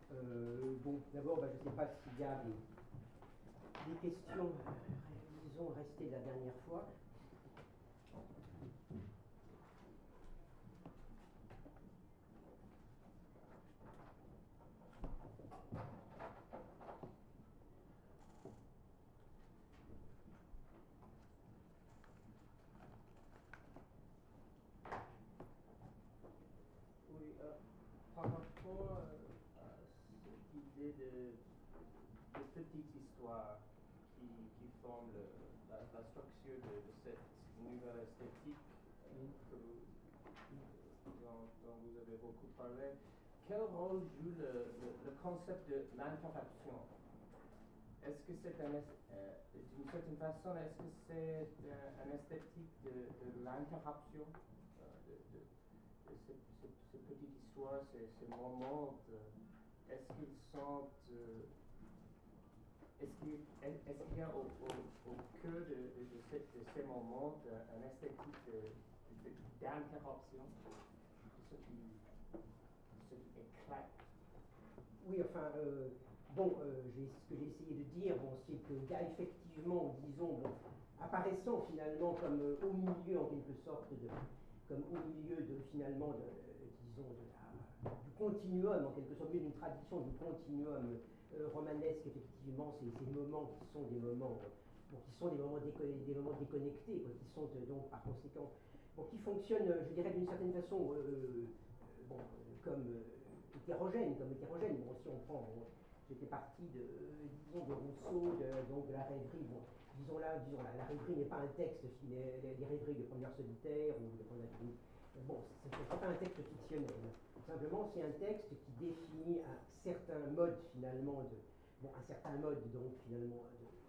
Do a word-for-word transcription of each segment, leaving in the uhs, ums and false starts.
Euh, bon, d'abord, bah, je ne sais pas s'il y a des, des questions, euh, disons, restées de la dernière fois. Oui, euh, par rapport euh, à cette idée de, de petite histoire qui, qui forme le, la, la structure de, de cette nouvelle esthétique euh, que vous, dont, dont vous avez beaucoup parlé, quel rôle joue le, le, le concept de l'interruption? Est-ce que c'est un, euh, d'une certaine façon, est-ce que c'est un, un esthétique de, de l'interruption, euh, de, de, de cette, cette, cette petite histoire, ces, ces moments, de, est-ce qu'ils sont, euh, est-ce qu'il, est-ce qu'il y a au, au, au cœur de, de, de, ces, de ces moments un esthétique de, de, d'interruption, ce qui, ce qui éclate? Oui, enfin, euh, bon, euh, j'ai, ce que j'ai essayé de dire, bon, c'est qu'il y a effectivement, disons, bon, apparaissant finalement comme euh, au milieu, en quelque sorte, de, comme au milieu de, finalement, de, euh, disons, de la, du continuum, en quelque sorte, d'une tradition du continuum euh, romanesque, effectivement, c'est ces moments qui sont des moments, bon, qui sont des moments, déco- des moments déconnectés, quoi, qui sont euh, donc, par conséquent, bon, qui fonctionnent, je dirais, d'une certaine façon, euh, euh, bon, euh, comme... Euh, hétérogène, comme hétérogène. Bon, si on prend, bon, j'étais parti de, disons, de Rousseau, de, donc de la rêverie. Bon, disons là, disons là, la rêverie n'est pas un texte, les, les rêveries de première solitaire ou de première. Bon, ce n'est pas un texte fictionnel. Simplement, c'est un texte qui définit un certain mode finalement de, bon, un certain mode donc finalement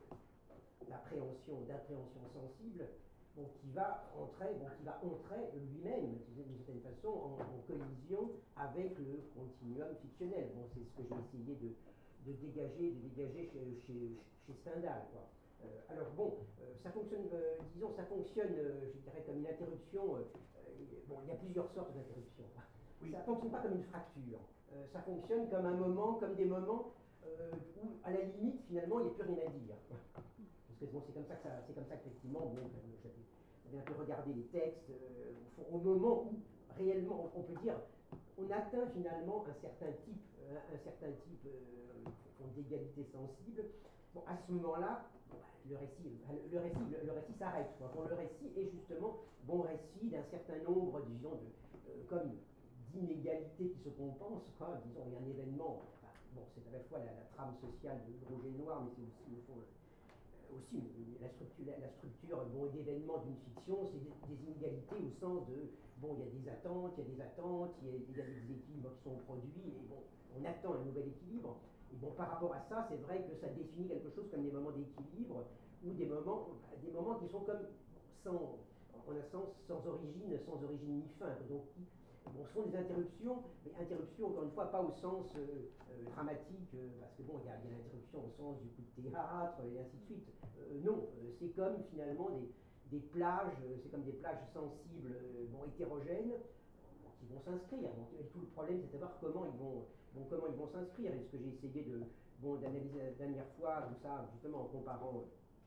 de, d'appréhension, d'appréhension sensible. Bon, qui va entrer, bon, qui va entrer lui-même, d'une certaine façon, en, en collision avec le continuum fictionnel. Bon, c'est ce que j'ai essayé de, de dégager, de dégager chez, chez, chez Stendhal, quoi. Euh, alors bon, euh, ça fonctionne, euh, disons, ça fonctionne, euh, je dirais, comme une interruption. Euh, bon, il y a plusieurs sortes d'interruptions. Oui. Ça ne fonctionne pas comme une fracture. Euh, ça fonctionne comme un moment, comme des moments euh, où, à la limite, finalement, il n'y a plus rien à dire. Parce que bon, c'est comme ça que ça, c'est comme ça qu'effectivement, bon, j'avais un peu regardé les textes, euh, au, au moment où réellement, on peut dire, on atteint finalement un certain type, un, un certain type euh, d'égalité sensible. Bon, à ce moment-là, bon, le récit, le récit, le, le récit s'arrête. Bon, le récit est justement bon récit d'un certain nombre, disons, de, euh, comme d'inégalités qui se compensent, quoi. Disons, il y a un événement. Enfin, bon, c'est à la fois la, la trame sociale de Roger Noir, mais c'est aussi au fond aussi la structure, la structure bon, d'événements d'une fiction, c'est des, des inégalités au sens de, bon, il y a des attentes, il y a des attentes, il y a, il y a des équilibres qui sont produits, et bon, on attend un nouvel équilibre. Et bon, par rapport à ça, c'est vrai que ça définit quelque chose comme des moments d'équilibre, ou des moments, des moments qui sont comme sans, en un sens, sans origine, sans origine ni fin. Donc, bon, ce sont des interruptions, mais interruptions, encore une fois, pas au sens euh, euh, dramatique, euh, parce que bon, il y a, y a l'interruption au sens du coup de théâtre, et ainsi de suite. Euh, non, euh, c'est comme finalement des, des plages, euh, c'est comme des plages sensibles, euh, bon, hétérogènes, bon, qui vont s'inscrire. Bon, et tout le problème, c'est de savoir comment ils vont, bon, comment ils vont s'inscrire. Et ce que j'ai essayé de, bon, d'analyser la dernière fois, tout ça, justement, en comparant,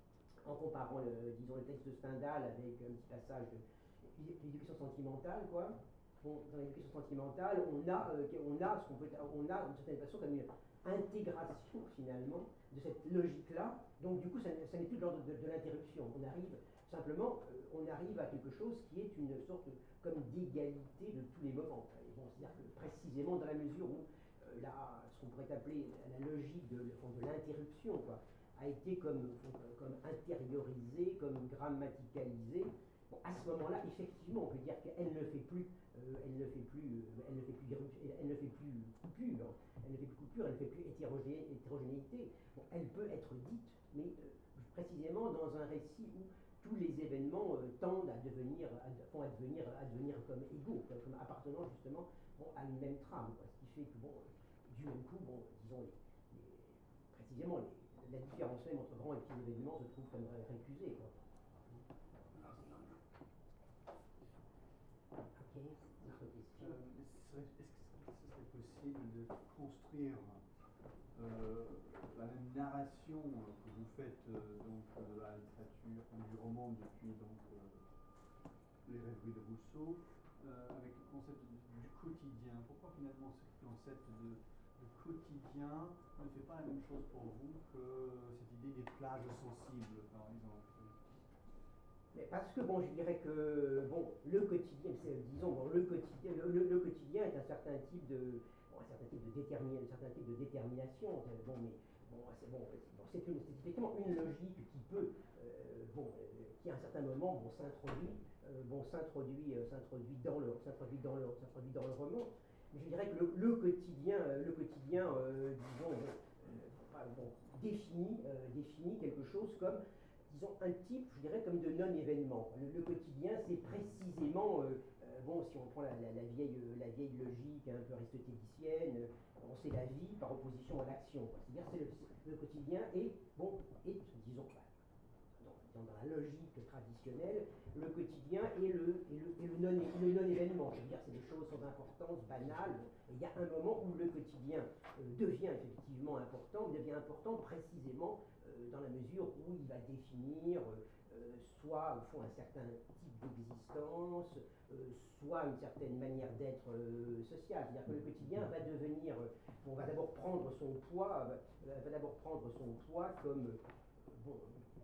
en comparant le, disons, le texte de Stendhal avec un petit passage de l'éducation sentimentale, quoi. Bon, dans l'éducation sentimentale, on a, euh, on a ce qu'on peut, on a d'une certaine façon comme une intégration finalement de cette logique-là. Donc du coup, ça, ça n'est plus de l'ordre de, de l'interruption. On arrive simplement, euh, on arrive à quelque chose qui est une sorte de, comme d'égalité de tous les moments. Et bon, c'est-à-dire que précisément dans la mesure où euh, la, ce qu'on pourrait appeler la logique de, de, de l'interruption, quoi, a été comme, comme intériorisée, comme grammaticalisée. Bon, à ce moment-là, effectivement, on peut dire qu'elle ne fait plus, euh, elle ne fait plus, euh, elle ne fait plus, elle ne fait plus coupure, elle ne fait plus coupure, elle ne fait plus hétérogé, hétérogénéité. Bon, elle peut être dite, mais euh, précisément dans un récit où tous les événements euh, tendent à devenir, à, font à devenir, à devenir comme égaux, comme, comme appartenant justement bon, à une même trame, quoi. Ce qui fait que bon, euh, du même coup, bon, disons les, les, précisément les, la différence même entre grands et petits événements se trouve comme récusée, quoi. Ok, d'autres questions. Euh, est-ce que ce serait possible de construire euh, la même narration euh, que vous faites euh, donc de la littérature, du roman depuis donc euh, les rêveries de Rousseau, euh, avec le concept du, du quotidien. Pourquoi finalement ce concept de, de quotidien ne fait pas la même chose pour vous que cette idée des plages sensibles, par exemple? Mais parce que bon, je dirais que bon, le quotidien, disons, bon, le quotidien, le, le, le quotidien est un certain type de, bon, un certain type de détermination, un certain type de détermination. Bon, mais bon, c'est bon, bon, c'est une, c'est effectivement une logique qui peut, euh, bon, euh, qui à un certain moment, bon, s'introduit, euh, bon, s'introduit, euh, s'introduit dans le, s'introduit dans le, s'introduit dans le roman. Mais je dirais que le, le quotidien, euh, le quotidien, euh, disons, euh, bon, définit, euh, définit quelque chose comme disons, un type, je dirais, comme de non-événement. Le, le quotidien, c'est précisément, euh, euh, bon, si on prend la, la, la, vieille, la vieille logique un peu aristotélicienne, euh, on sait la vie par opposition à l'action. C'est-à-dire que le, le quotidien est, bon, est, disons, dans, dans la logique traditionnelle, le quotidien est le, est le, est le, non, le non-événement. C'est-à-dire que c'est des choses sans importance, banales. Et il y a un moment où le quotidien euh, devient effectivement important, mais devient important précisément dans la mesure où il va définir euh, soit au fond un certain type d'existence, euh, soit une certaine manière d'être euh, sociale. C'est-à-dire que le quotidien va devenir, euh, on va d'abord prendre son poids, va, va d'abord prendre son poids comme, euh, bon,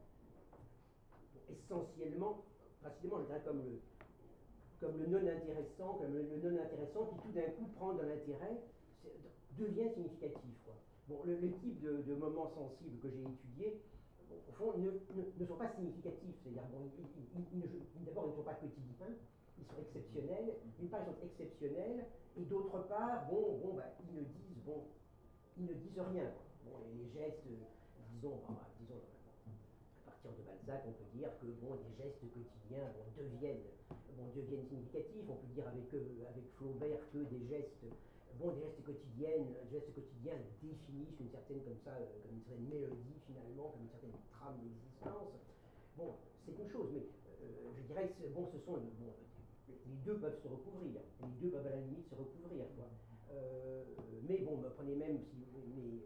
bon, essentiellement, précisément je dirais comme le, comme le non-intéressant, comme le, le non-intéressant qui tout d'un coup prend de l'intérêt, devient significatif, quoi. Bon, le, le type de, de moments sensibles que j'ai étudiés, bon, au fond, ne, ne, ne sont pas significatifs. C'est-à-dire, bon, ils, ils, ils, ils, d'abord, ils ne sont pas quotidiens, ils sont exceptionnels. D'une part, ils sont exceptionnels, et d'autre part, bon, bon, bah, ils ne disent, bon, ils ne disent rien. Bon, les, les gestes, disons, bah, disons, à partir de Balzac, on peut dire que, bon, les gestes quotidiens, bon, deviennent, bon, deviennent significatifs. On peut dire avec, euh, avec Flaubert que des gestes bon, des gestes quotidiens, des gestes quotidiens définissent une certaine comme ça, euh, comme une certaine mélodie finalement, comme une certaine trame d'existence. Bon, c'est une chose, mais euh, je dirais que bon, ce sont bon, les deux peuvent se recouvrir, les deux peuvent à la limite se recouvrir, quoi. Euh, mais bon, prenez même si vous mais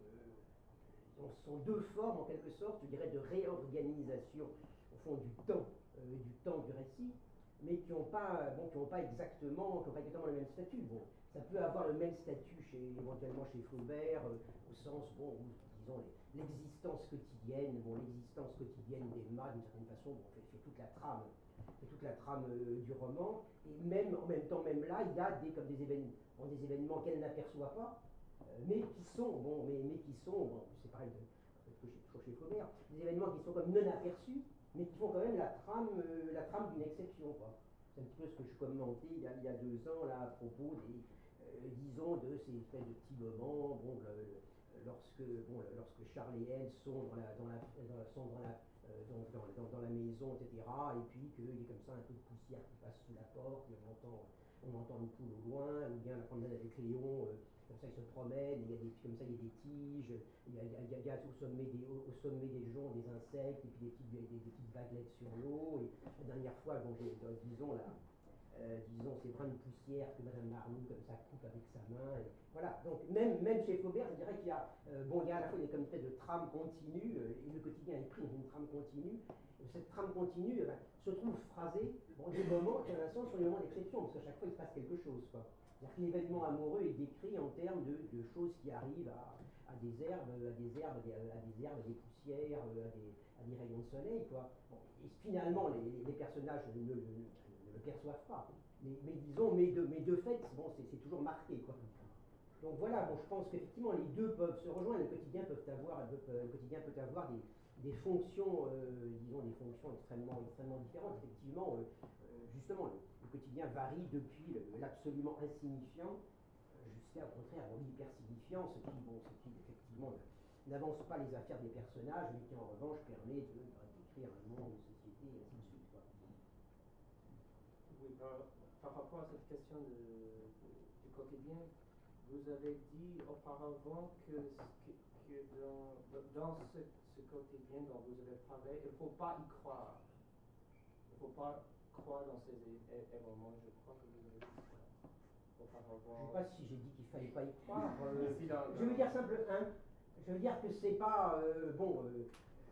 euh, ce sont deux formes en quelque sorte, je dirais, de réorganisation au fond du temps, euh, du temps du récit, mais qui n'ont pas, bon, qui n'ont pas exactement, qui n'ont pas exactement le même statut. Bon, ça peut avoir le même statut chez, éventuellement chez Flaubert, euh, au sens, bon, où, disons, l'existence quotidienne, bon, l'existence quotidienne d'Emma, d'une certaine façon, bon, fait, fait toute la trame, fait toute la trame euh, du roman, et même, en même temps, même là, il y a des, comme des événements, bon, des événements qu'elle n'aperçoit pas, euh, mais qui sont, bon, mais, mais qui sont, bon, c'est pareil, de, que toujours chez Flaubert, des événements qui sont comme non aperçus, mais qui font quand même la trame, euh, la trame d'une exception, quoi. C'est un petit peu ce que je commentais il y a, il y a deux ans, là, à propos des, Euh, disons, de ces espèces de petits moments, bon, le, le, lorsque, bon, lorsque Charles et elle sont dans la, dans la, dans la, sont dans la, euh, dans, dans, dans, dans la maison, et cetera, et puis qu'il y a comme ça un peu de poussière qui passe sous la porte, et on entend, on entend une poule au loin, ou bien la promenade avec Léon, euh, comme ça il se promène, il y a des, comme ça il y a des tiges, il y a, il y a, il y a au, sommet des, au, au sommet des joncs des insectes, et puis des petites, des, des petites vaguelettes sur l'eau, et la dernière fois, bon, j'ai, disons, là, Euh, disons, ces brins de poussière que Madame Marnoux, comme ça, coupe avec sa main. Et voilà, donc même, même chez Flaubert, je dirais qu'il y a, euh, bon, il y a à la fois des comme une espèce de trame continue, euh, et le quotidien est pris dans une trame continue. Et cette trame continue eh ben, se trouve phrasée, bon, des moments qui, à l'instant, sont des moments d'exception, parce qu'à chaque fois, il se passe quelque chose, quoi. C'est-à-dire que l'événement amoureux est décrit en termes de, de choses qui arrivent à, à des herbes, à des herbes, à des, à des herbes, à des poussières, à des, à des rayons de soleil, quoi. Bon, et finalement, les, les personnages ne, ne, ne, ne le perçoivent pas. Mais, mais disons, mais de, mais de fait, bon, c'est toujours marqué, quoi. Donc voilà, bon, je pense qu'effectivement, les deux peuvent se rejoindre. Le quotidien peut avoir, le quotidien peut avoir des, des fonctions, euh, disons, des fonctions extrêmement, extrêmement différentes. Effectivement, euh, justement, le, le quotidien varie depuis l'absolument insignifiant jusqu'à, au contraire, l'hypersignifiant, ce qui, bon, ce qui, effectivement, n'avance pas les affaires des personnages, mais qui, en revanche, permet de, de décrire un monde, une société, et ainsi de suite, quoi. Oui, par, par rapport à cette question de, de, du quotidien, vous avez dit auparavant que, que, que dans, dans ce, ce quotidien dont vous avez parlé, il ne faut pas y croire. Il ne faut pas croire dans ces événements. Je crois que vous avez dit ça auparavant. Je ne sais pas si j'ai dit qu'il ne fallait pas y croire. Euh, Ici, dans, je veux dire simple, hein, Je veux dire que c'est pas, euh, bon, euh,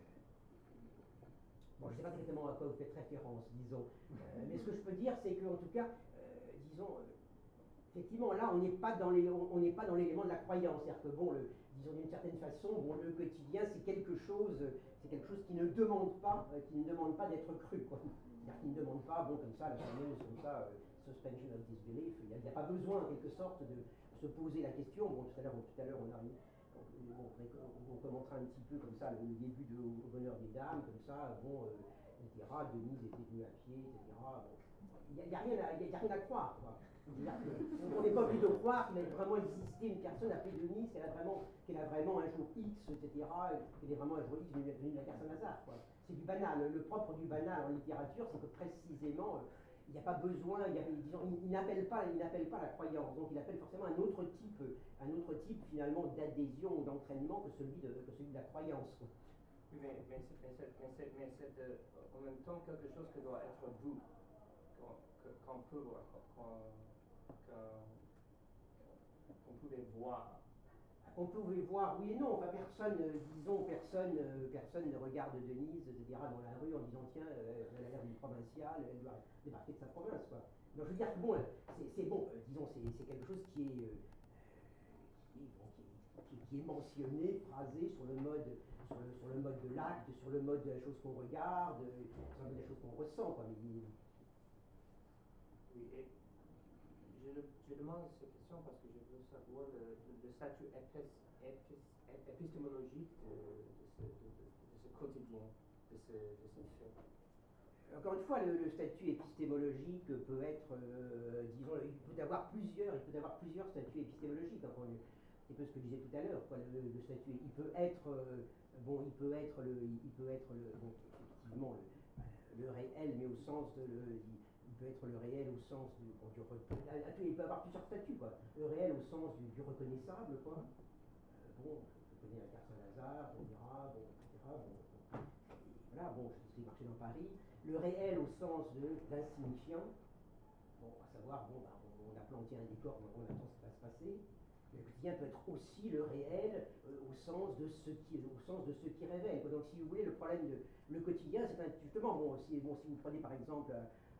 bon, je ne sais pas exactement à quoi vous faites référence, disons, euh, mais ce que je peux dire, c'est qu'en tout cas, euh, disons, euh, effectivement, là, on n'est pas dans les, on n'est pas dans l'élément de la croyance, c'est-à-dire que bon, le, disons d'une certaine façon, bon, le quotidien, c'est quelque chose, c'est quelque chose qui ne demande pas, euh, qui ne demande pas d'être cru, quoi. C'est-à-dire qui ne demande pas, bon, comme ça, la fameuse, comme ça, euh, suspension of disbelief. Il n'y a, a pas besoin, en quelque sorte, de se poser la question. Bon, tout à l'heure, tout à l'heure, on arrive. Bon, on commentera un petit peu comme ça le début de Au bonheur des dames, comme ça, bon, euh, et cetera. Denise était venue à pied, et cetera. Bon, il n'y a, a, a, a rien à croire, quoi. On n'est pas obligé de croire qu'il a vraiment existé une personne appelée Denise, qu'elle a vraiment, qu'elle a vraiment un jour X, et cetera. Qu'elle est vraiment un jour X venue de la personne hasard, quoi. C'est du banal. Le propre du banal en littérature, c'est que précisément, euh, il n'y a pas besoin, il, y a, disons, il, il n'appelle pas, il n'appelle pas la croyance, donc il appelle forcément un autre type, un autre type finalement d'adhésion ou d'entraînement que celui de, que celui de la croyance, quoi. Oui, mais, mais c'est, mais c'est, mais c'est, mais c'est de, en même temps quelque chose qui doit être vu, qu'on, qu'on peut voir, qu'on, qu'on pouvait voir. On pouvait voir, oui et non, enfin personne, euh, disons, personne, euh, personne ne regarde Denise, et cetera dans la rue en disant tiens, euh, elle a l'air d'une provinciale, elle doit débarquer de sa province, quoi. Donc je veux dire que bon, c'est, c'est bon, euh, disons, c'est, c'est quelque chose qui est, euh, qui, est, bon, qui, est, qui, qui est mentionné, phrasé sur le mode, sur le, sur le mode de l'acte, sur le mode de la chose qu'on regarde, sur le mode de la chose qu'on ressent, quoi. Mais, oui, et je, je demande cette question parce que je veux savoir le, le, le statut épis, épis, épistémologique de, de, ce, de, de, de ce quotidien, de ce, de ce fait. Encore une fois, le, le statut épistémologique peut être, euh, disons, il peut avoir plusieurs, il peut avoir plusieurs statuts épistémologiques. Enfin, c'est un peu ce que je disais tout à l'heure, quoi. Le, le statut, il peut être, euh, bon, il peut être le, il peut être le, donc effectivement le, le réel, mais au sens de le, il peut être le réel au sens du, bon, du il peut avoir plusieurs statuts, quoi. Le réel au sens du, du reconnaissable, quoi. Euh, bon, je connais la carte Saint-Lazare, on dira, bon, et cetera. Bon, bon. Voilà, bon, je suis marché dans Paris. Le réel au sens de l'insignifiant, bon, à savoir, bon, bah, on, on a planté un décor, on attend ce qui va se passer. Le quotidien peut être aussi le réel euh, au sens de ce qui, au sens de ce qui révèle. Donc, si vous voulez, le problème de le quotidien, c'est un, justement, bon si, bon, si vous prenez par exemple,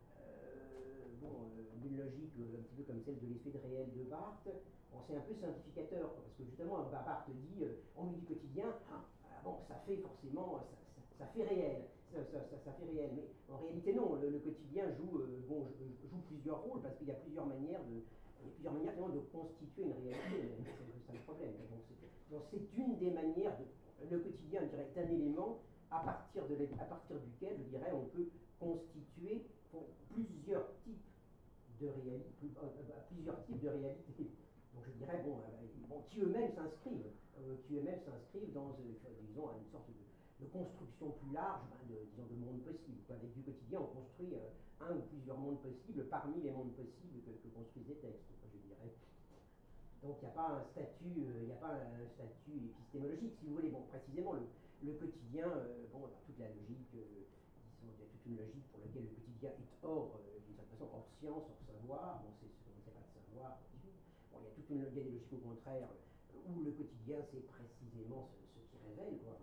euh, bon, euh, une logique euh, un petit peu comme celle de l'effet de réel de Barthes, bon, c'est un peu simplificateur, quoi, parce que justement, Barthes dit, euh, on nous dit quotidien, ah, bon, ça fait forcément, ça, ça, ça fait réel. Ça, ça, ça, ça fait réel, mais en réalité non, le, le quotidien joue, euh, bon, joue plusieurs rôles parce qu'il y a plusieurs manières de, il y a plusieurs manières de constituer une réalité, c'est ça le problème. Donc c'est, donc c'est une des manières, de, le quotidien, je dirais, est un élément à partir, de, à partir duquel, je dirais, on peut constituer pour plusieurs types de réalité, plusieurs types de réalité. Donc je dirais, bon, euh, bon qui eux-mêmes s'inscrivent, euh, qui eux-mêmes s'inscrivent dans, euh, disons, une sorte de de construction plus large, ben de, disons, de mondes possibles. Avec du quotidien, on construit euh, un ou plusieurs mondes possibles parmi les mondes possibles que, que construisent les textes, je dirais. Donc il n'y a pas un statut, il euh, n'y a pas un statut épistémologique, si vous voulez. Bon, précisément, le, le quotidien, euh, bon, toute la logique, euh, disons, il y a toute une logique pour laquelle le quotidien est hors, euh, d'une certaine façon, hors science, hors savoir. Bon, c'est ce qu'on ne sait pas de savoir. Bon, il y a toute une, il y a des logiques au contraire où le quotidien, c'est précisément ce, ce qui révèle, quoi.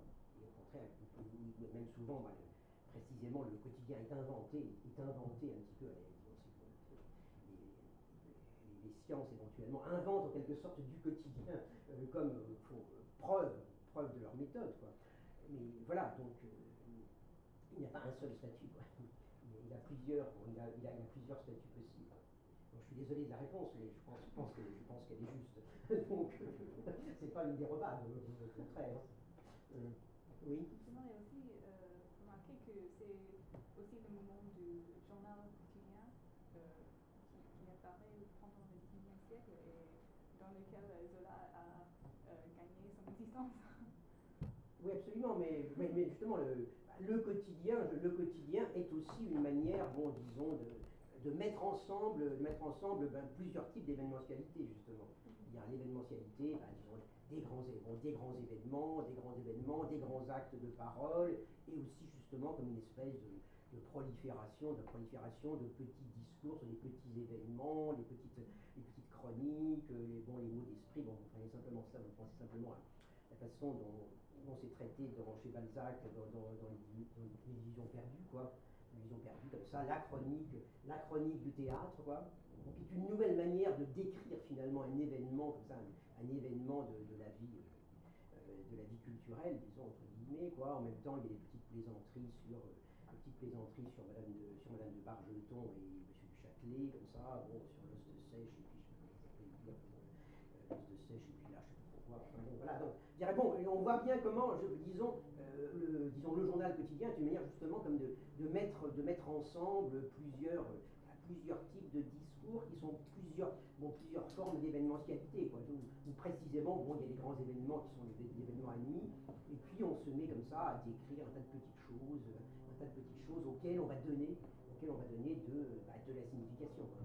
Même souvent, bah, le, précisément, le quotidien est inventé, est inventé un petit peu, les, les, les sciences éventuellement inventent en quelque sorte du quotidien euh, comme euh, pour euh, preuve, preuve de leur méthode, quoi. Mais voilà, donc euh, il n'y a pas un seul statut, quoi. Il y a plusieurs, bon, il, a, il, a, il y a plusieurs statuts possibles. Donc, je suis désolé de la réponse, mais je pense, je pense, que, je pense qu'elle est juste. Donc, euh, c'est pas une dérobade, au contraire. Euh, Oui. Justement, il y a aussi euh, remarqué que c'est aussi le moment du journal quotidien euh, qui, qui apparaît pendant le dix-neuvième siècle et dans lequel Zola a euh, gagné son existence. Oui, absolument, mais, mais, mais justement, le, le, quotidien, le quotidien est aussi une manière, bon, disons, de, de mettre ensemble, de mettre ensemble ben, plusieurs types d'événementialité, justement. Il y a l'événementialité, ben, disons, des grands, bon, des grands événements, des grands événements, des grands actes de parole, et aussi justement comme une espèce de, de prolifération, de prolifération de petits discours sur les petits événements, les petites, les petites chroniques, les, bon, les mots d'esprit. Bon, vous prenez simplement ça, vous pensez simplement à, la façon dont, dont c'est traité dans, chez Balzac dans, dans, dans, les, dans les Illusions perdues, quoi. Illusions perdues comme ça, la chronique, la chronique du théâtre, quoi. Donc c'est une nouvelle manière de décrire finalement un événement comme ça, un, un événement de, de la vie, euh, de la vie culturelle, disons entre guillemets, quoi. En même temps, il y a des petites plaisanteries sur, euh, des petites plaisanteries sur Madame de, sur Madame de Bargeton et Monsieur du Châtelet, comme ça, bon, sur l'os de sèche et puis je sais pas comment ça s'appelle, euh, l'os de sèche et puis là, je sais pas pourquoi. Enfin, bon, voilà. Donc, je dirais bon, on voit bien comment, je, disons, euh, le, disons, le journal quotidien est une manière justement comme de, de mettre, de mettre ensemble plusieurs, euh, plusieurs types de discours qui sont plusieurs, bon, plusieurs formes d'événementialité, quoi. Donc, où précisément, bon, il y a des grands événements qui sont les, les événements admis, et puis on se met comme ça à décrire un tas de petites choses, un tas de petites choses auxquelles on va donner, auxquelles on va donner de, bah, de la signification, quoi.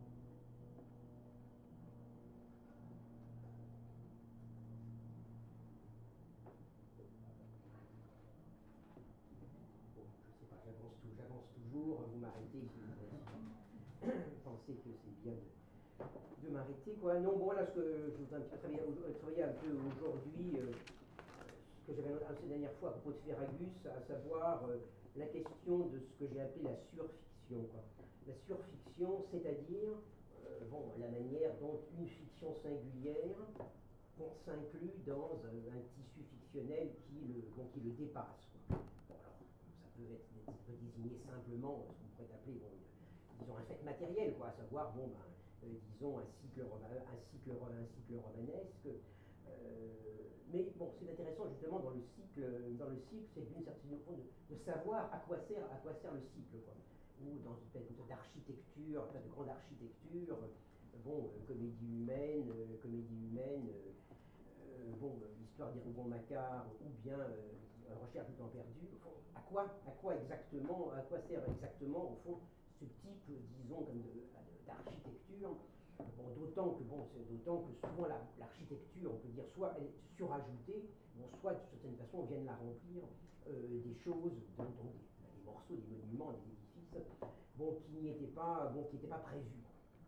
J'avance tout, j'avance toujours, vous m'arrêtez si vous pensez que c'est bien de, de m'arrêter, quoi. Non, bon, voilà ce que je voudrais un petit peu travailler, travailler un peu aujourd'hui, euh, ce que j'avais annoncé la dernière fois à propos de Ferragus, à savoir euh, la question de ce que j'ai appelé la surfiction, quoi. La surfiction, c'est-à-dire euh, bon, la manière dont une fiction singulière bon, s'inclut dans euh, un tissu fictionnel qui le, bon, qui le dépasse, quoi. Bon, alors, ça peut, être, ça peut désigner simplement ce qu'on pourrait appeler, bon, une, disons, un fait matériel, quoi, à savoir, bon, ben, euh, disons, un cycle, un cycle, un cycle romanesque. Euh, mais bon, c'est intéressant justement dans le cycle, dans le cycle, c'est d'une certaine façon de, de savoir à quoi sert, à quoi sert le cycle, quoi. Ou dans une sorte d'architecture, enfin de grande architecture, bon, euh, comédie humaine, euh, comédie humaine, euh, bon, euh, l'histoire des Rougon-Macquart, ou bien euh, Recherche du temps perdu. Au fond, à quoi, à quoi exactement, à quoi sert exactement, au fond, ce type, disons, comme d'architecture. Bon, d'autant que, bon, d'autant que souvent la, l'architecture, on peut dire, soit elle est surajoutée, bon, soit de certaine façon on vient de la remplir euh, des choses, dont, dont des, des morceaux, des monuments, des édifices, bon, qui n'y étaient pas, bon, qui n'étaient pas prévus.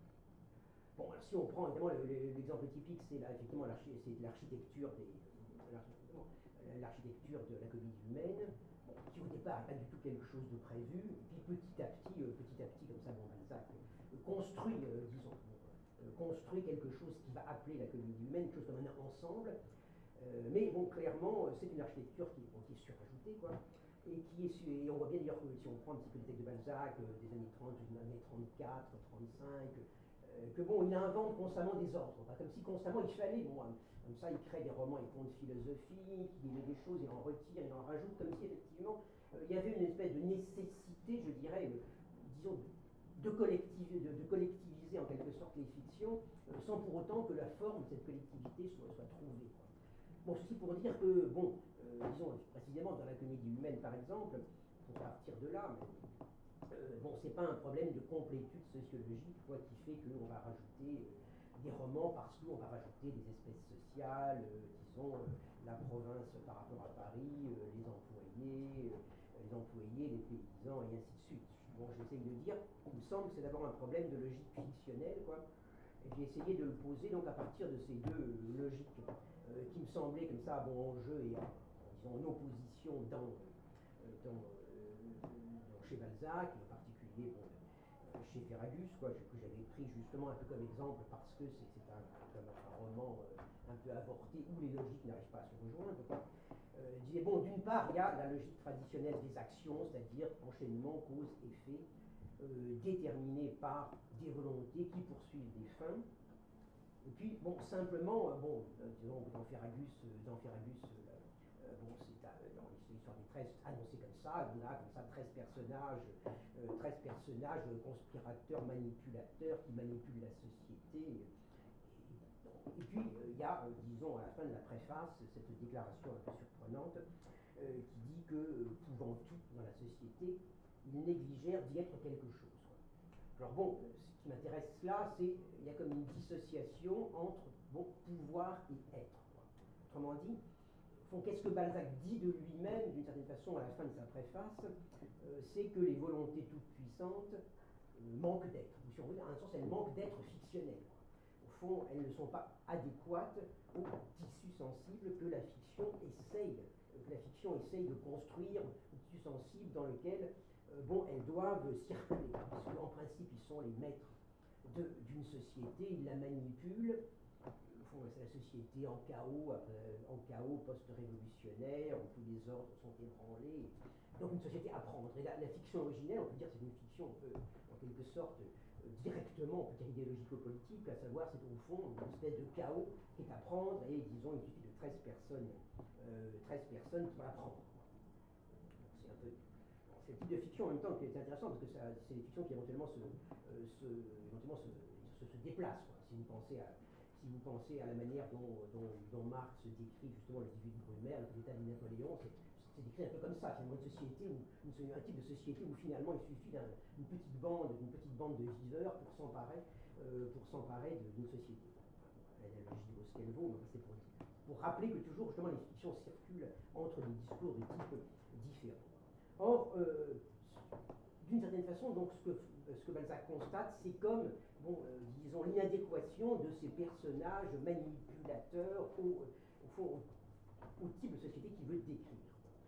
Bon, alors si on prend évidemment le, le, l'exemple typique, c'est là, effectivement l'archi, c'est l'architecture des, l'architecture de la comédie humaine, bon, qui au départ n'est pas du tout quelque chose de prévu, et puis petit à petit, euh, petit à petit, comme ça, bon, Balzac euh, construit, euh, disons, euh, construit quelque chose qui va appeler la comédie humaine, quelque chose comme un ensemble, euh, mais bon, clairement, c'est une architecture qui, bon, qui est surajoutée, quoi, et qui est, et on voit bien d'ailleurs que si on prend un petit peu le texte de Balzac, euh, des années trente, des années trente-quatre, trente-cinq, que bon, il invente constamment des ordres, enfin, comme si constamment il fallait, bon, comme ça il crée des romans et contes philosophiques, il met des choses, il en retire, il en rajoute, comme si effectivement euh, il y avait une espèce de nécessité, je dirais, euh, disons, de, collectiviser, de, de collectiviser en quelque sorte les fictions, euh, sans pour autant que la forme de cette collectivité soit, soit trouvée, quoi. Bon, ceci pour dire que, bon, euh, disons, précisément dans la comédie humaine par exemple, pour partir de là, mais, Euh, bon, c'est pas un problème de complétude sociologique, quoi, qui fait qu'on va rajouter euh, des romans parce qu'on va rajouter des espèces sociales, euh, disons, euh, la province par rapport à Paris, euh, les employés, euh, les employés, les paysans, et ainsi de suite. Bon, j'essaye de dire, il me semble que c'est d'abord un problème de logique fictionnelle, quoi, et j'ai essayé de le poser donc à partir de ces deux euh, logiques euh, qui me semblaient comme ça, bon, en jeu et en, disons, en opposition dans, euh, dans chez Balzac, et en particulier bon, euh, chez Ferragus, quoi, que j'avais pris justement un peu comme exemple parce que c'est, c'est un, comme un roman euh, un peu avorté où les logiques n'arrivent pas à se rejoindre, quoi. Euh, je disais, bon, d'une part, il y a la logique traditionnelle des actions, c'est-à-dire enchaînement, cause, effet, euh, déterminé par des volontés qui poursuivent des fins. Et puis, bon, simplement, euh, bon, euh, disons, dans Ferragus, euh, dans Ferragus euh, euh, bon, c'est euh, dans l'histoire des treize annoncée comme ça, on a comme ça treize personnages, euh, treize personnages euh, conspirateurs, manipulateurs, qui manipulent la société. Et, et puis, il euh, y a, euh, disons, à la fin de la préface, cette déclaration un peu surprenante, euh, qui dit que, euh, pouvant tout dans la société, ils négligèrent d'y être quelque chose, quoi. Alors bon, ce qui m'intéresse là, c'est il y a comme une dissociation entre bon, pouvoir et être, quoi. Autrement dit, qu'est-ce que Balzac dit de lui-même, d'une certaine façon, à la fin de sa préface, euh, c'est que les volontés toutes puissantes euh, manquent d'être. Ou si on veut, en un sens, elles manquent d'être fictionnelles, quoi. Au fond, elles ne sont pas adéquates au tissu sensible que la fiction essaye, que la fiction essaye de construire, un tissu sensible dans lequel, euh, bon, elles doivent circuler, parce qu'en principe, ils sont les maîtres de- d'une société, ils la manipulent. Au fond, c'est la société en chaos, euh, en chaos post-révolutionnaire, où tous les ordres sont ébranlés. Donc une société à prendre. Et la, la fiction originelle, on peut dire que c'est une fiction un peu, en quelque sorte, euh, directement, on peut dire idéologico-politique, à savoir c'est au fond une espèce de chaos qui est à prendre, et disons il suffit de treize personnes, euh, treize personnes pour la prendre. C'est un peu... bon, c'est le type de fiction en même temps qui est intéressant, parce que ça, c'est des fictions qui éventuellement se, euh, se, éventuellement se, se, se déplacent. Quoi. Si vous pensez à Si vous pensez à la manière dont, dont, dont Marx décrit justement le dix-huit Brumaire, l'État de Napoléon, c'est, c'est décrit un peu comme ça, finalement, une société, où, une, un type de société où finalement il suffit d'une petite bande, d'une petite bande de viveurs pour s'emparer, euh, pour s'emparer d'une société. L'analogie vaut ce qu'elle vaut, mais c'est pour, pour rappeler que toujours justement les fictions circulent entre des discours de type différents. Or, euh, d'une certaine façon, donc ce que, ce que Balzac constate, c'est comme, bon, euh, disons, l'inadéquation de ces personnages manipulateurs au, au fond, au, au type de société qu'il veut décrire.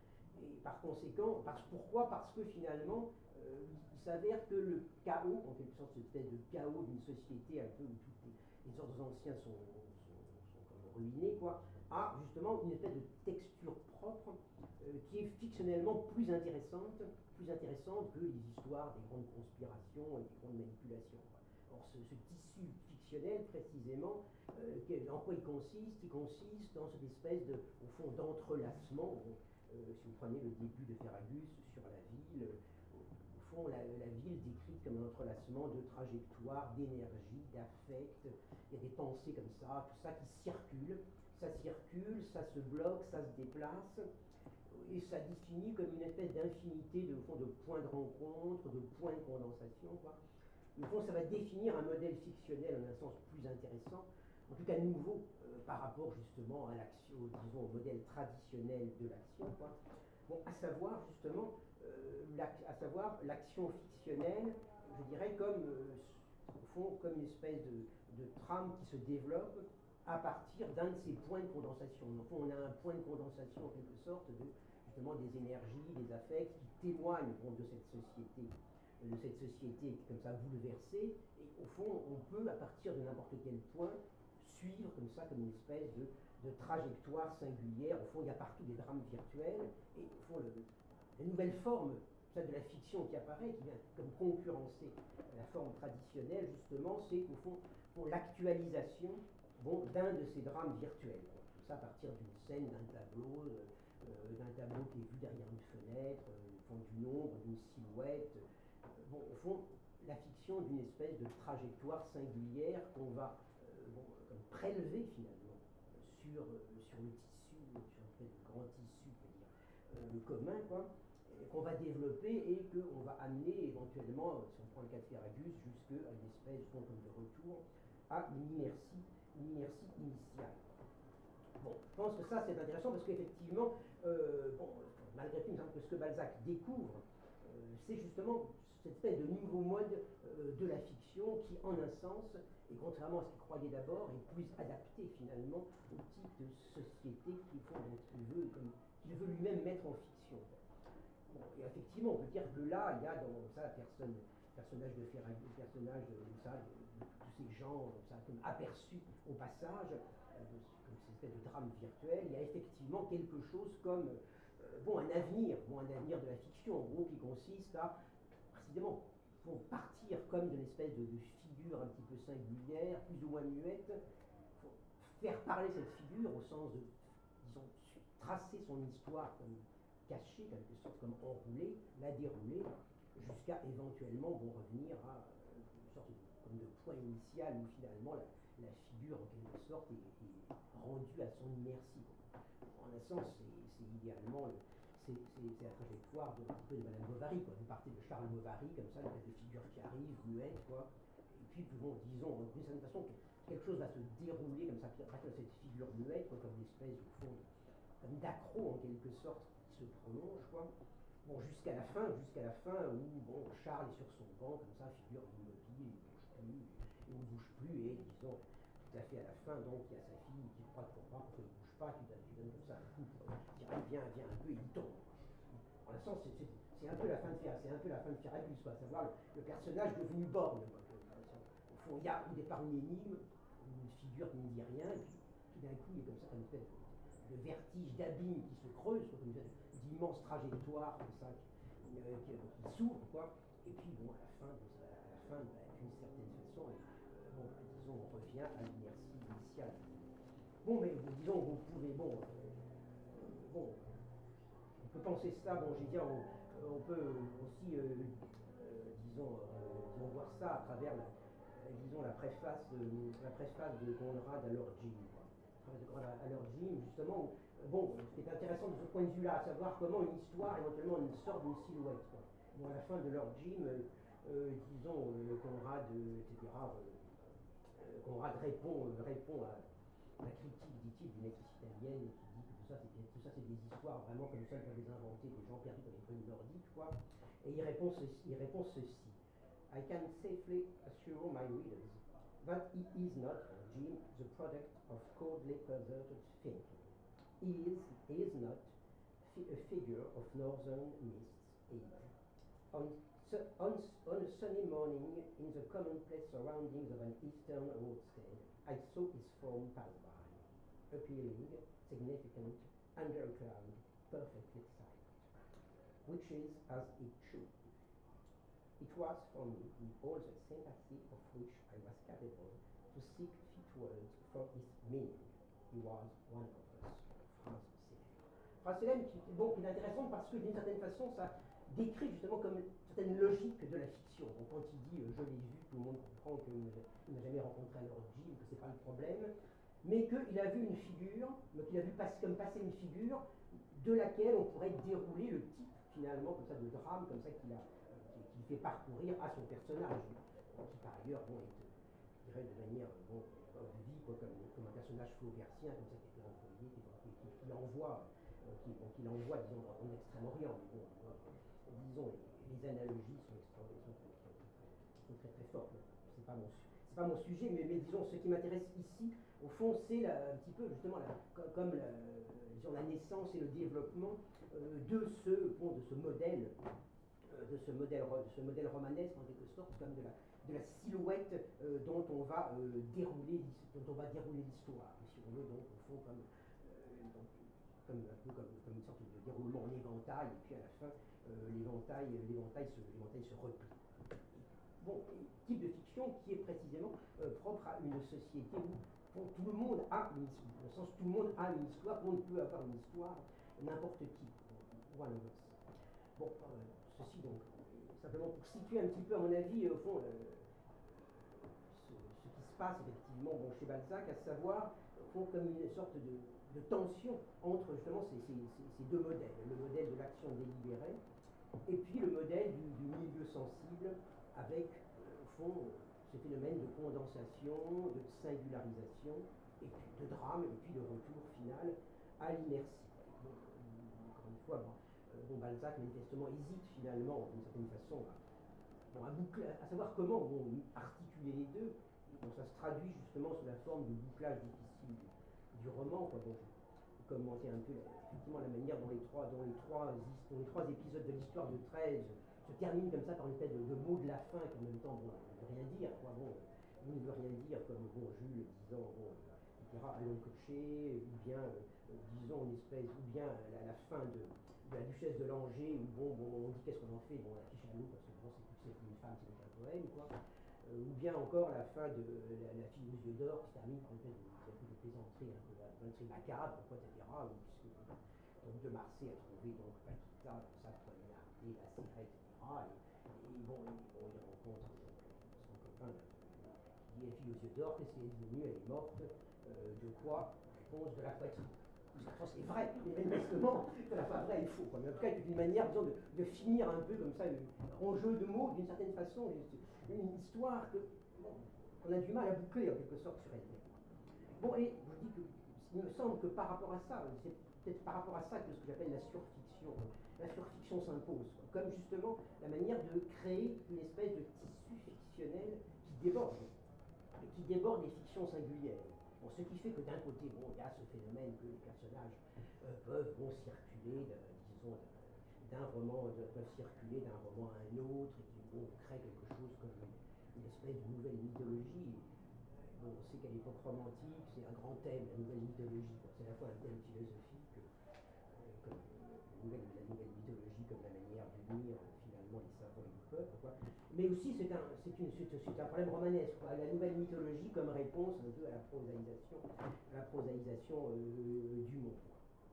Et par conséquent, parce, pourquoi Parce que finalement, euh, il s'avère que le chaos, en quelque sorte, cette espèce de chaos d'une société un peu où tous les, les ordres anciens sont, sont, sont comme ruinés, quoi, a justement une espèce de texture propre euh, qui est fictionnellement plus intéressante, plus intéressante que les histoires des grandes conspirations et des grandes manipulations. Quoi. Or, ce, ce tissu fictionnel, précisément, euh, en quoi il consiste Il consiste dans cette espèce de, au fond, d'entrelacement. Euh, si vous prenez le début de Ferragus sur la ville, euh, au fond, la, la ville décrite comme un entrelacement de trajectoires, d'énergie, d'affect. Il y a des pensées comme ça, tout ça qui circule. Ça circule, ça se bloque, ça se déplace, et ça définit comme une espèce d'infinité de, au fond, de points de rencontre, de points de condensation. Quoi. Au fond, ça va définir un modèle fictionnel en un sens plus intéressant, en tout cas nouveau, euh, par rapport justement à l'action, disons, au modèle traditionnel de l'action. Quoi. Bon, à savoir justement, euh, à savoir l'action fictionnelle, je dirais comme, euh, au fond, comme une espèce de, de trame qui se développe à partir d'un de ces points de condensation. Au fond, on a un point de condensation en quelque sorte de justement des énergies, des affects qui témoignent bon, de cette société, de cette société comme ça bouleversée. Et au fond, on peut à partir de n'importe quel point suivre comme ça comme une espèce de, de trajectoire singulière. Au fond, il y a partout des drames virtuels et au fond, le, la nouvelle forme ça, de la fiction qui apparaît, qui vient comme concurrencer la forme traditionnelle justement, c'est qu'au fond, pour l'actualisation bon, d'un de ces drames virtuels. Tout ça à partir d'une scène, d'un tableau, euh, d'un tableau qui est vu derrière une fenêtre, euh, au fond d'une ombre, d'une silhouette. Euh, bon, au fond, la fiction d'une espèce de trajectoire singulière qu'on va euh, bon, comme prélever finalement sur, euh, sur le tissu, sur un espèce de grand tissu, c'est-à-dire euh, le commun, quoi, qu'on va développer et qu'on va amener éventuellement, si on prend le cas de Ferragus, jusqu'à une espèce bon, comme de retour à une inertie une inertie initiale. Bon, je pense que ça c'est intéressant parce qu'effectivement, euh, bon, malgré tout, il me semble que ce que Balzac découvre, euh, c'est justement cette espèce de nouveau mode euh, de la fiction qui, en un sens, et contrairement à ce qu'il croyait d'abord, est plus adapté finalement au type de société qu'il veut, qu'il veut lui-même mettre en fiction. Bon, et effectivement, on peut dire que là, il y a dans ça la personne, personnage de Ferragus, le personnage de, de ça, de, de tous ces gens, ça comme aperçus au passage, euh, de, comme cette espèce de drame virtuel, il y a effectivement quelque chose comme euh, bon, un avenir, bon, un avenir de la fiction, en gros, qui consiste à précisément bon, partir comme d'une espèce de, de figure un petit peu singulière, plus ou moins muette, faire parler cette figure au sens de, disons, tracer son histoire comme caché, quelque sorte comme enroulé, la dérouler, jusqu'à éventuellement bon, revenir à euh, une sorte de, comme de point initial où finalement la, la figure en quelque sorte est, est rendue à son inertie. En un sens, c'est idéalement c'est la trajectoire de, un peu de Madame Bovary. Quoi. Vous partez de Charles Bovary, comme ça, une espèce de figure qui arrive, muette, quoi. Et puis, bon, disons, d'une certaine façon, quelque chose va se dérouler comme ça, à partir de cette figure muette, quoi, comme une espèce, au fond, comme d'accro en quelque sorte, se prolonge, quoi. Bon, jusqu'à la fin, jusqu'à la fin où, bon, Charles est sur son banc, comme ça, figure immobile, il ne bouge plus, il ne bouge plus, et disons, fait à la fin, donc il y a sa fille qui croit pour pas, qu'il ne bouge pas, qui donne, qui donne comme ça un coup, pour dire allez viens, viens un peu, et il tombe. En l'instant, c'est, c'est, c'est un peu la fin de Ferrabus, c'est un peu la fin de Ferrabus, quoi, à savoir le, le personnage devenu borgne. Quoi, que, au fond, il y a au départ une énigme, une figure qui ne dit rien, et puis tout d'un coup, il y a comme ça une espèce de, de vertige, d'abîme qui se creuse, quoi, une espèce d'immense trajectoire comme ça, qui, euh, qui, qui s'ouvre, quoi. Et puis bon, à la fin, bon, à la fin, bah, d'une certaine façon, euh, bon, bah, disons, on revient à l'inertie initiale. Bon, mais disons, vous pouvez, bon, euh, bon, on peut penser ça, bon, j'ai dit, on, on peut aussi, euh, euh, disons, euh, disons, voir ça à travers la, euh, disons, la préface de, la préface de Conrad à Lord Jim, quoi. De Conrad à Lord Jim, justement, où, bon, ce qui est intéressant de ce point de vue-là, à savoir comment une histoire, éventuellement, une sorte d'une silhouette, quoi. Bon, à la fin de Lord Jim, euh, euh, disons, euh, Conrad, euh, et cetera, euh, Conrad répond, euh, répond à la critique, dit-il, d'une actrice italienne qui dit que tout ça, c'est, tout ça, c'est des histoires vraiment comme ça, peuvent les inventer, des gens perdus dans les ruines nordiques, quoi. Et il répond ceci, il répond ceci. I can safely assure my readers that he is not, Jim, the product of coldly perverted thinking. He is, he is not fi- a figure of northern mists either. On, on, on a sunny morning in the commonplace surroundings of an eastern roadstead, I saw his form pass by, appealing, significant, under a cloud, perfectly silent, which is as it should be. It was for me, with all the sympathy of which I was capable, to seek fit words for his meaning. He was one of us. Phrase célèbre. Phrase célèbre qui, bon, qui est intéressante parce que d'une certaine façon, ça décrit justement comme une certaine logique de la fiction. Donc quand il dit euh, je l'ai vu, tout le monde comprend qu'il n'a jamais rencontré un Lord Jim, que c'est pas le problème, mais qu'il a vu une figure, donc il a vu passer, comme passer une figure de laquelle on pourrait dérouler le type finalement comme ça de drame, comme ça qu'il a, euh, qu'il fait parcourir à son personnage, qui par ailleurs bon, est, je dirais de manière bon, de vie, quoi, comme, comme un personnage flauversien, comme ça qui a été employé, qui, qui, qui, qui l'envoie, euh, qui, bon, qui l'envoie disons en Extrême-Orient, mais bon, euh, disons les, les analogies sont, extra, sont, sont, très, sont très très fortes. C'est pas mon c'est pas mon sujet, mais, mais disons ce qui m'intéresse ici, au fond, c'est la, un petit peu justement la, comme la, disons, la naissance et le développement euh, de ce bon, de ce modèle, euh, de ce modèle, de ce modèle romanesque en quelque sorte, comme de la, de la silhouette euh, dont on va euh, dérouler, dont on va dérouler l'histoire, si on veut, donc au fond comme, euh, donc, comme un peu comme, comme une sorte de déroulement en éventail, et puis à la fin euh, l'éventail, l'éventail se, l'éventail se replie. Bon, type de fiction qui est précisément euh, propre à une société où bon, tout le monde a une histoire, dans le sens tout le monde a une histoire, tout le monde peut avoir une histoire, n'importe qui, one of us. Bon, euh, ceci donc, simplement pour situer un petit peu à mon avis, au fond, euh, ce, ce qui se passe effectivement bon, chez Balzac, à savoir, au fond, comme une sorte de, de tension entre justement ces, ces, ces, ces deux modèles, le modèle de l'action délibérée, et puis le modèle du, du milieu sensible, avec, euh, au fond, euh, ce phénomène de condensation, de singularisation, et puis de drame, et puis de retour final à l'inertie. Bon, encore une fois, bon, euh, bon, Balzac manifestement hésite finalement, d'une certaine façon, à, bon, à, boucler, à savoir comment bon, articuler les deux. Bon, ça se traduit justement sous la forme du bouclage difficile du, du roman. Quoi. Bon, j'ai commenté un peu effectivement la manière dont les trois, dont les trois, dont les trois épisodes de l'histoire de treize se terminent comme ça par une espèce de, de mot de la fin qui en même temps bon, ne veut rien dire. Quoi. Bon, il ne veut rien dire comme bon, Jules disant bon, et cetera allons cocher, ou bien euh, disons une espèce, ou bien la, la fin de, de la Duchesse de Langeais où bon, bon on dit qu'est-ce qu'on en fait, bon on affiche à l'eau parce que bon, c'est plus une femme, c'est donc un poème quoi. Euh, ou bien encore la fin de la, la fille aux yeux d'or qui se termine par une espèce de, de, de plaisanterie, un peu plaisanterie macabre, pourquoi, et cetera. Où, puisque donc de Marsay a trouvé donc Paquita dans sa poignardée, la serrée, et cetera. Et, et bon, et, bon, il rencontre donc, son copain qui dit la fille aux yeux d'or, qu'est-ce qu'elle est devenue, elle est morte, euh, de quoi? Réponse de la poitrine. C'est vrai, mais manifestement, ça n'a pas vrai et faux. Mais en tout cas, c'est une manière disons, de, de finir un peu comme ça, en jeu de mots, d'une certaine façon, une histoire que, bon, qu'on a du mal à boucler en quelque sorte sur elle-même. Bon, et je vous dis que il me semble que par rapport à ça, c'est peut-être par rapport à ça que ce que j'appelle la surfiction, la surfiction s'impose, quoi. Comme justement la manière de créer une espèce de tissu fictionnel qui déborde, qui déborde les fictions singulières. Bon, ce qui fait que d'un côté, bon, il y a ce phénomène que les personnages euh, peuvent bon, circuler, de, disons, d'un roman, de, peuvent circuler d'un roman à un autre, et qui bon, créent quelque chose comme une, une espèce de nouvelle mythologie. Bon, on sait qu'à l'époque romantique, c'est un grand thème, la nouvelle mythologie. C'est à la fois un thème philosophique, euh, comme euh, la, nouvelle, la nouvelle mythologie, comme la manière d'unir euh, finalement les savants et le peuple, quoi. Mais aussi, c'est un, c'est une, c'est, c'est un problème romanesque, quoi. La nouvelle mythologie comme réponse un peu à la prosaïsation, à la prosaïsation euh, du monde.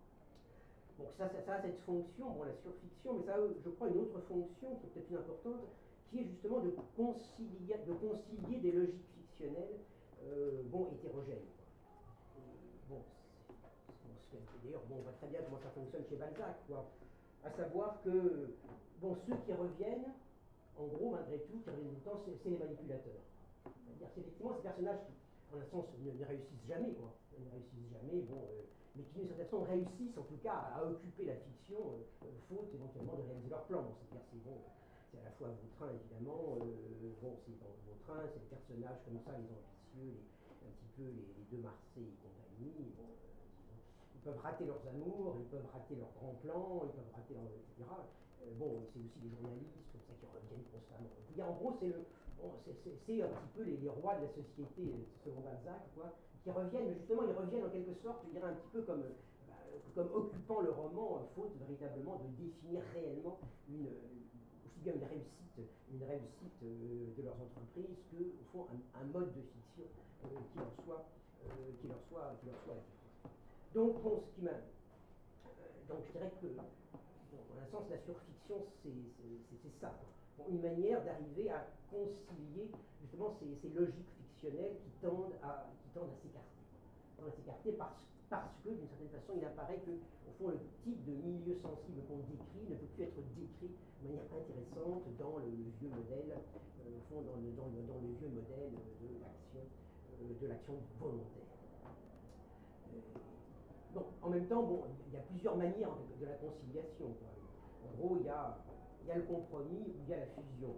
Donc ça, ça, ça a cette fonction, bon, la surfiction, mais ça a, je crois, une autre fonction qui est peut-être plus importante, qui est justement de concilier, de concilier des logiques fictionnelles euh, bon, hétérogènes. Et, bon, c'est, c'est, d'ailleurs, bon, on voit très bien comment ça fonctionne chez Balzac, quoi. À savoir que bon, ceux qui reviennent, en gros, malgré tout, qui reviennent tout le temps, c'est, c'est les manipulateurs. C'est-à-dire, c'est effectivement ces personnages qui, en un sens, ne, ne réussissent jamais, quoi. Ils ne réussissent jamais, bon, euh, mais qui, d'une certaine façon, réussissent, en tout cas, à, à occuper la fiction, euh, euh, faute éventuellement de réaliser leur plan. Bon, c'est-à-dire, c'est bon, c'est à la fois Vautrin, évidemment, euh, bon, c'est dans Vautrin, c'est les personnages comme ça, les ambitieux, les, un petit peu les, les deux Marsay et compagnie, bon, euh, disons, ils peuvent rater leurs amours, ils peuvent rater leurs grands plans, ils peuvent rater leurs, et cetera. Euh, bon, c'est aussi les journalistes, comme ça, qui reviennent constamment. Et en gros, c'est le, bon, c'est, c'est, c'est un petit peu les, les rois de la société, selon Balzac, quoi, qui reviennent, mais justement, ils reviennent en quelque sorte, je dirais, un petit peu comme, bah, comme occupant le roman, faute véritablement de définir réellement une, aussi bien une réussite, une réussite euh, de leurs entreprises que, au fond, un, un mode de fiction euh, qui leur soit, euh, qui leur soit, qui leur soit adéquat. Donc, bon, ce qui m'a, euh, donc je dirais que, bon, en un sens, la surfiction, c'est, c'est, c'est, c'est ça, quoi. Bon, une manière d'arriver à concilier justement ces, ces logiques fictionnelles qui tendent à, qui tendent à s'écarter. À s'écarter parce, parce que, d'une certaine façon, il apparaît que, au fond, le type de milieu sensible qu'on décrit ne peut plus être décrit de manière intéressante dans le, le vieux modèle, euh, au fond, dans le, dans, le, dans le vieux modèle de l'action, euh, de l'action volontaire. Euh, bon, en même temps, bon, il y a plusieurs manières de, de la conciliation, quoi. En gros, il y a Il y a le compromis ou il y a la fusion.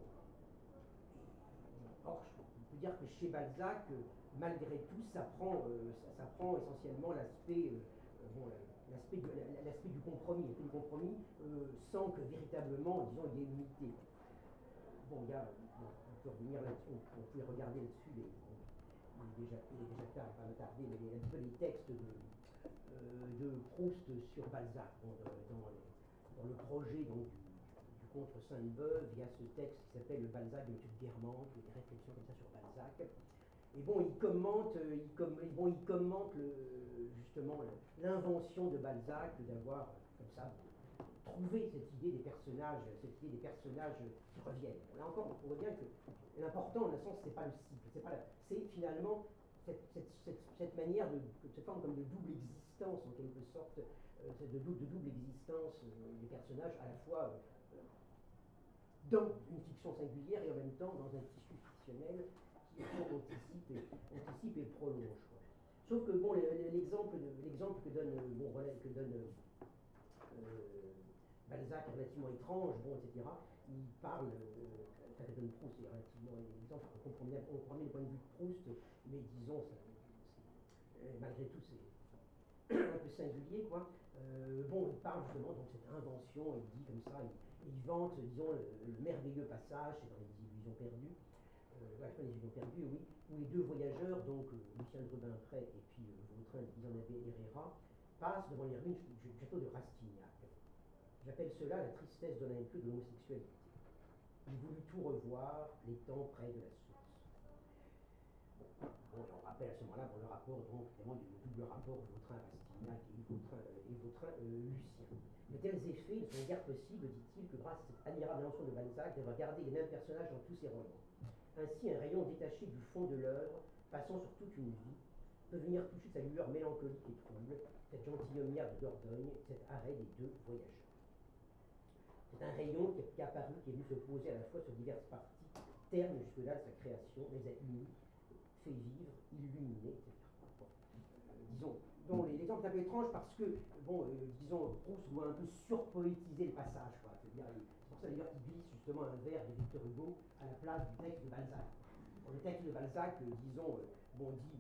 Or, on peut dire que chez Balzac, malgré tout, ça prend, euh, ça, ça prend essentiellement l'aspect, euh, bon, l'aspect, du, l'aspect du compromis, l'aspect du compromis euh, sans que véritablement, disons, il y ait une unité. Bon, il y a, bon, on peut revenir là-dessus, on, on peut regarder là-dessus, les, bon, il, est déjà, il est déjà tard, pas m'attarder, mais les, un peu les textes de, euh, de Proust sur Balzac, bon, dans, dans, les, dans le projet donc, du contre Sainte-Beuve, il y a ce texte qui s'appelle le Balzac de M. de Guermantes, des réflexions comme ça sur Balzac. Et bon, il commente, il, com, bon, il commente le, justement l'invention de Balzac d'avoir, comme ça, trouvé cette idée des personnages, cette idée des personnages qui reviennent. Là encore, on voit bien que l'important, en un sens, c'est pas le cycle, c'est pas la, c'est finalement cette, cette, cette, cette manière de, cette forme comme de double existence en quelque sorte, euh, de, de double existence euh, des personnages à la fois euh, dans une fiction singulière et en même temps dans un tissu fictionnel qui anticipe et, anticipe et prolonge, quoi. Sauf que bon, l'exemple, l'exemple que donne, bon, que donne euh, Balzac est relativement étrange, bon, et cetera. Il parle, euh, Catherine Proust est relativement l'exemple, on comprend bien, on comprend bien le point de vue de Proust, mais disons, ça, c'est, malgré tout, c'est un peu singulier, quoi. Euh, bon, il parle justement de cette invention, il dit comme ça, il, il vante, disons, le, le merveilleux passage, c'est dans les illusions perdues, euh, ouais, pas les illusions perdues, oui, où les deux voyageurs, donc euh, Lucien de Rubempré et puis euh, Vautrin de Isabelle Herrera, passent devant les ruines du château de Rastignac. J'appelle cela la tristesse de l'inclus de l'homosexualité. Il voulut tout revoir, les temps près de la source. Bon, bon on rappelle à ce moment-là bon, le rapport, donc, évidemment, le double rapport Vautrin-Rastignac et Vautrin-Lucien. Euh, de tels effets ne sont guère possibles, dit-il, que grâce à cette admirable invention de Balzac d'avoir gardé les mêmes personnages dans tous ses romans. Ainsi, un rayon détaché du fond de l'œuvre, passant sur toute une vie, peut venir toucher sa lueur mélancolique et trouble, cette gentilhommière de Dordogne, cet arrêt des deux voyageurs. C'est un rayon qui est apparu, qui est venu se poser à la fois sur diverses parties, terme jusque-là de sa création, les a unis, fait vivre, illuminé, et cetera. Bon. Euh, disons, bon, l'exemple est un peu étrange parce que, bon, euh, disons, Proust doit un peu surpoétiser le passage, quoi. C'est-à-dire, c'est pour ça d'ailleurs qu'il glisse justement un vers de Victor Hugo à la place du texte de Balzac. Dans le texte de Balzac, euh, disons, euh, bon, dit de manière moins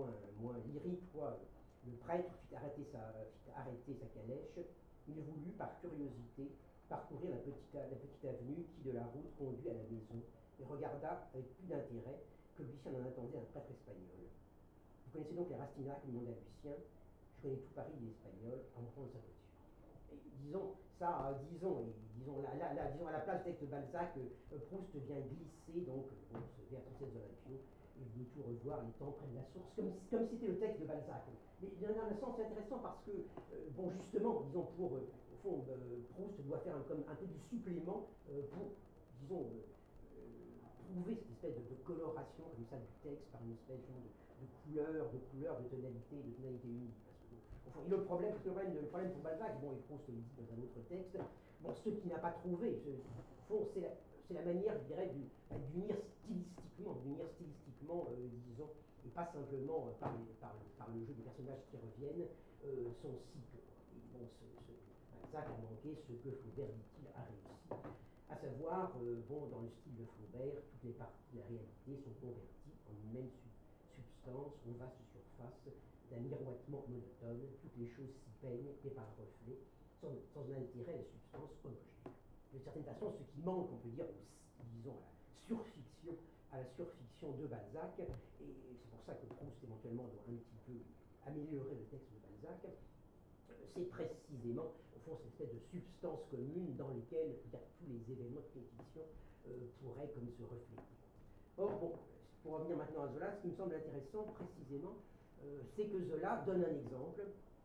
moins, moins lyrique, quoi. Le prêtre fit arrêter sa, fit arrêter sa calèche. Il voulut, par curiosité, parcourir la petite, la petite avenue qui, de la route, conduit à la maison, et regarda avec plus d'intérêt que Lucien n'en attendait un prêtre espagnol. Vous connaissez donc les Rastignac, le monde à Lucien. Je connais tout Paris des Espagnols en montant de sa voiture. Et disons, ça, euh, disons, et disons, là, là, là, disons, à la place du texte de Balzac, euh, Proust vient glisser donc bon, vers Tristesse de Olympion, et vous pouvez tout revoir, les temps près de la source, comme, comme si c'était le texte de Balzac. Mais dans un sens, c'est intéressant parce que, euh, bon, justement, disons, pour, euh, au fond, euh, Proust doit faire un, comme un peu du supplément euh, pour, disons, euh, euh, prouver cette espèce de, de coloration comme ça du texte par une espèce de, de couleur, de couleur, de tonalité, de tonalité unique. Parce que, au fond, et le problème, parce que le problème, le problème pour Balzac, bon, et Proust le dit dans un autre texte, bon, ce qu'il n'a pas trouvé, ce, au fond, c'est la, c'est la manière, je dirais, d'unir stylistiquement, d'unir stylistiquement, euh, disons, et pas simplement euh, par, les, par, le, par le jeu des personnages qui reviennent, euh, son cycle. Et bon, ce, ce, Balzac a manqué ce que Flaubert, dit-il, a réussi. À savoir, euh, bon, dans le style de Flaubert, toutes les parties de la réalité sont converties en une même su substance, ou vaste surface, d'un miroitement monotone, toutes les choses s'y peignent et par reflet, sans, sans altérer la substance homogène. De certaine façon, ce qui manque, on peut dire, au, disons, à la surfiction, à la surfiction de Balzac, et c'est pour ça que Proust éventuellement doit un petit peu améliorer le texte de Balzac, c'est précisément, au fond, cette espèce de substance commune dans laquelle dire, tous les événements de fiction euh, pourraient comme se refléter. Or, bon, pour revenir maintenant à Zola, ce qui me semble intéressant précisément, euh, c'est que Zola donne un exemple.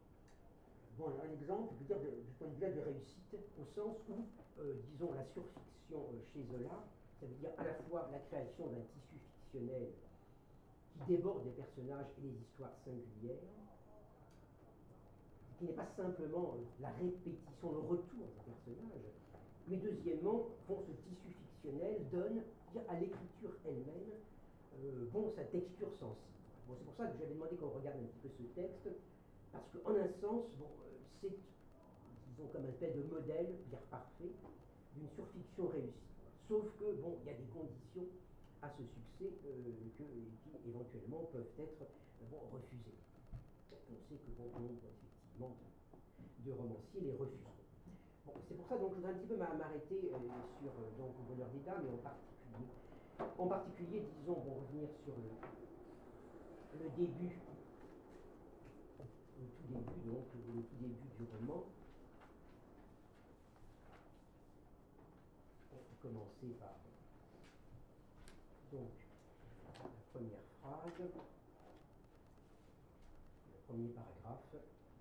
Bon, un exemple, je veux dire, de, du point de vue de réussite, au sens où, euh, disons, la surfiction euh, chez Zola, ça veut dire à la fois la création d'un tissu fictionnel qui déborde des personnages et des histoires singulières, qui n'est pas simplement euh, la répétition, le retour des personnages, mais deuxièmement, bon, ce tissu fictionnel donne dire, à l'écriture elle-même euh, bon, sa texture sensible. Bon, c'est pour ça que j'avais demandé qu'on regarde un petit peu ce texte, parce qu'en un sens, bon, euh, c'est, disons, comme un espèce de modèle, dire parfait, d'une surfiction réussie. Sauf que, bon, il y a des conditions à ce succès euh, que, qui, éventuellement, peuvent être euh, bon, refusées. On sait que bon nombre, effectivement, de, de romanciers les refuseront. Bon, c'est pour ça, donc, je voudrais un petit peu m'arrêter euh, sur euh, donc, le bonheur des dames, et en particulier, en particulier, disons, bon, revenir sur le, le début, le tout début, donc, le tout début du roman. On va commencer par, donc, la première phrase, le premier paragraphe.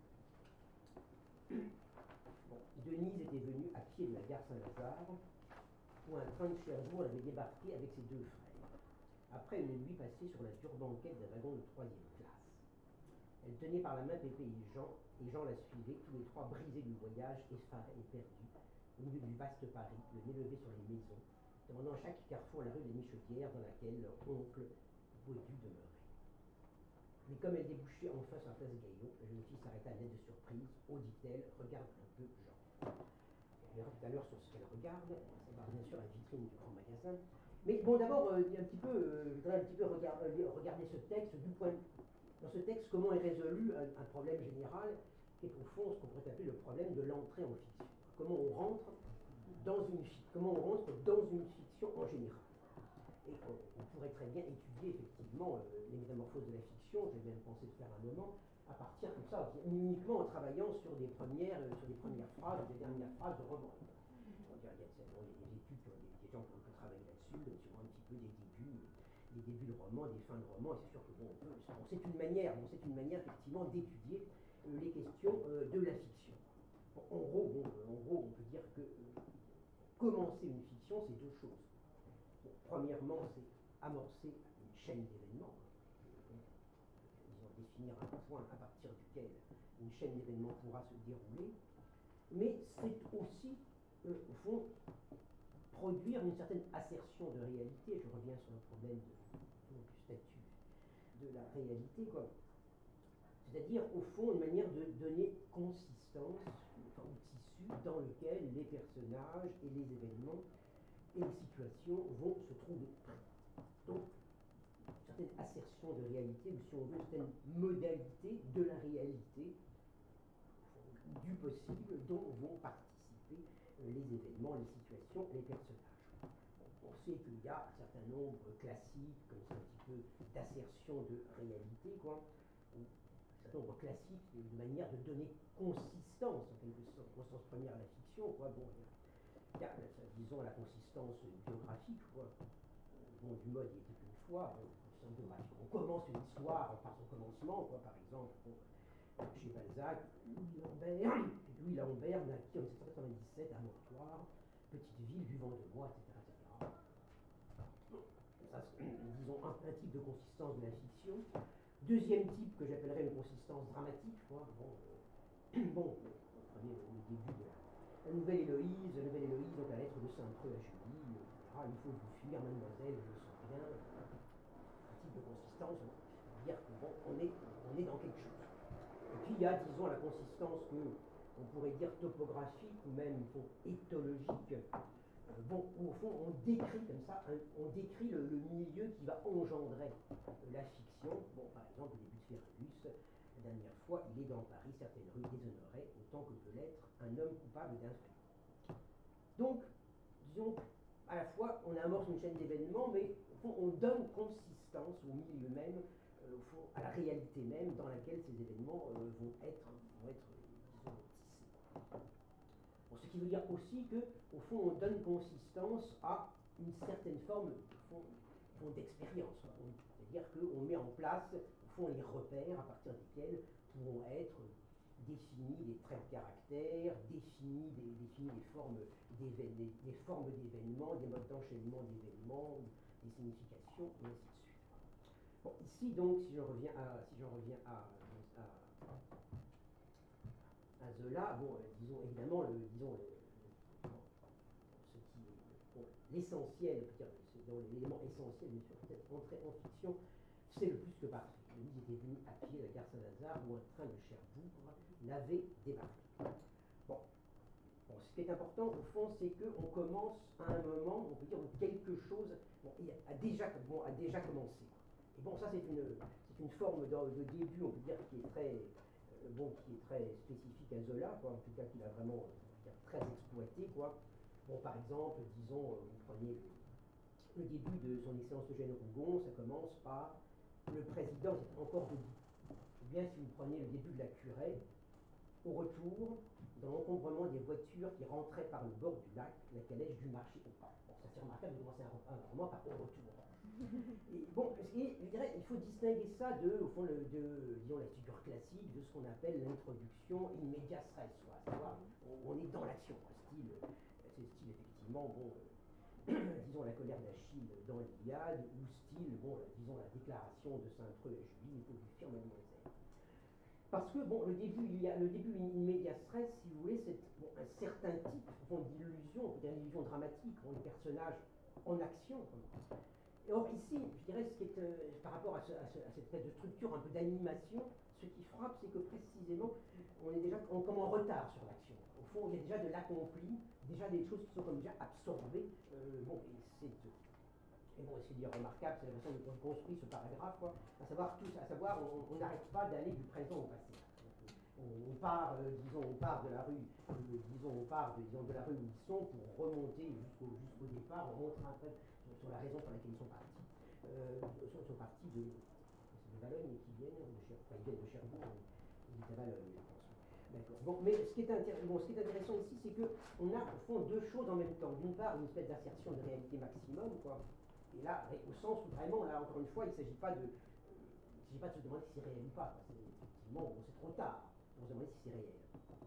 Bon, Denise était venue à pied de la gare Saint-Lazare, où un train de Cherbourg l'avait débarqué avec ses deux frères, après une nuit passée sur la dure banquette d'un wagon de troisième classe. Elle tenait par la main Pépé et Jean, et Jean la suivait, tous les trois brisés du voyage, effarés et perdus, au milieu du vaste Paris, le nez levé sur les maisons, demandant à chaque carrefour la rue des Michaudières dans laquelle leur oncle Baudu demeurait. Mais comme elle débouchait enfin sur la place Gaillon, la jeune fille s'arrêta net de surprise. Oh, dit-elle, regarde un peu Jean. On verra tout à l'heure sur ce qu'elle regarde, ça va bien sûr à la vitrine du grand magasin. Mais bon, d'abord, euh, un petit peu, euh, je voudrais un petit peu regarder, regarder ce texte du point de vue. Dans ce texte, comment est résolu un, un problème général qui est au fond ce qu'on pourrait appeler le problème de l'entrée en fiction. Comment on rentre dans une comment on rentre dans une fiction en général. Et on, on pourrait très bien étudier effectivement euh, les métamorphoses de la fiction, j'ai même pensé de faire un moment, à partir comme ça, uniquement en travaillant sur des premières, euh, sur des premières phrases, des dernières phrases de romans. On dirait, il y a bon, des, des études, des, des gens qui ont travaillé là-dessus, sur un petit peu des débuts, des débuts de romans, des fins de romans, et c'est sûr que bon, bon, c'est une manière, bon, c'est une manière effectivement d'étudier euh, les questions euh, de la fiction. Bon, en gros, bon, euh, en gros, on peut dire que euh, commencer une fiction, c'est deux choses. Bon, premièrement, c'est amorcer une chaîne d'événements, disons définir un point à partir duquel une chaîne d'événements pourra se dérouler, mais c'est aussi, euh, au fond, produire une certaine assertion de réalité. Je reviens sur le problème de, du statut de la réalité, quoi. C'est-à-dire, au fond, une manière de donner consistance enfin, au tissu dans lequel les personnages et les événements et les situations vont se trouver. Donc, d'une certaine certaine assertion de réalité, ou si on veut, une certaine modalité de la réalité, du possible, dont vont participer euh, les événements, les situations, les personnages. On sait qu'il y a un certain nombre classiques, comme c'est un petit peu d'assertion de réalité, quoi, ou un certain nombre classique de manière de donner consistance, en quelque sorte, au sens premier à la fiction, quoi. Bon, il y a, disons, la consistance biographique, quoi. Bon, Dumas, il était une fois, bon, on commence une histoire par son commencement, quoi, par exemple, bon, chez Balzac, Louis Lambert, Louis Lambert naquit en dix-sept cent quatre-vingt-dix-sept à Mortoire, petite ville du Vent-de-Bois, et cetera, et cetera. Ça, disons, un, un type de consistance de la fiction. Deuxième type que j'appellerais une consistance dramatique, quoi. Bon, euh, bon vous prenez le, le début de la, la Nouvelle Héloïse, la Nouvelle Héloïse, donc la lettre de Saint-Preux à Julie, et cetera. Il faut vous fuir, mademoiselle, je le sens bien. Un type de consistance, on va dire que bon, on est, on est dans quelque chose. Et puis il y a, disons, la consistance que on pourrait dire topographique ou même bon, éthologique. Euh, bon, au fond, on décrit comme ça, un, on décrit le, le milieu qui va engendrer euh, la fiction. Bon, par exemple, au début de Ferragus, la dernière fois, il est dans Paris, certaines rues déshonorées, autant que peut l'être un homme coupable d'un crime. Donc, disons, à la fois, on amorce une chaîne d'événements, mais au fond, on donne consistance au milieu même, euh, au fond, à la réalité même dans laquelle ces événements euh, vont être, vont être disons, tissés. Bon, ce qui veut dire aussi que, au fond, on donne consistance à une certaine forme, au fond, fond d'expérience. C'est-à-dire qu'on met en place, au fond, les repères à partir desquels pourront être définis des traits de caractère, définis des, définis des formes des, des formes d'événements, des modes d'enchaînement d'événements, des significations, et ainsi de suite. Bon, ici donc, si j'en reviens à, si j'en reviens à, à, à Zola, bon, euh, disons évidemment, le, disons, le, le, ce qui est bon, l'essentiel, l'élément essentiel, bien sûr, peut-être entrer en fiction, c'est le plus que parfait. Lui était venu à pied de la gare Saint-Lazare où un train de Cherbourg l'avait débarqué. Bon. Bon, ce qui est important, au fond, c'est qu'on commence à un moment, on peut dire, où quelque chose bon, a, déjà, bon, a déjà commencé. Et bon, ça, c'est une, c'est une forme de, de début, on peut dire, qui est très, euh, bon, qui est très spécifique à Zola, quoi, en tout cas, qu'il a vraiment dire, très exploité, quoi. Bon, par exemple, disons, euh, vous prenez le, le début de son excellence Eugène Rougon, ça commence par le président est encore debout. Ou bien, si vous prenez le début de la Curée, au retour, dans l'encombrement des voitures qui rentraient par le bord du lac, la calèche dut marcher au pas. Bon, ça c'est remarquable de commencer un, un roman par au retour. Et bon, et, je dirais, il faut distinguer ça de, au fond, le, de, disons, la figure classique de ce qu'on appelle l'introduction in medias res, à savoir, on, on est dans l'action, style, c'est style effectivement, bon, euh, disons la colère d'Achille dans l'Iliade, ou style, bon, la, disons la déclaration de Saint-Preux à Julie, il faut lui fuir, mademoiselle. Parce que, bon, le début, il y a, le début in medias res, si vous voulez, c'est bon, un certain type bon, d'illusion, on peut dire une illusion dramatique, bon, les personnages en action. Et or, ici, je dirais, ce qui est, euh, par rapport à, ce, à, ce, à cette espèce de structure un peu d'animation, ce qui frappe, c'est que précisément, on est déjà on, comme en retard sur l'action. Au fond, il y a déjà de l'accompli, déjà des choses qui sont comme déjà absorbées. Euh, bon, et c'est... Et bon, ce qui est remarquable, c'est la façon dont on construit ce paragraphe, quoi. À savoir, tous, à savoir, on n'arrête pas d'aller du présent au passé. On, on part, euh, disons, on part de la rue, euh, disons, on part de, disons, de la rue où ils sont pour remonter jusqu'au jusqu'au départ. On montre un peu sur, sur la raison pour laquelle ils sont partis. Euh, ils sont, sont partis de, de Valognes qui viennent de Cherbourg, enfin, ils viennent de Cherbourg, ils étaient à Valognes, je pense. D'accord. Bon, mais ce qui est, bon, ce qui est intéressant ici, c'est qu'on a au fond deux choses en même temps. D'une part, une espèce d'assertion de réalité maximum, quoi. Et là, au sens où vraiment, là, encore une fois, il ne s'agit pas de, euh, il s'agit pas de se demander si c'est réel ou pas. C'est, effectivement, bon, c'est trop tard pour se demander si c'est réel.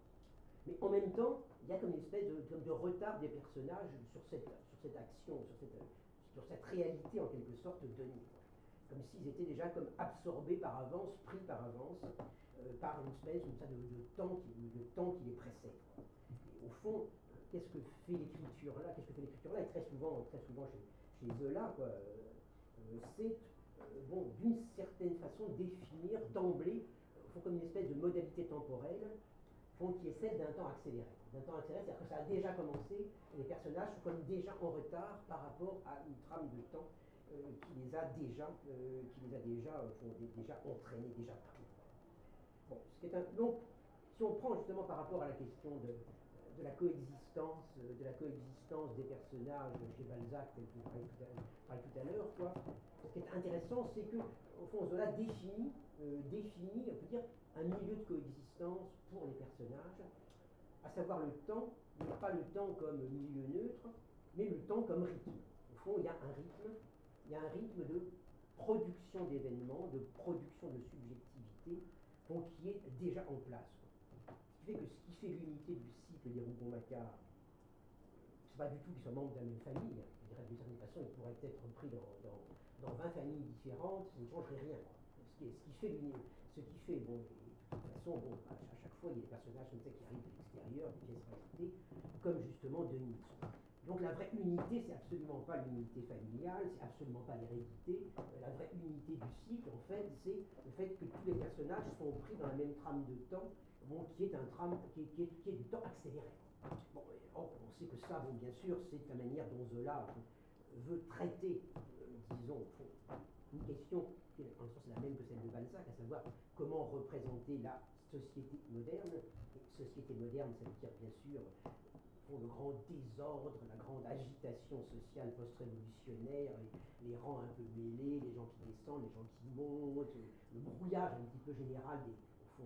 Mais en même temps, il y a comme une espèce de, de, de retard des personnages sur cette, sur cette action, sur cette, sur cette réalité en quelque sorte donnée. Comme s'ils étaient déjà comme absorbés par avance, pris par avance, euh, par une espèce comme ça, de, de, temps qui, de temps qui les précède. Et au fond, qu'est-ce que fait l'écriture là Qu'est-ce que fait l'écriture là Et très souvent, très souvent chez chez Zola, quoi, euh, c'est euh, bon, d'une certaine façon définir d'emblée, euh, comme une espèce de modalité temporelle, font qui est celle d'un temps accéléré. D'un temps accéléré, c'est-à-dire que ça a déjà commencé, et les personnages sont comme déjà en retard par rapport à une trame de temps euh, qui les a déjà, euh, qui les a déjà, euh, font, déjà entraînés, déjà pris. Bon, ce qui est un, donc, si on prend justement par rapport à la question de, de la coexistence, euh, de la coexistence des personnages chez Balzac, tel que je parlais tout à, tout à l'heure, quoi, ce qui est intéressant, c'est que, au fond, Zola définit, euh, définit, on peut dire, un milieu de coexistence pour les personnages, à savoir le temps, mais pas le temps comme milieu neutre, mais le temps comme rythme. Au fond, il y a un rythme, il y a un rythme de production d'événements, de production de subjectivité, bon, qui est déjà en place. Ce qui fait que ce qui fait l'unité du cycle des Rougon-Macquart, c'est pas du tout qu'ils soient membres de la même famille. Je dirais d'une certaine façon, ils pourraient être pris dans, dans, dans vingt familles différentes, ça ne changerait rien. Quoi. Ce, qui, ce qui fait l'unité, ce qui fait, bon, de toute façon, bon, à, à chaque fois, il y a des personnages comme ça qui arrivent de l'extérieur, des pièces rajoutées, comme justement Denis. Donc la vraie unité, c'est absolument pas l'unité familiale, c'est absolument pas l'hérédité. La vraie unité du cycle, en fait, c'est le fait que tous les personnages sont pris dans la même trame de temps, bon, qui est un trame, qui est, qui est, qui est du temps accéléré. Bon, or, on sait que ça, bon, bien sûr, c'est la manière dont Zola veut traiter, euh, disons, une question qui, en sens, c'est la même que celle de Balzac, à savoir comment représenter la société moderne. Et société moderne, ça veut dire, bien sûr, le grand désordre, la grande agitation sociale post-révolutionnaire, les, les rangs un peu mêlés, les gens qui descendent, les gens qui montent, le brouillage un petit peu général des, au fond,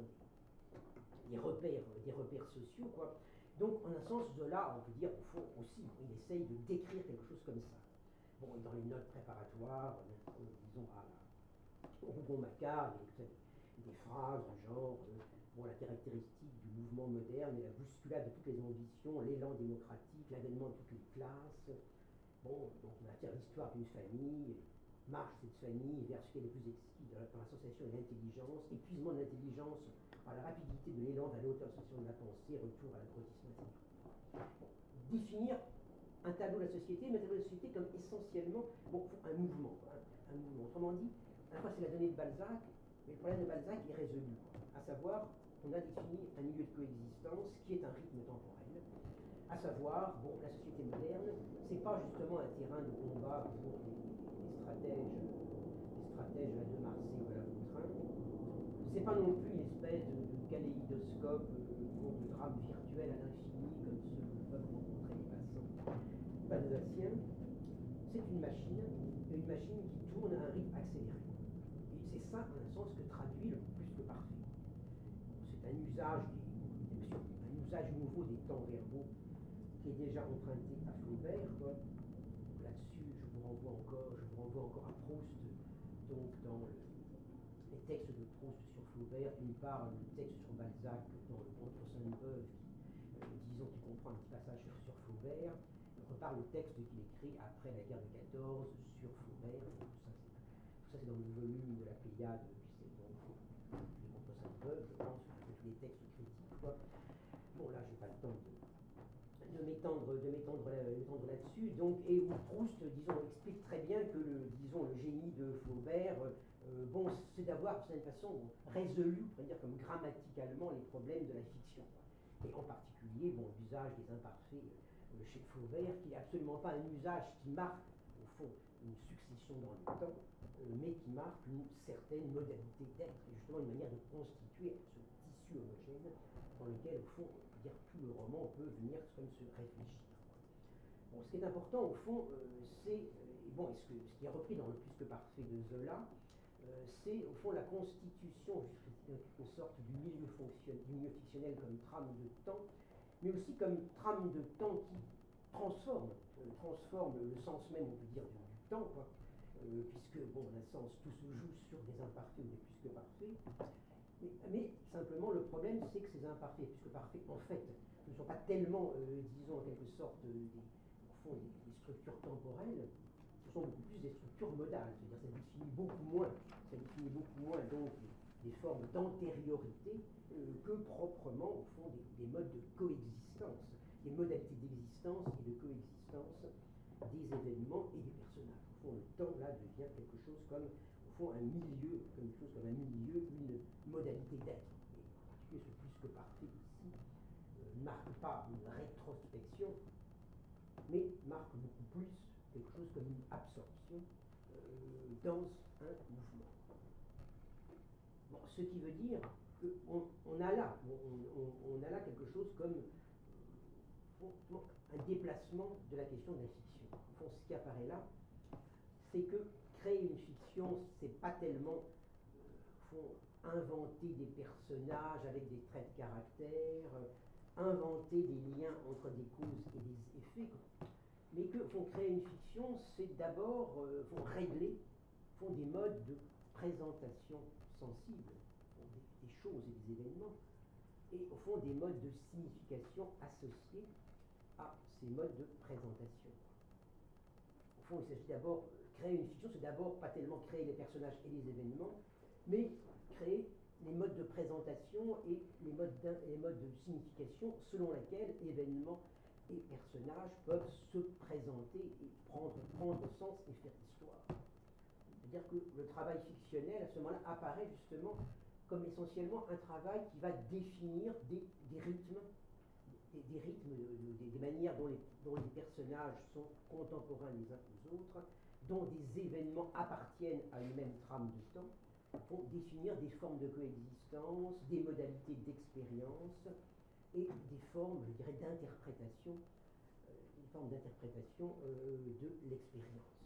des, des repères, des repères sociaux, quoi. Donc, en un sens, Zola, on peut dire, au fond, aussi, il essaye de décrire quelque chose comme ça. Bon, dans les notes préparatoires, disons, à la, au Rougon-Macquart, il y a des phrases du genre, euh, bon, la caractéristique du mouvement moderne et la bousculade de toutes les ambitions, l'élan démocratique, l'avènement de toutes les classes. Bon, donc on a l'histoire d'une famille, marche cette famille vers ce qu'elle est plus exquis dans la, dans la sensation de l'intelligence, épuisement de l'intelligence par la rapidité de l'élan vers l'autre sensation de la pensée, retour à l'abrutissement, et cetera. Bon, définir un tableau de la société, mais un tableau de la société comme essentiellement bon, un mouvement, quoi, un, un mouvement. Autrement dit, à la fois c'est la donnée de Balzac, mais le problème de Balzac est résolu, quoi. À savoir, on a défini un milieu de coexistence qui est un rythme temporel, à savoir, bon, la société moderne, c'est pas justement un terrain de combat pour les, les stratèges, les stratèges à la de Marsay ou à la Vautrin, c'est pas non plus une espèce de, de kaléidoscope euh, de drame virtuel à l'infini comme ceux que peuvent rencontrer les passants balzaciens, c'est une machine, une machine qui tourne à un rythme accéléré. Et c'est ça, en un sens, que traduit le plus que parfait. C'est un usage, des, un usage nouveau des temps verbaux qui est déjà emprunté à Flaubert. Là-dessus, je vous renvoie encore, je vous renvoie encore à Proust, donc dans le, les textes de Proust sur Flaubert, d'une part le texte sur Balzac dans le Contre Sainte-Beuve, qui, euh, disons, qui comprend un petit passage sur, sur Flaubert, d'autre part le texte qu'il écrit après la guerre de quatorze sur Flaubert. Tout ça, tout ça c'est dans le volume de la Pléiade, puis c'est donc le Contre Sainte-Beuve, je pense, avec les textes critiques, quoi. Bon, là, j'ai pas le temps de de m'étendre de m'étendre là, là-dessus, donc, et où Proust, disons, explique très bien que le, disons, le génie de Flaubert, euh, bon, c'est d'avoir, de certaine façon, résolu, on pourrait dire comme grammaticalement, les problèmes de la fiction. Et en particulier, bon, l'usage des imparfaits euh, chez Flaubert, qui n'est absolument pas un usage qui marque, au fond, une succession dans le temps, euh, mais qui marque une certaine modalité d'être, et justement une manière de constituer ce tissu homogène dans lequel, au fond, dire, tout le roman peut venir comme se réfléchir. Bon, ce qui est important, au fond, euh, c'est, euh, bon, et ce, que, ce qui est repris dans le Plus que parfait de Zola, euh, c'est, au fond, la constitution, en quelque sorte, du milieu, du milieu fictionnel comme trame de temps, mais aussi comme trame de temps qui transforme, euh, transforme le sens même, on peut dire, du, du temps, quoi, euh, puisque, bon, en un sens, tout se joue sur des imparfaits ou des plus que parfaits. Mais, mais simplement, le problème, c'est que ces imparfaits, puisque parfaits, en fait, ne sont pas tellement, euh, disons, en quelque sorte, euh, des, au fond, des, des structures temporelles, ce sont beaucoup plus des structures modales. C'est-à-dire, ça définit beaucoup moins, ça définit beaucoup moins, donc, des, des formes d'antériorité euh, que proprement, au fond, des, des modes de coexistence, des modalités d'existence et de coexistence des événements et des personnages. Au fond, le temps, là, devient quelque chose comme un milieu, quelque chose comme un milieu, une modalité d'être. Et en particulier, ce plus que parfait ici euh, ne marque pas une rétrospection, mais marque beaucoup plus quelque chose comme une absorption, euh, dans un mouvement. Bon, ce qui veut dire qu'on on a là, on, on, on a là quelque chose comme euh, un déplacement de la question de la fiction. Au fond, ce qui apparaît là, c'est que créer une fiction, c'est pas tellement euh, fond, inventer des personnages avec des traits de caractère, euh, inventer des liens entre des causes et des effets, mais que font créer une fiction, c'est d'abord euh, font régler font des modes de présentation sensibles, font des, des choses et des événements, et au fond des modes de signification associés à ces modes de présentation. Au fond, il s'agit d'abord créer une fiction, c'est d'abord pas tellement créer les personnages et les événements, mais créer les modes de présentation et les modes, les modes de signification selon lesquels événements et personnages peuvent se présenter et prendre, prendre sens et faire histoire. C'est-à-dire que le travail fictionnel, à ce moment-là, apparaît justement comme essentiellement un travail qui va définir des, des rythmes, des, des rythmes, des, des manières dont les, dont les personnages sont contemporains les uns aux autres, dont des événements appartiennent à une même trame de temps, pour définir des formes de coexistence, des modalités d'expérience et des formes, je dirais, d'interprétation, euh, des formes d'interprétation euh, de l'expérience.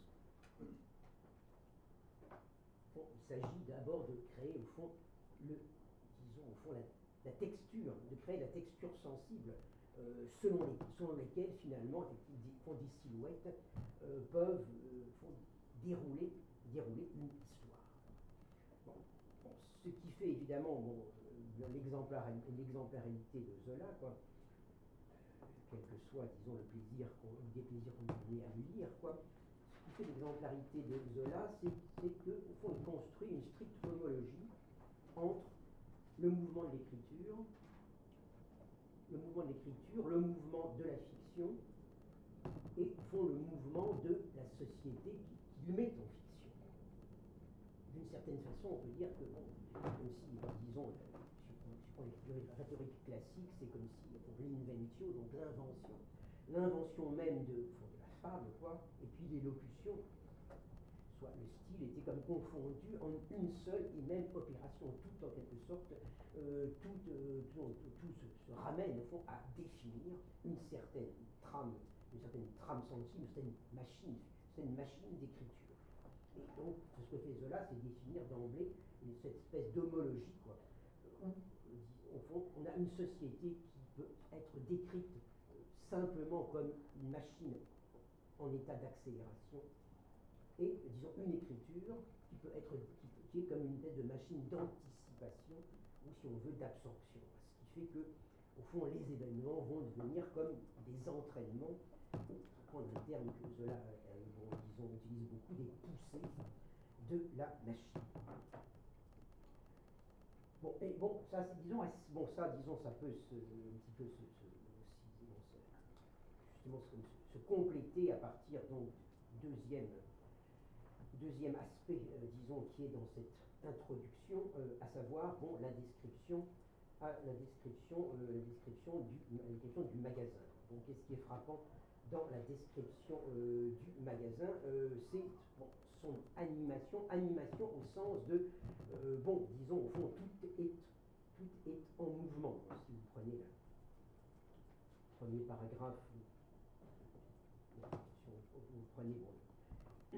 Bon, il s'agit d'abord de créer, au fond, le, disons, au fond, la, la texture, de créer la texture sensible euh, selon, les, selon lesquelles, finalement, font des silhouettes euh, peuvent euh, font dérouler, dérouler une histoire. Bon, bon, ce qui fait évidemment bon, euh, l'exemplarité de Zola, quoi, quel que soit, disons, le plaisir, des plaisirs qu'on a à lui lire, quoi. Ce qui fait l'exemplarité de Zola, c'est qu'au fond, il construit une stricte homologie entre le mouvement de l'écriture, le mouvement de l'écriture, le mouvement de la fiction, et au fond, le mouvement de la société qui, qui le met en fiction. D'une certaine façon, on peut dire que, bon, comme si, disons, si on prend la rhétorique classique, c'est comme si, pour l'inventio, donc l'invention, l'invention même de, de la fable, quoi, et puis l'élocution, soit le style était comme confondu en une seule et même opération, tout en quelque sorte, euh, tout, euh, tout, tout, tout se, se ramène au fond à définir une certaine trame, une certaine trame sensible, une certaine machine, c'est une machine d'écriture. Et donc, ce que fait Zola, c'est définir d'emblée cette espèce d'homologie, quoi, où, au fond, on a une société qui peut être décrite simplement comme une machine en état d'accélération, et, disons, une écriture qui peut être, qui, peut, qui est comme une espèce de machine d'anticipation, ou si on veut, d'absorption. Ce qui fait que, au fond, les événements vont devenir comme des entraînements, pour prendre un terme que Zola, euh, bon, disons, utilise beaucoup, des poussées de la machine. Bon, et bon, ça, disons, bon, ça, disons, ça peut se, un petit peu se, se, aussi, bon, se, justement, se, se compléter à partir, donc, du deuxième, deuxième aspect, euh, disons, qui est dans cette introduction, euh, à savoir, bon, la description, à la description, euh, la description du, la description du magasin. Donc, qu'est-ce qui est frappant dans la description euh, du magasin, euh, c'est bon, son animation, animation au sens de, euh, bon, disons, au fond, tout est, tout est en mouvement. Donc, si vous prenez le premier paragraphe, bon, si on, vous prenez, bon,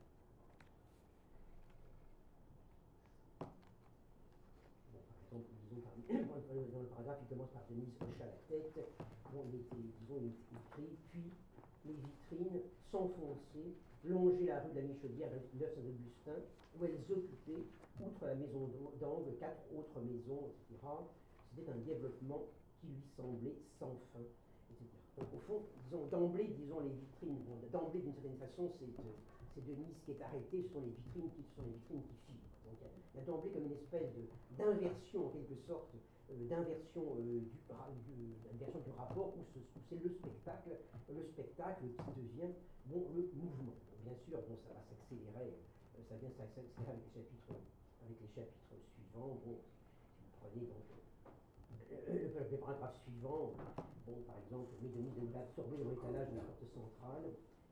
bon, par exemple, disons, par, dans le paragraphe, il commence par Denise hoche à la tête, bon, il était, disons, il était écrit, puis les vitrines s'enfonçaient, longeaient la rue de la Michaudière, neuf Saint-Augustin, où elles occupaient, outre la maison d'angle, quatre autres maisons, et cetera. C'était un développement qui lui semblait sans fin, et cetera. Donc au fond, disons, d'emblée, disons, les vitrines, bon, d'emblée, d'une certaine façon, c'est, c'est Denise qui est arrêtée, ce sont les vitrines qui, ce sont les vitrines qui filent. Donc il y a d'emblée comme une espèce de, d'inversion, en quelque sorte, Euh, d'inversion, euh, du, du, d'inversion du rapport où, ce, où c'est le spectacle, le spectacle qui devient bon, le mouvement. Bon, bien sûr, bon, ça va s'accélérer, euh, ça vient s'accélérer avec les chapitres, avec les chapitres suivants. Bon, si vous prenez donc euh, le, le paragraphe suivant, bon, par exemple, Médonice de l'absorber dans l'étalage de la porte centrale,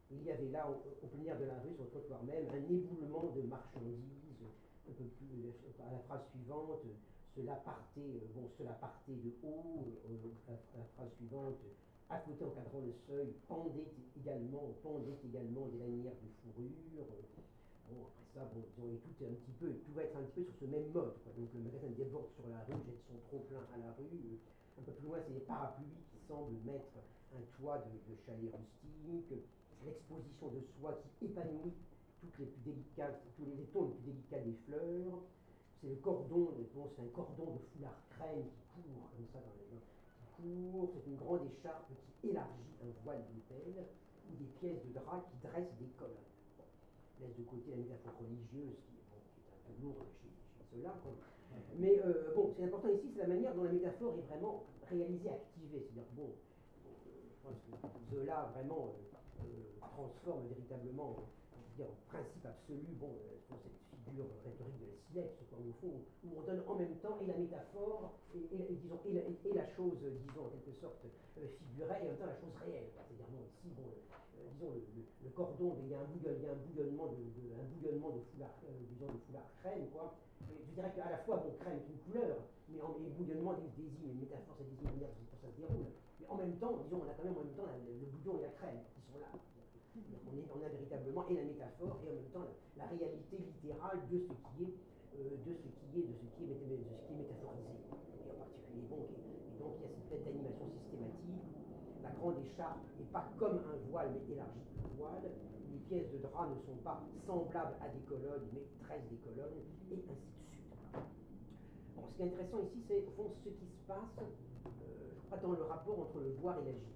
il y avait là, au, au plein air de la rue, sur le trottoir même, un éboulement de marchandises, un peu plus, à la phrase suivante, cela partait, euh, bon, cela partait de haut, euh, la, la phrase suivante, à côté encadrant le seuil, pendait également, pendait également des lanières de fourrure. Bon, après ça, bon, disons, et tout est un petit peu, tout va être un petit peu sur ce même mode, quoi. Donc le magasin déborde sur la rue, jette son trop plein à la rue. Un peu plus loin, c'est des parapluies qui semblent mettre un toit de, de chalet rustique. C'est l'exposition de soie qui épanouit toutes les plus délicates, tous les tons les plus délicats des fleurs. C'est le cordon, bon, c'est un cordon de foulard crème qui court comme ça dans les mains, qui court. C'est une grande écharpe qui élargit un voile d'autel ou des pièces de drap qui dressent des colonnes. Laisse de côté la métaphore religieuse qui, bon, qui est un peu lourde chez, chez ceux-là. Mais euh, bon, c'est important ici, c'est la manière dont la métaphore est vraiment réalisée, activée. C'est-à-dire, bon, euh, je pense que Zola vraiment euh, euh, transforme véritablement, je veux dire, en principe absolu, bon, euh, cette figure rhétorique de la silex, quoi, au fond, où on donne en même temps et la métaphore, et, et, et disons, et la, et la chose, disons, en quelque sorte, euh, figurée, et en même temps la chose réelle. C'est-à-dire, bon, ici, bon, euh, disons, le, le, le cordon, il y a un, bouillon, il y a un bouillonnement de, de, un bouillonnement de foulard, euh, disons, de foulard crème, quoi. Et je dirais qu'à la fois, bon, crème est une couleur, mais en, et bouillonnement désigne une métaphore, ça désigne une manière dont ça se déroule. Mais en même temps, disons, on a quand même en même temps la, le, le bouillon et la crème qui sont là. On, est, on a véritablement et la métaphore et en même temps la, la réalité littérale de ce qui est, euh, de ce qui est, de ce qui est, de ce qui est métaphorisé. Et en particulier, bon, et, et donc il y a cette tête d'animation systématique. La grande écharpe n'est pas comme un voile, mais élargie le voile. Les pièces de drap ne sont pas semblables à des colonnes, mais tressent des colonnes, et ainsi de suite. Bon, ce qui est intéressant ici, c'est au fond ce qui se passe, euh, je crois, dans le rapport entre le voir et l'agir.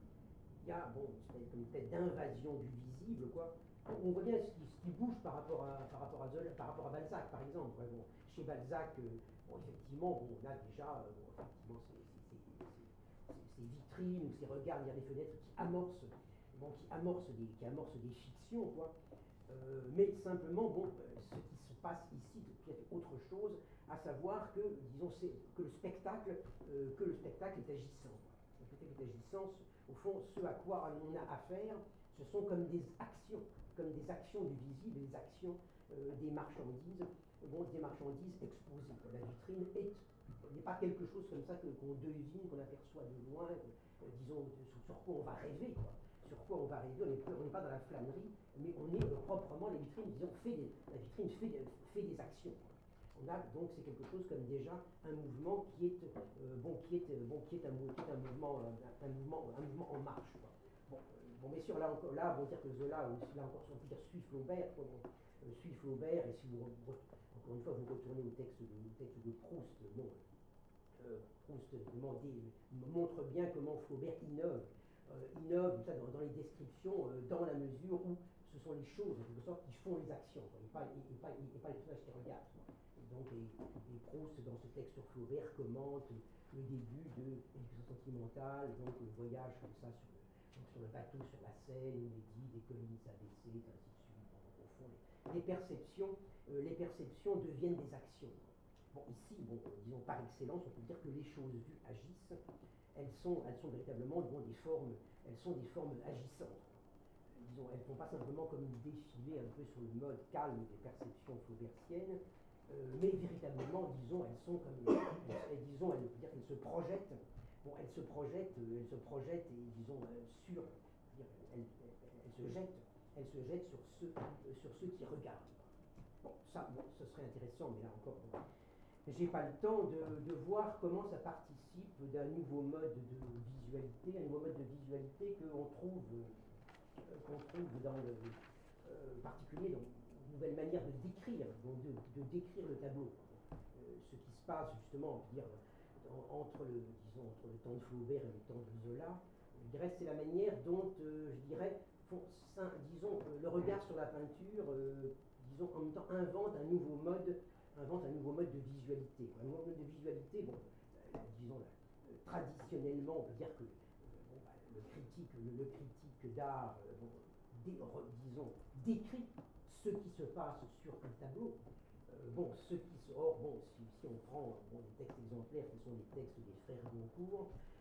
Il y a, bon, c'est une tête d'invasion du visible, quoi. On voit bien ce qui, ce qui bouge par rapport à, par rapport à Zola, par rapport à Balzac, par exemple. Quoi. Bon, chez Balzac, euh, bon, effectivement, bon, on a déjà, euh, bon, effectivement, ces, ces, ces, ces vitrines ou ces regards derrière les fenêtres qui amorcent, bon, qui amorcent des, qui amorcent des fictions, quoi. Euh, mais simplement, bon, euh, ce qui se passe ici, c'est peut-être autre chose, à savoir que, disons, c'est que le spectacle, euh, que le spectacle est agissant. Le spectacle est agissant. Au fond, ce à quoi on a affaire, ce sont comme des actions, comme des actions du visible, des actions euh, des marchandises, bon, des marchandises exposées. La vitrine est, n'est pas quelque chose comme ça que, qu'on devine, qu'on aperçoit de loin, euh, disons, sur, sur quoi on va rêver, quoi. Sur quoi on va rêver, on n'est pas dans la flânerie, mais on est euh, proprement, les vitrines, disons, fait des, la vitrine fait, fait des actions. On a donc c'est quelque chose comme déjà un mouvement qui est euh, bon qui est euh, bon qui est un, qui est un mouvement un, un mouvement un mouvement en marche, quoi. Bon, euh, bon bien sûr là encore là on va dire que Zola aussi là encore si on peut dire suit Flaubert, quoi, bon, euh, suit Flaubert, et si vous encore une fois vous retournez au texte de, au texte de Proust, bon euh, Proust demandé, montre bien comment Flaubert innove euh, innove ça, dans, dans les descriptions euh, dans la mesure où ce sont les choses en quelque sorte qui font les actions, quoi, et pas et, et pas et, et pas les personnages qui regardent, quoi. Donc, et, et Proust, dans ce texte sur Flaubert, commente le début de l'éducation sentimentale, donc le voyage comme ça sur le, donc sur le bateau, sur la Seine, il est dit des collines s'abaisser, ainsi de suite. Bon, au fond, les, les perceptions, euh, les perceptions deviennent des actions. Bon, ici, bon, disons par excellence, on peut dire que les choses vues agissent. Elles sont, elles sont véritablement bon, des formes, elles sont des formes agissantes. Disons, elles ne font pas simplement comme défiler un peu sur le mode calme des perceptions flaubertiennes. Euh, mais véritablement, disons, elles sont comme, elles, disons, elles, dire qu'elles se projettent, bon, elles se projettent, euh, elles se projettent, et disons, euh, sur, dire, elles, elles, elles se jettent, elles se jettent sur ceux, euh, sur ceux qui regardent. Bon, ça, bon, ce serait intéressant, mais là encore, bon, j'ai pas le temps de, de voir comment ça participe d'un nouveau mode de visualité, un nouveau mode de visualité que l'on trouve, euh, qu'on trouve dans le euh, particulier, donc, nouvelle manière de décrire, donc de, de décrire le tableau. Euh, ce qui se passe justement, dire, dans, entre, le, disons, entre le temps de Flaubert et le temps de Zola, je dirais c'est la manière dont, euh, je dirais, font, disons, euh, le regard sur la peinture, euh, disons, en même temps invente un nouveau mode, invente un nouveau mode de visualité. Un nouveau mode de visualité, bon, euh, disons, là, euh, traditionnellement, on peut dire que euh, bon, bah, le critique, le, le critique d'art, euh, bon, dé, re, disons, décrit ce qui se passe sur un tableau. Euh, bon, ce qui se... Or, bon, si, si on prend bon, les textes exemplaires qui sont les textes des frères Goncourt,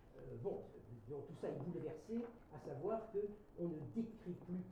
Euh, bon, donc tout ça est bouleversé, à savoir qu'on ne décrit plus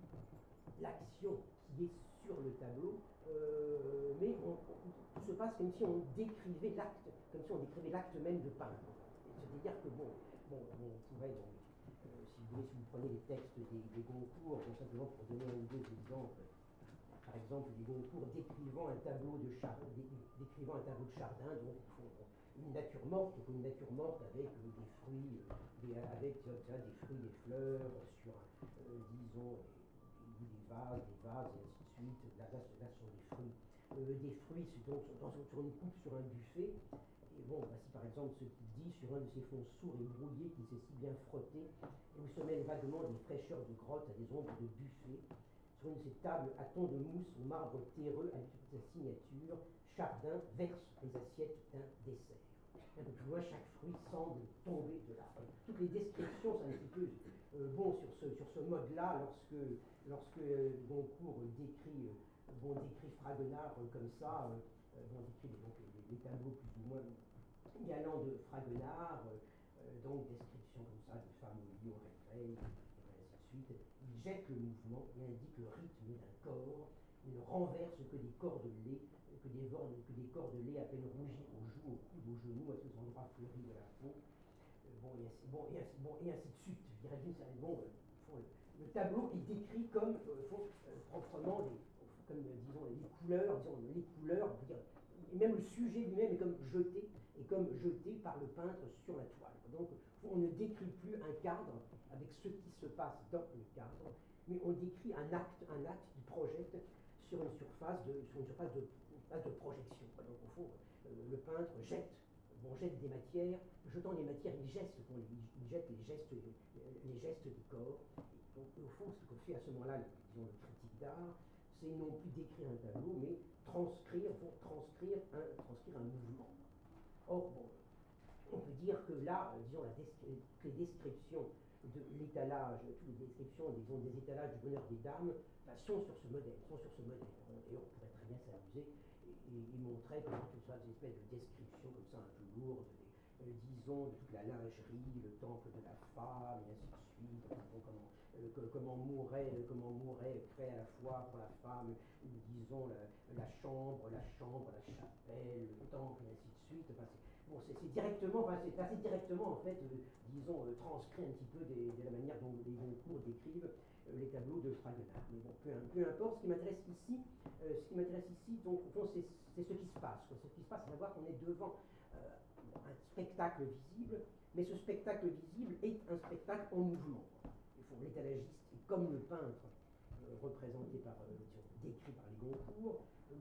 l'action qui est sur le tableau, euh, mais on, on, tout se passe comme si on décrivait l'acte, comme si on décrivait l'acte même de peindre. C'est-à-dire que bon, bon, on pourrait donc, euh, si vous voulez, si vous prenez les textes des, des Goncourt, bon, simplement pour donner un ou deux exemples, par exemple les Goncourt décrivant un tableau de Chardin, décrivant un tableau de Chardin, donc une nature morte, donc une nature morte avec euh, des fruits, euh, des, avec tu vois, des fruits, des fleurs, euh, sur, euh, disons, des, des vases, des vases, et ainsi de suite. Là, là, là sont des fruits. Euh, des fruits donc, dans, sur une coupe sur un buffet. Et bon, voici par exemple ce qu'il dit sur un de ces fonds sourds et brouillés qui s'est si bien frotté, et où se mêlent vaguement des fraîcheurs de grotte à des ombres de buffet. Sur une de ces tables à ton de mousse au marbre terreux avec sa signature, Chardin verse les assiettes d'un dessert. Un peu plus loin, chaque fruit semble tomber de l'arbre. Toutes les descriptions sont un petit peu euh, bon sur ce, sur ce mode-là, lorsque, lorsque euh, Goncourt décrit, euh, bon, décrit Fragonard euh, comme ça, euh, bon, décrit donc, les, les tableaux plus ou moins galants de Fragonard, euh, donc descriptions comme ça de femmes au lit, au réveil, et ainsi de suite. Il jette le mouvement et indique le rythme d'un corps. Il ne renverse que des corps de lait, que des, que des corps de lait à peine rougis aux joues, au coude, aux genoux, à tous les endroits fleuris de la peau. Euh, bon, et ainsi, bon, et ainsi, bon, et ainsi de suite. Je dirais d'une certaine bon, euh, le, le tableau est décrit comme euh, font, euh, proprement les, comme euh, disons les couleurs, disons les couleurs, dire, et même le sujet lui-même est comme jeté, est comme jeté par le peintre sur la toile. Donc on ne décrit plus un cadre avec ce qui se passe dans le cadre, mais on décrit un acte, un acte qui projette sur une surface de, sur une surface de, de projection. Donc au fond, euh, le peintre jette, bon, jette des matières, jetant les matières, il geste, il, il jette les gestes, les, les gestes du corps. Et donc au fond, ce que fait à ce moment-là, disons, le critique d'art, c'est non plus décrire un tableau, mais transcrire, bon, transcrire, un, transcrire un mouvement. Or, bon, on peut dire que là, euh, disons, la descri les descriptions de l'étalage, toutes les descriptions, disons, des étalages du bonheur des dames, bah, sont sur ce modèle, sont sur ce modèle. D'ailleurs, on pourrait très bien s'amuser et, et, et montrer comment tout ça, des espèces de descriptions comme ça un peu lourdes, des, euh, disons, de toute la lingerie, le temple de la femme, et ainsi de suite, disons, comment, euh, que, comment mourait, euh, comment mourait fait à la fois pour la femme, euh, disons, la, la chambre, la chambre, la chapelle, le temple, et ainsi de suite. Enfin, bon, c'est directement, enfin, c'est assez directement, en fait, euh, disons, euh, transcrit un petit peu des, de la manière dont les Goncourt décrivent euh, les tableaux de Fragonard. Mais bon, peu, peu importe, ce qui m'intéresse ici, euh, ce qui m'intéresse ici, donc, au fond, c'est ce qui se passe. Quoi. Ce qui se passe, c'est savoir qu'on est devant euh, un spectacle visible, mais ce spectacle visible est un spectacle en mouvement. L'étalagiste, comme le peintre, euh, représenté par, euh, disons, décrit par les Goncourt, le,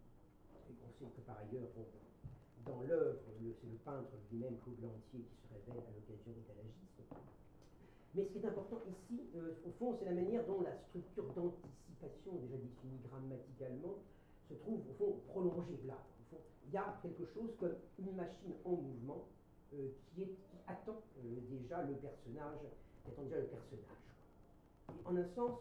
et on sait que par ailleurs, bon, dans l'œuvre, c'est le peintre lui-même, Claude Lantier, qui se révèle à l'occasion d'étalagiste. Mais ce qui est important ici, euh, au fond, c'est la manière dont la structure d'anticipation, déjà définie grammaticalement, se trouve, au fond, prolongée là. Au fond, il y a quelque chose comme une machine en mouvement euh, qui, est, qui attend euh, déjà le personnage, qui attend déjà le personnage. Et en un sens,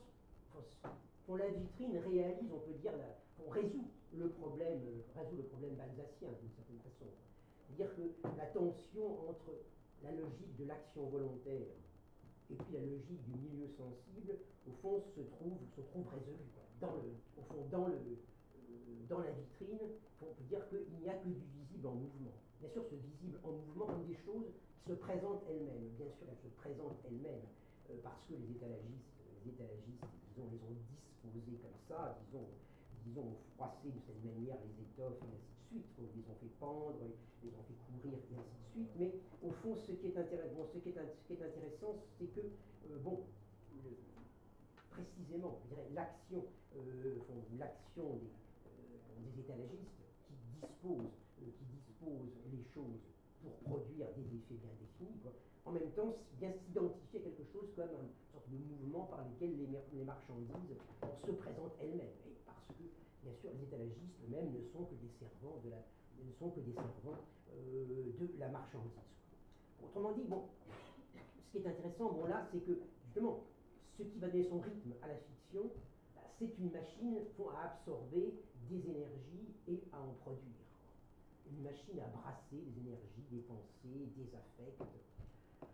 on la vitrine réalise, on peut dire, la, on résout le problème, résout le problème balzacien d'une certaine façon. C'est-à-dire que la tension entre la logique de l'action volontaire et puis la logique du milieu sensible, au fond, se trouve, se trouve résolue. Dans le, au fond, dans, le, euh, dans la vitrine, on peut dire qu'il n'y a que du visible en mouvement. Bien sûr, ce visible en mouvement comme des choses qui se présentent elles-mêmes. Bien sûr, elles se présentent elles-mêmes euh, parce que les étalagistes, les étalagistes, disons, les ont disposées comme ça, disons, disons, ont froissé de cette manière les étoffes et ainsi de suite. Ils les ont fait pendre, ils les ont fait couvrir et ainsi de suite. Mais au fond, ce qui est intéressant, bon, ce qui est, ce qui est intéressant, c'est que, euh, bon, le, précisément, je dirais, l'action, euh, l'action des, euh, des étalagistes qui disposent, euh, qui disposent les choses pour produire des effets bien définis, quoi. En même temps, bien s'identifier à quelque chose comme une sorte de mouvement par lequel les, les marchandises se présentent elles-mêmes. Et parce que, bien sûr, les étalagistes eux-mêmes ne sont que des servants de la, ne sont que des servants euh, de la marchandise. Autrement dit, bon, ce qui est intéressant, bon là, c'est que justement, ce qui va donner son rythme à la fiction, bah, c'est une machine à absorber des énergies et à en produire. Une machine à brasser des énergies, des pensées, des affects.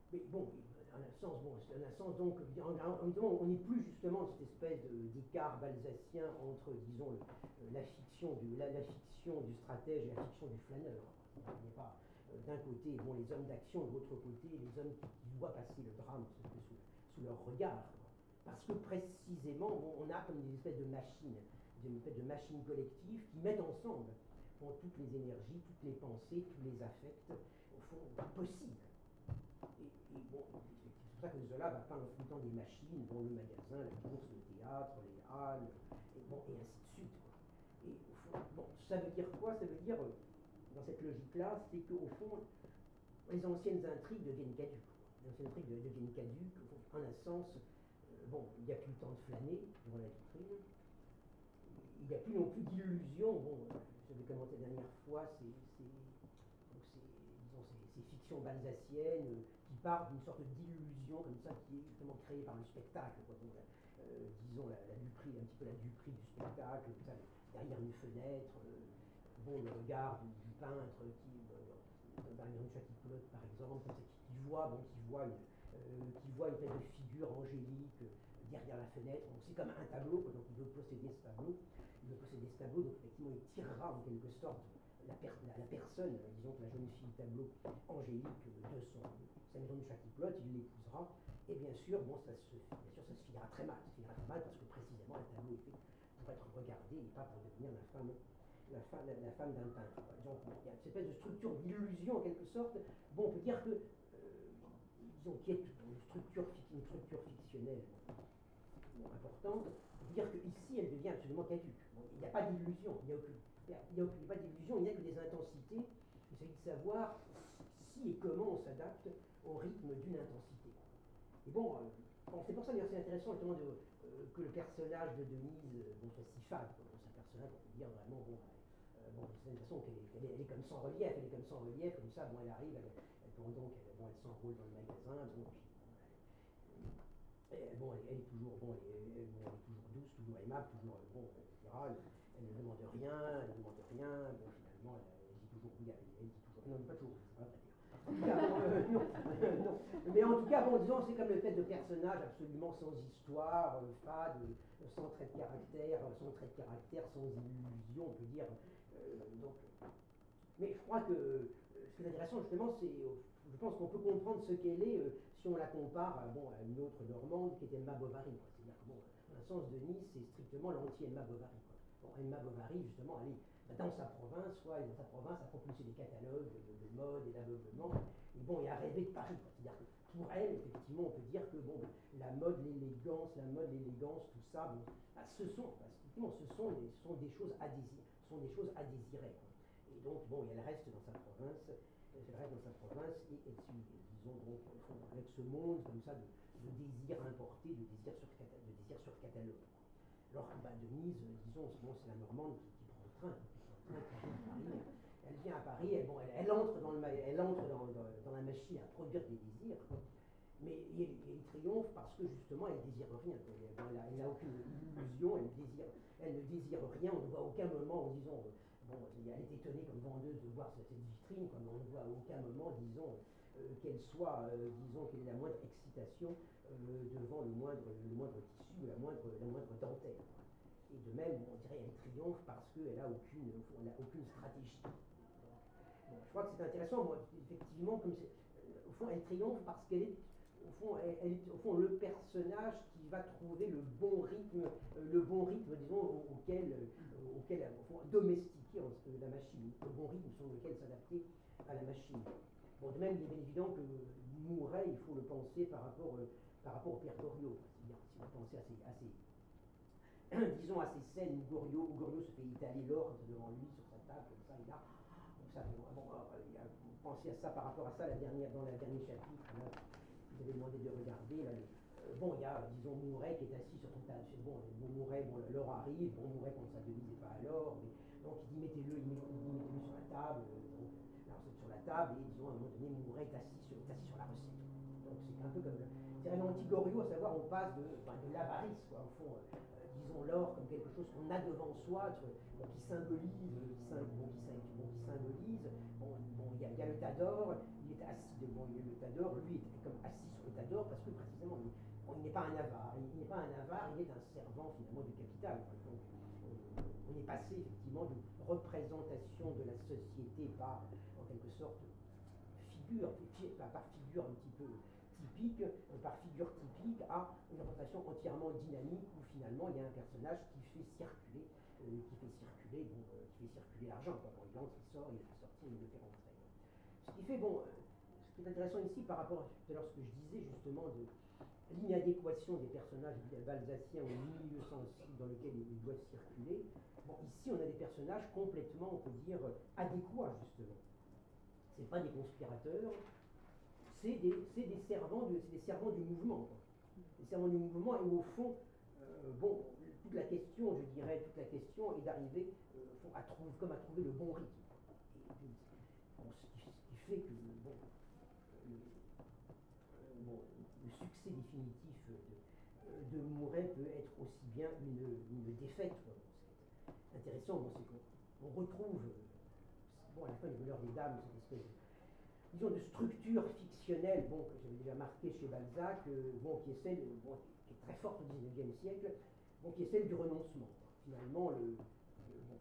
mais bon, en un sens, bon, en un sens donc, en, en, on n'est plus justement cette espèce d'écart balzacien entre, disons, le, la, fiction du, la, la fiction du stratège et la fiction du flâneur. Il n'est pas euh, d'un côté bon, les hommes d'action, de l'autre côté les hommes qui, qui voient passer le drame sous, sous leur regard. Quoi. Parce que précisément, bon, on a comme des espèces de machines, des espèces de machines collectives qui mettent ensemble bon, toutes les énergies, toutes les pensées, tous les affects, au fond, possibles. Et, et bon, c'est pour ça que Zola va peindre tout le temps des machines, bon, le magasin, la bourse, le théâtre, les halles, et, bon, et ainsi de suite. Quoi. Et au fond, bon, ça veut dire quoi? Ça veut dire, dans cette logique-là, c'est qu'au fond, les anciennes intrigues deviennent caduques. Les anciennes intrigues deviennent caduques, en un sens, euh, bon, il n'y a plus le temps de flâner devant la vitrine, il n'y a plus non plus d'illusions. Bon, j'avais commenté la dernière fois, c'est, c'est, donc c'est, disons, c'est, c'est fiction balsacienne euh, qui part d'une sorte d'illusion comme ça qui est justement créée par le spectacle. Quoi. Donc, euh, disons la, la duperie, un petit peu la duperie du spectacle, ça, derrière une fenêtre, euh, bon, le regard du, du peintre qui, euh, dans une Châtillon par exemple, qui, qui voit, bon, qui voit une, euh, qui voit une telle de figure angélique euh, derrière la fenêtre. Donc c'est comme un tableau, quoi, donc il veut posséder ce tableau. Il veut posséder ce tableau, donc effectivement il tirera en quelque sorte la, per la, la personne, euh, disons que la jeune fille tableau angélique euh, de son, sa maison du Châtillon, il l'épousera, et bien sûr, bon, ça se, bien sûr, ça se finira très mal, ça se finira très mal parce que précisément un tableau est fait pour être regardé et pas pour devenir la femme, la femme, la, la femme d'un peintre. Donc bon, il y a cette espèce de structure d'illusion en quelque sorte. Bon, on peut dire que, euh, disons, qui est une structure, une structure fictionnelle bon, importante, on peut dire qu'ici elle devient absolument caduque. Bon, il n'y a pas d'illusion, il n'y a aucune, il n'y a, aucune, pas d'illusion, il n'y a que des intensités. Il s'agit de savoir si et comment on s'adapte au rythme d'une intensité. Et bon, euh, bon c'est pour ça d'ailleurs c'est intéressant justement de, euh, que le personnage de Denise euh, bon, soit si fade. Bon, c'est un personnage, on peut dire vraiment, bon, euh, bon c'est une façon qu'elle est, qu'elle est, elle est comme sans relief, elle est comme sans relief, comme ça, bon, elle arrive, elle, elle, bon, donc, elle, bon, elle s'enroule dans le magasin, bon, puis, elle, bon, elle, elle est toujours, bon, elle, elle, bon, elle est toujours douce, toujours aimable, toujours, bon, et cetera. Elle, elle ne demande rien, elle ne demande rien, bon, finalement, elle, elle dit toujours oui, elle, elle dit toujours, non, pas toujours, c'est pas vrai. En tout cas, bon, euh, non, euh, non. Mais en tout cas, bon, disons, c'est comme le fait de personnages absolument sans histoire, euh, fade, euh, sans trait de caractère, euh, sans trait de caractère, sans illusion, on peut dire. Euh, donc, mais je crois que euh, ce qui est intéressant, justement, c'est, euh, je pense qu'on peut comprendre ce qu'elle est euh, si on la compare à, bon, à une autre Normande qui était Emma Bovary. C'est-à-dire que, bon, dans le sens de Nice, c'est strictement l'anti-Emma Bovary. Quoi. Bon, Emma Bovary, justement, elle est dans sa province, soit dans sa province, a propulsé des catalogues de, de mode et d'aveuglement, et bon, et a rêvé de Paris. C'est-à-dire que pour elle, effectivement, on peut dire que bon, la mode, l'élégance, la mode, l'élégance, tout ça, bon, bah, ce sont, bah, effectivement, ce sont, des, ce sont des choses à désirer, ce sont des choses à désirer. Quoi. Et donc, bon, elle reste dans sa province, elle reste dans sa province, et, et disons donc, avec ce monde comme ça de, de désir importé, de désir sur, de désir sur catalogue. Alors que bah, Denise, disons, bon, c'est la Normande qui, qui prend le train. Elle vient à Paris, elle, bon, elle, elle entre, dans, le, elle entre dans, dans, dans la machine à produire des désirs, quoi. Mais elle, elle triomphe parce que justement elle désire rien. Elle n'a aucune illusion, elle, désire, elle ne désire rien, on ne voit aucun moment en disant, bon, elle est étonnée comme vendeuse de voir cette vitrine, comme on ne voit à aucun moment, disons, euh, qu'elle soit, euh, disons, qu'elle ait la moindre excitation euh, devant le moindre, le moindre tissu, la moindre, la moindre dentelle. Et de même, on dirait qu'elle triomphe parce qu'elle n'a aucune, aucune stratégie. Bon, je crois que c'est intéressant, moi, effectivement, comme c'est, au fond, elle triomphe parce qu'elle est, au fond, elle, elle est, au fond, le personnage qui va trouver le bon rythme, euh, le bon rythme, disons, auquel, euh, auquel au fond, domestiquer la machine, le bon rythme sur lequel s'adapter à la machine. Bon, de même, il est bien évident que Mouret, il faut le penser par rapport, euh, par rapport au Père Goriot. C'est-à-dire, si vous pensez à ces, à ces disons à ces scènes où Goriot, où Goriot se fait étaler l'or devant lui sur sa table, comme ça, et là, bon, ça, bon, euh, pensez à ça par rapport à ça la dernière, dans la dernier chapitre, là, vous avez demandé de regarder, là, le, euh, bon, il y a, disons, Mouret qui est assis sur son table, bon, bon Mouret, bon, l'or arrive, bon, Mouret contre sa devise n'est pas à l'or, mais donc il dit mettez-le, il dit mettez-le sur la table, donc, alors c'est sur la table, et disons, à un moment donné, Mouret est assis sur, est assis sur la recette. Donc c'est un peu comme, c'est un anti-Goriot, à savoir, on passe de, ben, de l'avarice, quoi, au fond, euh, disons l'or comme quelque chose qu'on a devant soi, tu vois, bon, qui symbolise, qui, sym bon, qui, bon, qui symbolise, bon, bon, il y, y a le tas d'or, il est assis devant le Tador, lui était comme assis sur le Tador parce que précisément, il, bon, il n'est pas un avare, il, il n'est pas un avare, il est un servant finalement du capital. Donc, on, on est passé effectivement de représentation de la société par, en quelque sorte, figure, par figure un petit peu typique, par figure typique à une représentation entièrement dynamique où finalement il y a un personnage qui fait circuler, euh, qui fait circuler, bon, euh, qui fait circuler l'argent. Bon, il entre, il sort, il fait sortir, il le fait rentrer. Ce qui fait, bon, euh, ce qui est intéressant ici par rapport à tout à l'heure ce que je disais justement de l'inadéquation des personnages alsaciens au milieu sensible dans lequel ils doivent circuler. Bon, ici on a des personnages complètement, on peut dire, adéquats justement. Ce n'est pas des conspirateurs, c'est des, c'est des servants de, c'est des servants du mouvement. Quoi. Des servants du mouvement, et au fond, euh, bon, toute la question, je dirais, toute la question est d'arriver euh, à trouver, comme à trouver le bon rythme. Et, et, bon, ce, qui, ce qui fait que bon, le, euh, bon, le succès définitif de, de Mouret peut être aussi bien une, une défaite. Quoi. Ce qui est intéressant, bon, c'est qu'on on retrouve, bon, à la fin du Voleur des Dames, cette espèce de disons, de structure fictionnelle, bon, que j'avais déjà marqué chez Balzac, euh, bon, qui est celle, bon, qui est très forte au dix-neuvième siècle, bon, qui est celle du renoncement. Finalement, le, le bon,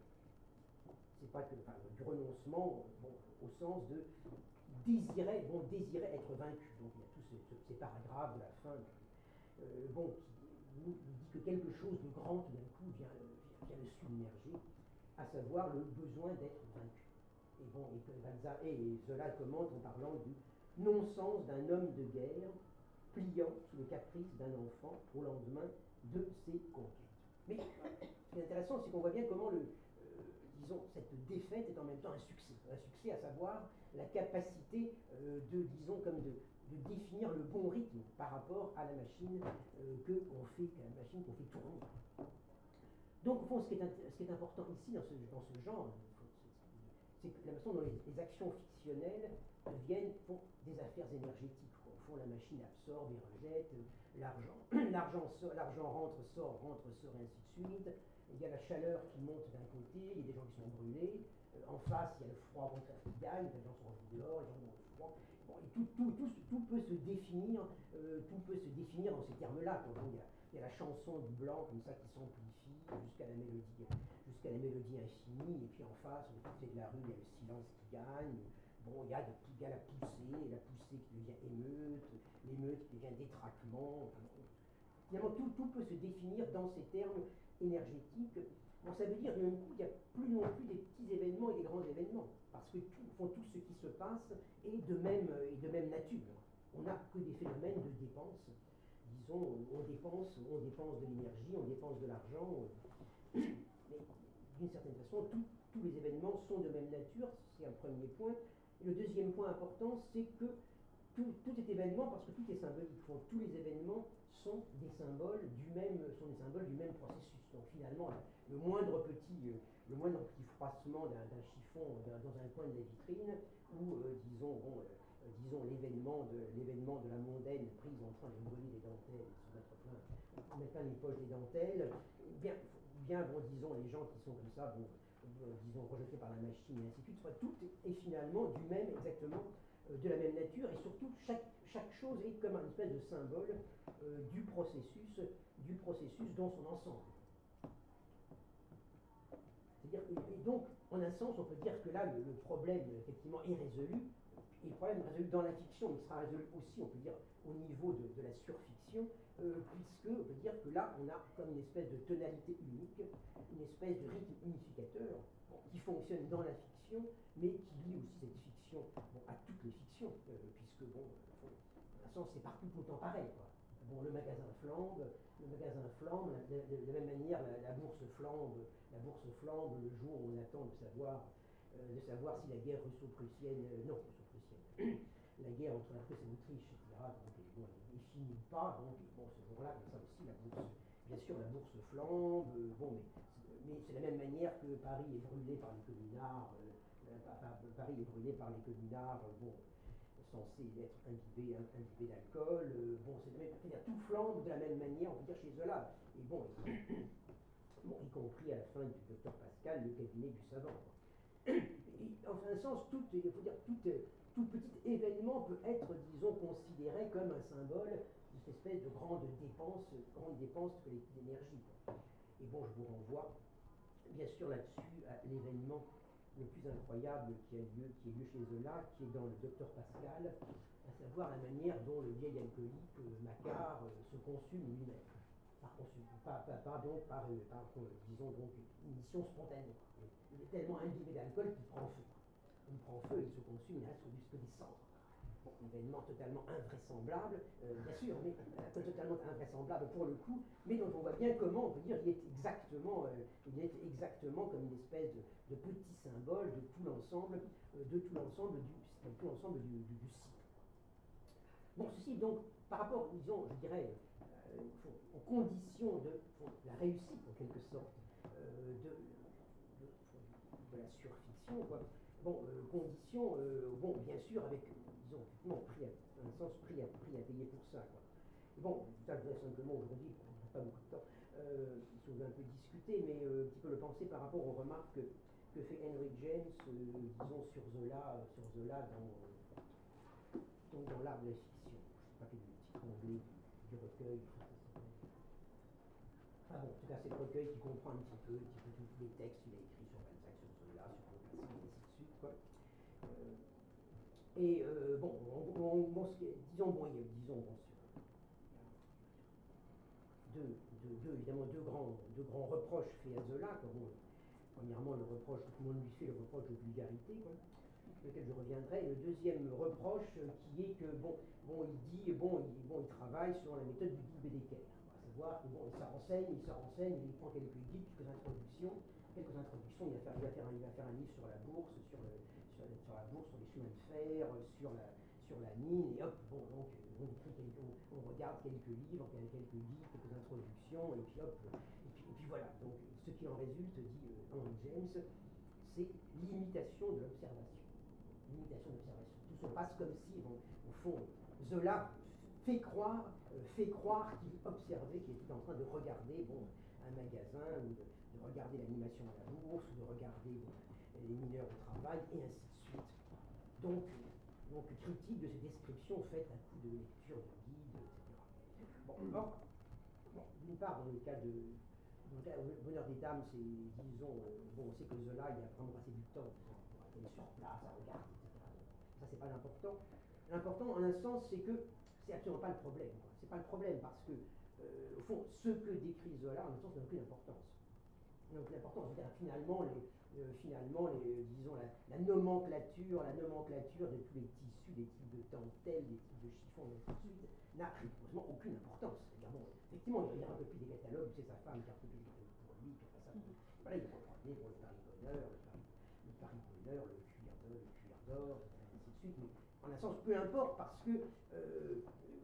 c'est pas que, enfin, du renoncement, bon, au sens de désirer, bon, désirer être vaincu. Donc il y a tous ces, ces paragraphes de la fin, euh, bon, qui nous dit que quelque chose de grand, tout d'un coup, vient, vient, vient le submerger, à savoir le besoin d'être vaincu. Et, bon, et, que Balzac, et Zola commente en parlant du non-sens d'un homme de guerre pliant sous le caprice d'un enfant au lendemain de ses conquêtes. Mais ce qui est intéressant, c'est qu'on voit bien comment le, euh, disons, cette défaite est en même temps un succès. Un succès, à savoir la capacité euh, de, disons, comme de, de définir le bon rythme par rapport à la machine euh, que on fait, à la machine qu'on fait tourner. Donc, au fond, ce qui est, ce qui est important ici dans ce, dans ce genre, c'est que la façon dont les, les actions fictionnelles deviennent font des affaires énergétiques. Quoi. Au fond, la machine absorbe et rejette, l'argent, l'argent, so, l'argent rentre, sort, rentre, sort, et ainsi de suite. Il y a la chaleur qui monte d'un côté, il y a des gens qui sont brûlés. Euh, en face, il y a le froid contraire qui gagne, les gens sont revenus dehors, les gens ont le froid. Bon, et tout, tout, tout, tout peut se définir, euh, tout peut se définir dans ces termes-là. Quoi. Donc, il y a, il y a la chanson du blanc comme ça qui s'amplifie jusqu'à la mélodie, jusqu'à la mélodie infinie, et puis en face, au côté de la rue, il y a le silence qui gagne. Bon, il y a, de, il y a la poussée, la poussée qui devient émeute, l'émeute qui devient détraquement. Finalement, tout, tout peut se définir dans ces termes énergétiques. Bon, ça veut dire d'un coup, il n'y a plus non plus des petits événements et des grands événements, parce que tout, font, tout ce qui se passe est de même, est de même nature. On n'a que des phénomènes de dépenses. Disons, on dépense, on dépense de l'énergie, on dépense de l'argent, mais d'une certaine façon, tout, tous les événements sont de même nature, c'est un premier point. Et le deuxième point important, c'est que tout, tout est événement, parce que tout est symbolique. Donc, tous les événements sont des symboles du même, sont des symboles du même processus. Donc finalement, le moindre petit, le moindre petit froissement d'un, d'un chiffon d'un, dans un coin de la vitrine, ou euh, disons, bon, euh, disons l'événement de, l'événement de la mondaine prise en train de brûler les dentelles, se mettre plein, mettre plein les poches des dentelles, bien, bien bon, disons, les gens qui sont comme ça, bon, euh, disons, rejetés par la machine, et ainsi de suite, soit tout est, est finalement du même, exactement, euh, de la même nature, et surtout, chaque, chaque chose est comme un espèce de symbole euh, du processus, du processus dans son ensemble. C'est-à-dire, et donc, en un sens, on peut dire que là, le, le problème, effectivement, est résolu, et le problème est résolu dans la fiction, il sera résolu aussi, on peut dire, au niveau de, de la surfiction, euh, puisque, on peut dire que là, on a comme une espèce de tonalité unique, une espèce de rythme unificateur, bon, qui fonctionne dans la fiction, mais qui lie aussi cette fiction bon, à toutes les fictions, euh, puisque, bon, euh, en un sens, c'est partout tout le temps pareil, quoi. Bon, le magasin flambe, le magasin flambe, de, de, de la même manière, la, la bourse flambe, la bourse flambe le jour où on attend de savoir, euh, de savoir si la guerre russo-prussienne, euh, non, russo-prussienne, la guerre entre la Prusse et l'Autriche, et cetera, donc, et, bon, il finit pas, donc, et, bon, ce jour-là, comme ça aussi, la bourse, bien sûr, la bourse flambe, euh, bon, mais, mais c'est de la même manière que Paris est brûlé par les communards, euh, euh, Paris est brûlé par les communards, euh, bon, censé être imbibé, imbibé d'alcool, euh, bon, c'est de même, c'est-à-dire tout flambe de la même manière, on peut dire chez Zola, et bon, et, bon, y compris à la fin du docteur Pascal, le cabinet du savant. Et, en un sens, tout, il faut dire, tout, tout petit événement finalement peut être, disons, considéré comme un symbole de cette espèce de grande dépense, grande dépense d'énergie. Et bon, je vous renvoie, bien sûr, là-dessus, à l'événement le plus incroyable qui a lieu, qui a lieu chez Zola, qui est dans le Docteur Pascal, à savoir la manière dont le vieil alcoolique euh, Macquart euh, se consume lui-même. Par, pas, pas, pas donc par, par, disons donc, une mission spontanée. Il est tellement imbibé d'alcool qu'il prend feu. Il prend feu, il se consume, il reste que des cendres. Bon, événement totalement invraisemblable, euh, bien sûr, mais euh, totalement invraisemblable pour le coup, mais dont on voit bien comment, on peut dire, il est exactement, euh, il est exactement comme une espèce de, de petit symbole de tout l'ensemble, euh, de tout l'ensemble du, de tout l'ensemble du, du, du cycle. Bon, ceci donc, par rapport, disons, je dirais, euh, aux conditions de la réussite, en quelque sorte, euh, de, de, de la surfiction, quoi. Bon, euh, conditions, euh, bon, bien sûr, avec, disons, non, prix à, dans un sens, prix à, prix à payer pour ça, quoi. Et bon, ça, je voudrais simplement aujourd'hui, on n'a pas beaucoup de temps, euh, si on veut un peu discuter, mais euh, un petit peu le penser par rapport aux remarques que, que fait Henry James, euh, disons, sur Zola, sur Zola dans, donc dans l'art de la fiction. Je ne sais pas quel est le titre anglais du, du recueil. Ah bon, en tout cas, c'est le recueil qui comprend un petit peu, un petit peu tous les textes qu'il a écrits sur Balzac, sur Zola, sur Maupassant, et ainsi de suite, quoi. Euh, et euh, bon, on, on, bon, disons, bon, il y a, disons, bon, sur, deux, deux, deux, évidemment, deux grands, deux grands reproches faits à Zola, quoi. Bon, premièrement, le reproche, tout le monde lui fait le reproche de vulgarité, quoi, sur lequel je reviendrai. Le deuxième reproche, euh, qui est que, bon, bon, il dit, bon, il, bon, il travaille sur la méthode du guide Bédéker. À savoir que, bon, il se renseigne, il se renseigne, il prend quelques guides, quelques introductions, quelques introductions, il va faire, il va faire, un, il va faire un livre sur la bourse, sur, le, sur, sur la bourse, sur les chemins de fer, sur la, sur la mine, et hop, bon, donc, on, écrit quelques, on, on regarde quelques livres, quelques guides, quelques introductions, et puis hop, et puis, et puis voilà. Donc, ce qui en résulte, dit euh, Henry James, c'est l'imitation de l'observation. L'imitation de l'observation. Tout se passe comme si, bon, au fond, Zola fait croire, euh, fait croire qu'il observait, qu'il était en train de regarder, bon, un magasin, ou de, de regarder l'animation à la bourse, ou de regarder, bon, les mineurs au travail, et ainsi de suite. Donc, donc critique de ces descriptions faites à coup de lecture de guide, et cetera. Bon, or, bon, d'une part, dans le cas de donc, le bonheur des dames, c'est, disons, euh, bon, on sait que Zola, il a vraiment passé du temps pour aller sur place, à regarder, et cetera. Ça, c'est pas l'important. L'important, en un sens, c'est que c'est absolument pas le problème. Quoi. C'est pas le problème parce que, euh, au fond, ce que décrit Zola, en un sens, n'a aucune importance. N'a aucune importance. C'est-à-dire, finalement, les, euh, finalement, les, disons, la, la nomenclature, la nomenclature de tous les tissus, des types de dentelles, des types de chiffons, et ainsi de suite, n'a rigoureusement aucune importance. C'est-à-dire, bon, effectivement, il y a un peu plus des catalogues, c'est sa femme qui a un peu plus pour lui, qui a fait ça. Voilà, il va prendre pour le Paris Bonheur, le Paris, le Paris Bonheur, le cuir d'or, le cuir d'or, et ainsi de suite. Mais en un sens, peu importe, parce que, euh,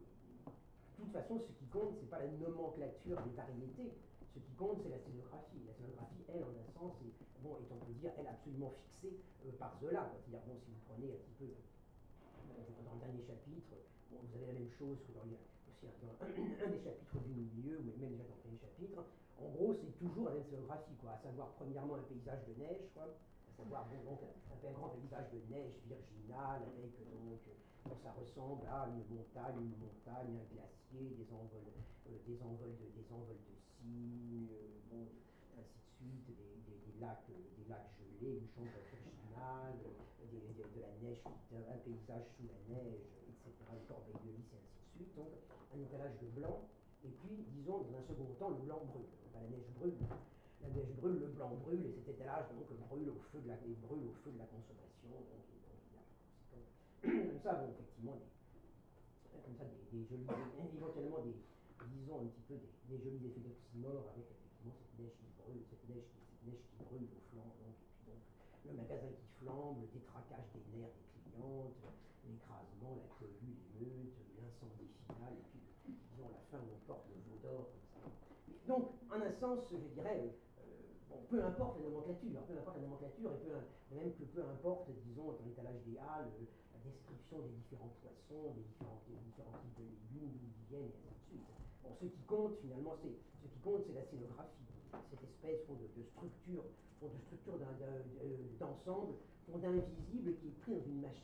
de toute façon, ce qui compte, c'est pas la nomenclature des variétés. Ce qui compte, c'est la scénographie. La scénographie, elle, en un sens, est, bon, est on peut dire, elle, absolument fixée euh, par Zola. C'est-à-dire, bon, si vous prenez un petit peu, euh, dans le dernier chapitre, bon, vous avez la même chose que dans, les, aussi un, dans un, un des chapitres du milieu, ou même déjà dans le premier chapitre. En gros, c'est toujours la même scénographie, quoi. À savoir, premièrement, un paysage de neige, quoi. À savoir, bon, donc, un, un grand paysage de neige virginale, avec, donc, bon, ça ressemble à une montagne, une montagne, un glacier, des envols, euh, des envols de, des envols de cygnes, euh, bon, ainsi de suite, des, des, des lacs, euh, des lacs gelés, une chambre virginale, euh, des, des, de la neige, un paysage sous la neige, et cetera, une corbeille de lys, et ainsi de suite. Donc, un étalage de blanc, et puis, disons, dans un second temps, le blanc brûle. Enfin, la neige brûle. La neige brûle, le blanc brûle, et cet étalage donc brûle au feu de la, brûle au feu de la consommation. Donc, donc il y a comme ça, bon, effectivement, des, comme ça, des, des jolis, éventuellement des, disons un petit peu des, des jolis effets d'oxymore avec effectivement cette neige qui brûle, cette neige qui, cette neige qui brûle au flanc, donc, et puis donc le magasin qui flambe, le détraquage des nerfs des clientes, l'écrasement, la cohue, l'émeute, l'incendie final, et puis disons la fin où on porte le veau d'or, comme ça. Donc, en un sens, je dirais, euh, bon, peu importe la nomenclature, peu importe la nomenclature, et peu, même que peu importe, disons, dans l'étalage des halles, euh, la description des différents poissons, des différents, des différents types de légumes, d'où ils viennent, et ainsi de suite. Bon, ce qui compte, finalement, c'est, ce qui compte, c'est la scénographie, cette espèce fond, de, de structure, fond, de structure d'un, d'un, d'ensemble, fond d'invisible qui est pris dans une machine, qui est une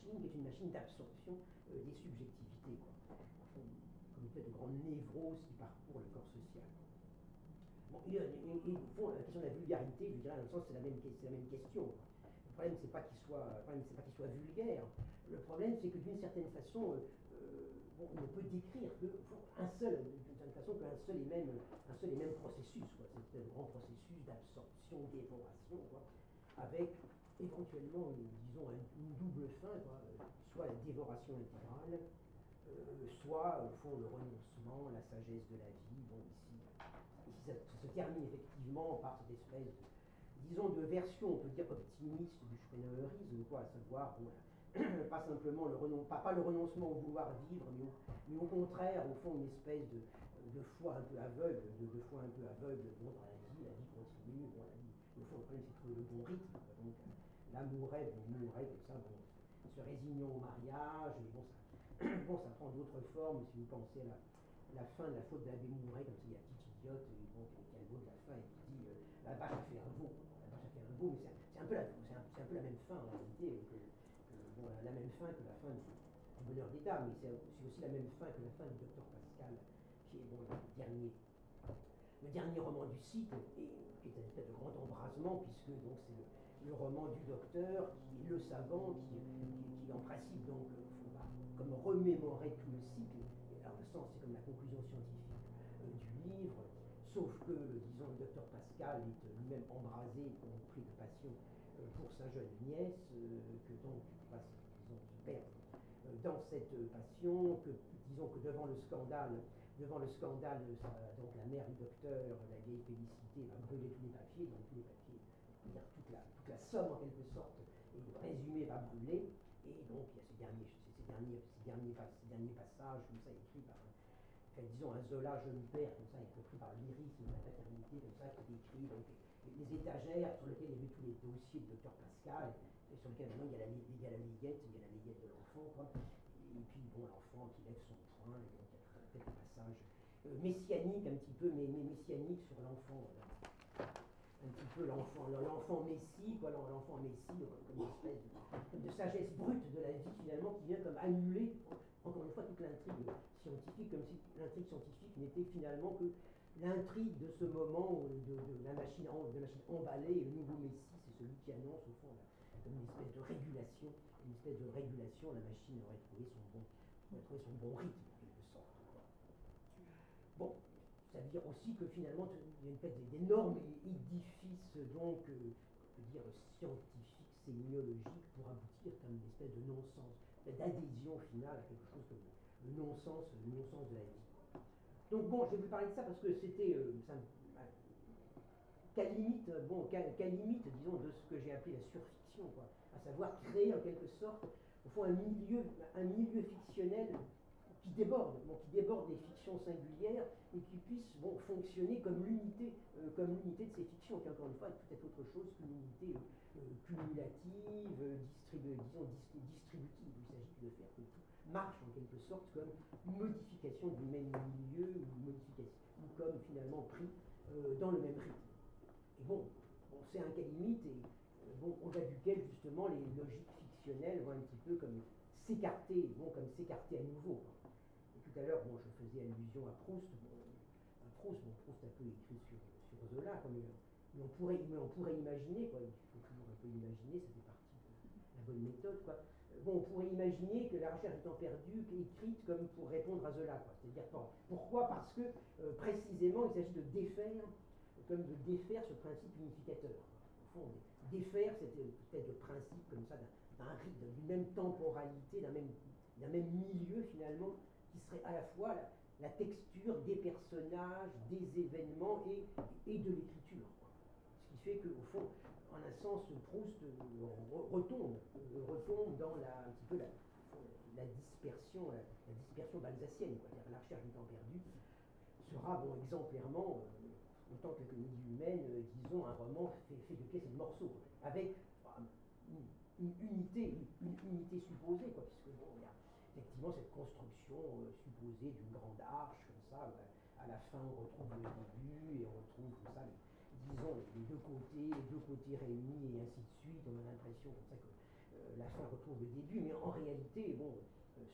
machine d'absorption euh, des subjectivités, quoi. Comme une espèce de grande névrose qui parcourt le corps social. Bon, et, et, et, au fond, la question de la vulgarité, je dirais, dans le sens, c'est la même, c'est la même question. Le problème, c'est pas qu'il soit, le problème, c'est pas qu'il soit vulgaire. Le problème, c'est que d'une certaine façon, euh, euh, bon, on ne peut décrire qu'un seul, d'une certaine façon, qu'un seul et même, un seul et même processus, quoi. C'est un grand processus d'absorption, d'évoration, quoi, avec éventuellement, une, disons, un, une double fin, quoi, soit la dévoration intégrale, euh, soit, au fond, le renoncement, la sagesse de la vie. Bon, ici, ici ça, ça se termine effectivement par cette espèce de, disons, de version, on peut dire, optimiste du Schpennerisme, quoi, à savoir, bon, pas simplement le renoncement, pas, pas le renoncement au vouloir vivre, mais au, mais au contraire, au fond, une espèce de, de foi un peu aveugle, de, de foi un peu aveugle, bon, dans la vie, la vie continue, bon, la vie, au fond, le problème, c'est de trouver le bon rythme, quoi. Donc, l'amourette, bon, mourrait comme ça, bon, se résignant au mariage, mais bon, ça, bon, ça prend d'autres formes, si vous pensez à la, la fin de la faute d'Abbé Mouret, comme ça, il y a la petite idiote, et bon, qui a le mot de la fin, et qui dit, euh, la vache a fait un veau, la vache a fait un veau, mais c'est un, un, peu la, c'est un, un peu la même fin, en réalité, que, bon, la même fin que la fin du, du bonheur des dames, mais c'est aussi la même fin que la fin du docteur Pascal, qui est bon, le, dernier, le dernier roman du cycle, et qui est une espèce de grand embrasement, puisque donc c'est le, le roman du docteur, qui est le savant, qui, qui, qui en principe donc bah, comme remémorer tout le cycle. Et alors le sens, c'est comme la conclusion scientifique euh, du livre, sauf que, disons, le docteur Pascal est lui-même embrasé, compris de passion euh, pour sa jeune nièce, euh, que donc va, disons, se perdre euh, dans cette euh, passion, que disons que devant le scandale, devant le scandale, ça, donc la mère du docteur, la vieille Félicité, va brûler tous les papiers, donc tous les papiers, dire toute la, toute la somme en quelque sorte, et le résumé va brûler, et donc il y a ces derniers, ces derniers, ces derniers, ces derniers passages, comme ça, écrits par, enfin, disons, un Zola jeune père, comme ça, compris par lyrisme, la paternité, comme ça, qui décrit donc les étagères sur lesquelles il y avait tous les dossiers du docteur Pascal, et sur lesquels maintenant il y a la, il y a la liguette, il y a la liguette de l'enfant, quoi. Et puis bon, l'enfant qui lève son poing, et donc il y a quelques passages euh, messianiques un petit peu, mais, mais messianiques sur l'enfant, voilà. Un petit peu l'enfant, l'enfant messie, quoi, l'enfant messie, comme une espèce de, comme de sagesse brute de la vie finalement, qui vient comme annuler, encore une fois, toute l'intrigue scientifique, comme si l'intrigue scientifique n'était finalement que l'intrigue de ce moment de, de, de, la machine, de la machine emballée, et le nouveau messie, c'est celui qui annonce au fond la, comme une espèce de régulation, une espèce de régulation, la machine aurait trouvé son bon, aurait trouvé son bon rythme, en quelque sorte, quoi. Bon, ça veut dire aussi que finalement, il y a une espèce d'énorme édifice, donc, euh, on peut dire scientifique, sémiologique, pour aboutir comme une espèce de non-sens, d'adhésion finale à quelque chose comme le non-sens, le non-sens de la vie. Donc bon, je vais vous parler de ça parce que c'était, euh, qu'à limite, bon, qu'à limite, disons, de ce que j'ai appelé la surfiction, quoi, à savoir créer en quelque sorte, au fond, un milieu, un milieu fictionnel qui déborde, bon, qui déborde des fictions singulières et qui puisse bon, fonctionner comme l'unité, euh, comme l'unité de ces fictions, qui encore une fois est peut-être autre chose qu'une unité euh, cumulative, euh, distribu disons dis distributive. Il s'agit de faire que tout marche en quelque sorte comme une modification du même milieu, ou une modification, ou comme finalement pris euh, dans le même rythme. Et bon, on sait un cas limite, et euh, bon, au-delà duquel justement les logiques fictionnelles vont un petit peu comme s'écarter, bon, comme s'écarter à nouveau, quoi. Tout à l'heure, bon, je faisais allusion à Proust. Bon, à Proust, bon, Proust a peu écrit sur, sur Zola, quoi, mais, mais, on pourrait, mais on pourrait imaginer, quoi, il faut toujours un peu imaginer, ça fait partie de la bonne méthode, quoi. Bon, on pourrait imaginer que La recherche du temps perdu est écrite comme pour répondre à Zola, quoi. C'est-à-dire, pourquoi? Parce que, euh, précisément, il s'agit de défaire, comme de défaire ce principe unificateur. Au fond, défaire cette espèce de principe comme ça, d'un rythme, d'une même temporalité, d'un même, d'un même milieu, finalement, qui serait à la fois la, la texture des personnages, des événements et, et de l'écriture. Ce qui fait qu'au fond, en un sens, Proust euh, retombe, euh, retombe dans la, un petit peu la, la dispersion, la, la dispersion balsacienne, quoi. La recherche du temps perdu sera bon, exemplairement, euh, autant que la comédie humaine, euh, disons, un roman fait, fait de pièces et de morceaux, avec bah, une, une unité, une, une unité supposée, quoi, puisque bon, il y a effectivement cette construction euh, supposée d'une grande arche, comme ça, où à la fin on retrouve le début et on retrouve comme ça, les, disons, les deux côtés, les deux côtés réunis et ainsi de suite. On a l'impression comme ça que euh, la fin retrouve le début, mais en réalité,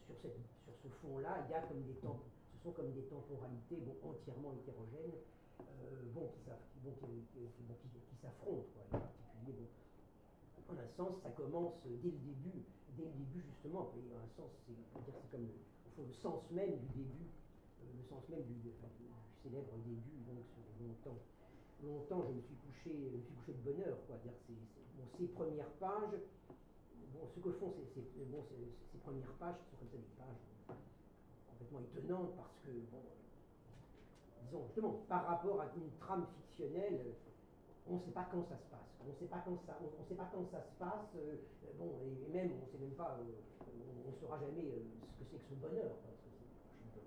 sur, cette, sur ce fond-là, il y a comme des temps, ce sont comme des temporalités bon, entièrement hétérogènes, euh, bon, qui, bon, qui, qui, bon, qui, qui s'affrontent, quoi. En particulier, bon, en un sens, ça commence dès le début, dès le début justement, et en un sens, c'est, c'est comme le, au fond, le sens même du début, euh, le sens même du, du, du célèbre début, donc sur longtemps. Longtemps, je me suis couché, je me suis couché de bonne heure, quoi. Dire, c'est, c'est, bon, ces premières pages, bon, ce que font ces, ces, bon, ces, ces premières pages, qui sont comme ça des pages complètement étonnantes, parce que, bon, disons justement, par rapport à une trame fictionnelle, on ne sait pas quand ça se passe. On ne sait pas quand ça, on, on sait pas quand ça se passe. Euh, bon, et, et même, on ne sait même pas, euh, on ne saura jamais euh, ce que c'est que ce bonheur. Parce que c'est,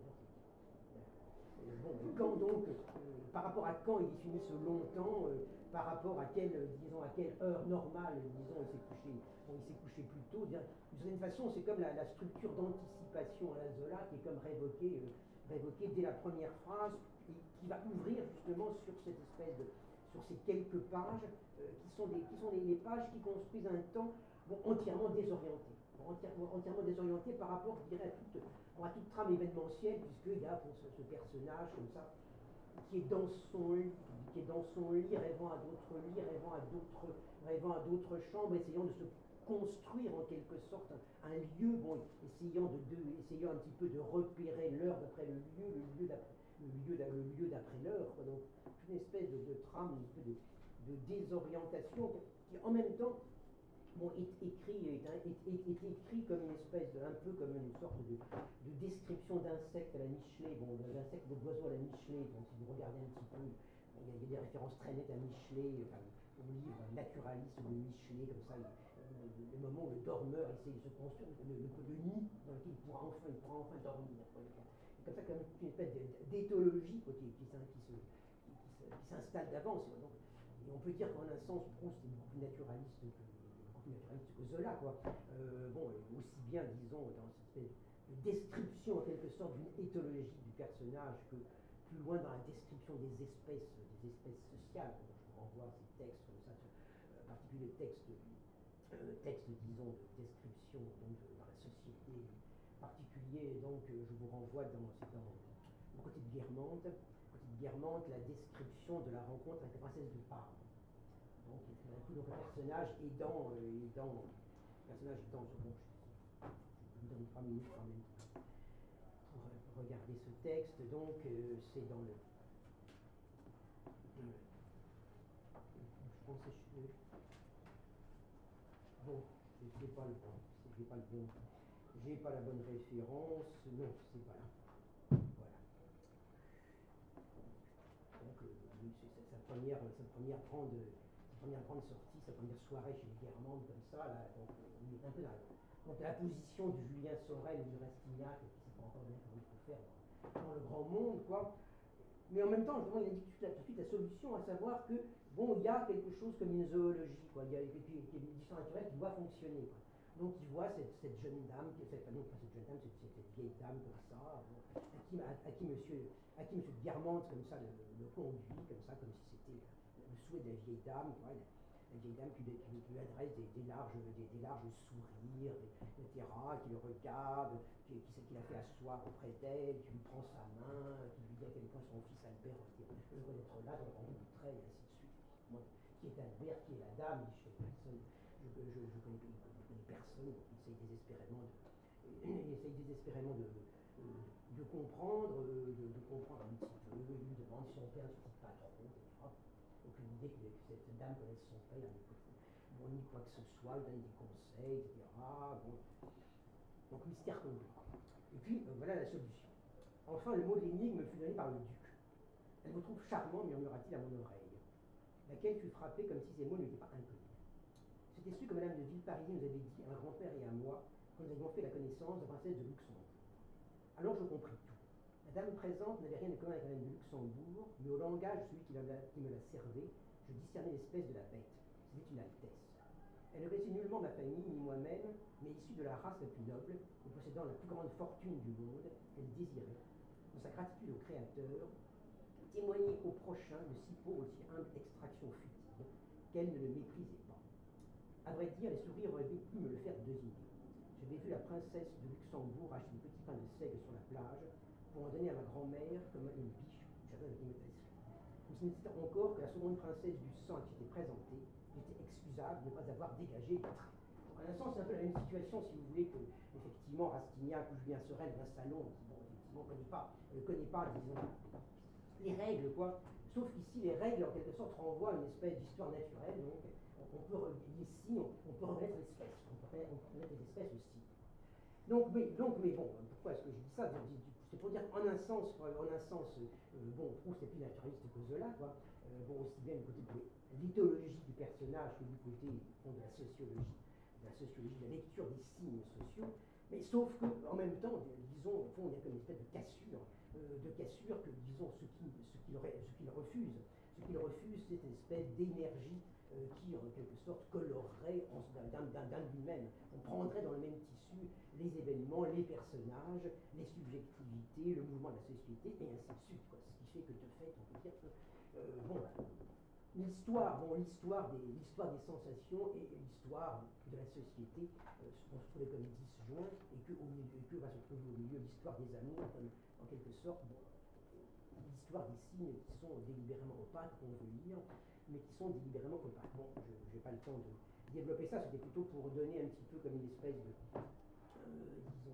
euh, bon, et quand donc, euh, par rapport à quand il définit ce longtemps, euh, par rapport à quelle, disons, à quelle heure normale, disons, il s'est couché, bon, il s'est couché plus tôt. D'une certaine façon, c'est comme la, la structure d'anticipation à la Zola qui est comme révoquée, euh, révoquée dès la première phrase, et qui va ouvrir justement sur cette espèce de sur ces quelques pages, euh, qui sont, des, qui sont les, les pages qui construisent un temps bon, entièrement désorienté. Bon, entièrement, entièrement désorienté par rapport, je dirais, à toute, bon, à toute trame événementielle, puisqu'il y a bon, ce, ce personnage comme ça, qui est dans son lit, qui est dans son lit, rêvant à d'autres lits, rêvant à d'autres, rêvant à d'autres chambres, essayant de se construire en quelque sorte un, un lieu, bon, essayant, de, de, essayant un petit peu de repérer l'heure d'après le lieu, le lieu d'après le lieu, le lieu d'après l'heure, quoi. Donc une espèce de, de trame, une espèce de, de désorientation qui en même temps bon, est, écrit, est, est, est, est écrit comme une espèce de, un peu comme une sorte de, de description d'insectes à la Michelet, bon, d'insectes, d'oiseaux à la Michelet, donc si vous regardez un petit peu, il y a, il y a des références très nettes à Michelet, enfin, au livre naturaliste de Michelet, comme ça, le, le, le moment où le dormeur essaie de se construire le, le, le nid dans lequel il pourra enfin, il pourra enfin dormir. Quoi. Comme ça, comme une espèce d'éthologie qui, qui, qui, qui, qui s'installe d'avance. Donc, et on peut dire qu'en un sens, Proust est beaucoup plus naturaliste que, beaucoup plus naturaliste que Zola. Quoi. Euh, bon, aussi bien, disons, dans cette espèce de description en quelque sorte d'une éthologie du personnage que plus loin dans la description des espèces, des espèces sociales. Bon, je vous renvoie à ces textes comme ça, en particulier textes, euh, textes, disons, de description donc, dans la société particulier, donc je vous renvoie dans, dans mon côté de Guermantes, côté de Guermantes, la description de la rencontre avec la princesse de Parme. Donc, d'un coup, donc, le personnage est dans, euh, est dans, le personnage est dans, bon, je vous donne trois minutes quand même pour, pour regarder ce texte. Donc, euh, c'est dans le, euh, je pense que je, bon, c'est pas le bon, c'est pas le bon. J'ai pas la bonne référence, non, c'est pas là. Voilà. Donc, euh, c'est sa première, sa première grande, sa première grande sortie, sa première soirée chez les Guermantes, comme ça, là, donc, on est un peu dans, donc, la position du Julien Sorel ou du Rastignac, qui ne sait pas encore bien comment il faut faire dans, dans le grand monde, quoi. Mais en même temps, justement, il indique tout, tout de suite la solution, à savoir que, bon, il y a quelque chose comme une zoologie, quoi. Il y a, et puis, il y a une histoire naturelle qui doit fonctionner, quoi. Donc il voit cette, cette jeune dame, cette, non pas cette jeune dame, cette, cette vieille dame comme ça, bon, à, qui, à, à qui monsieur, à qui monsieur Guermantes comme ça le, le conduit, comme ça, comme si c'était le souhait de la vieille dame, quoi, la, la vieille dame qui, qui, qui lui adresse des, des, larges, des, des larges sourires, et cetera, qui le regarde, qui, qui, qui la fait asseoir auprès d'elle, qui lui prend sa main, qui lui dit à quel point son fils Albert était heureux d'être là, dans le rang du trait, et ainsi de suite. Moi, qui est Albert, qui est la dame, je sais personne, je, je, je, je connais pas. Personne, donc il essaye désespérément de, il essaye désespérément de, de, de comprendre, de, de comprendre un petit peu, il lui demande si son père ne se pas trop, et cetera. Aucune idée que, que cette dame connaisse son père, bon, ni quoi que ce soit, il donne des conseils, et cetera. Bon. Donc mystère complet. Et puis, euh, voilà la solution. Enfin, le mot de l'énigme fut donné par le duc. Elle vous trouve charmant, murmura-t-il à mon oreille, laquelle fut frappée comme si ces mots n'étaient pas inconnus. C'était celui que Madame de Villeparisis nous avait dit, un grand-père et à moi, quand nous avions fait la connaissance de la princesse de Luxembourg. Alors je compris tout. La dame présente n'avait rien de commun avec Madame de Luxembourg, mais au langage de celui qui, la, qui me la servait, je discernais l'espèce de la bête. C'était une altesse. Elle ne connaissait nullement ma famille, ni moi-même, mais issue de la race la plus noble, et possédant la plus grande fortune du monde, elle désirait, de sa gratitude au Créateur, témoigner au prochain de si pauvre, aussi humble extraction futile, qu'elle ne le méprisait pas. À vrai dire, les sourires auraient pu me le faire deviner. j'avais vu la princesse de Luxembourg acheter des petits pains de seigle sur la plage pour en donner à ma grand-mère comme une biche. J'avais avec une Comme si n'était encore que la seconde princesse du sang qui s'était présentée, il était excusable de ne pas avoir dégagé le train. En un sens, c'est un peu la même situation, si vous voulez, que effectivement Rastignac ou Julien Sorel dans un salon, qui, bon, effectivement, ne connaît pas, ne connaît pas, disons, les règles, quoi. Sauf qu'ici, les règles, en quelque sorte, renvoient à une espèce d'histoire naturelle, donc on peut, ici, on, on peut remettre l'espèce, on peut remettre les espèces aussi. Donc, mais, donc, mais bon, pourquoi est-ce que je dis ça? C'est pour dire, en un sens, en un sens euh, bon, Proust est plus naturaliste que Zola, quoi. Euh, bon, aussi bien du côté de l'éthologie du personnage que du côté bon, de la sociologie, de la sociologie, de la lecture des signes sociaux. Mais sauf que, en même temps, disons, au fond, il y a comme une espèce de cassure, euh, de cassure que, disons, ce qu'il ce qu'il ce qu'il refuse, ce qu'il refuse, c'est une espèce d'énergie euh, qui, en quelque sorte, colorerait d'un lui-même. On prendrait dans le même tissu les événements, les personnages, les subjectivités, le mouvement de la société, et ainsi de suite, quoi. Ce qui fait que, de fait, on peut dire que, euh, bon, l'histoire, bon, l'histoire des, l'histoire des sensations et l'histoire de la société euh, se construisent comme disjoints, et que, au milieu, que va se trouver au milieu l'histoire des amours, comme, en quelque sorte, bon, l'histoire des signes qui sont délibérément opaques, qu'on veut lire, mais qui sont délibérément opaques. Bon, je n'ai pas le temps de développer ça, c'était plutôt pour donner un petit peu comme une espèce de, euh, disons,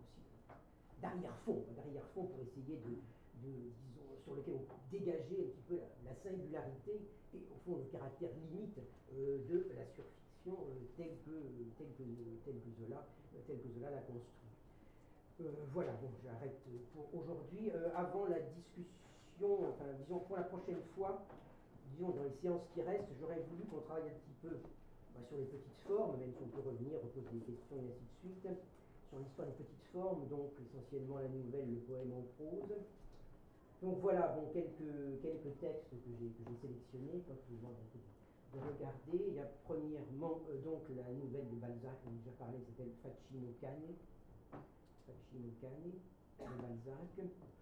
d'arrière-fond, d'arrière-fond pour essayer de, de, disons, sur lequel on peut dégager un petit peu la, la singularité et au fond le caractère limite euh, de la surfiction euh, telle que, telle que, telle que Zola, euh, telle que Zola l'a construit. Euh, voilà, bon, j'arrête pour aujourd'hui. Euh, avant la discussion, enfin, disons pour la prochaine fois, disons dans les séances qui restent, j'aurais voulu qu'on travaille un petit peu bah, sur les petites formes, même si on peut revenir, reposer des questions et ainsi de suite, sur l'histoire des petites formes, donc essentiellement la nouvelle, le poème en prose. Donc voilà, bon, quelques, quelques textes que j'ai que j'ai sélectionnés, quand je vous demande de regarder. Il y a premièrement euh, donc la nouvelle de Balzac, on a déjà parlé, s'appelle Facino Cane. Facino Cane de Balzac.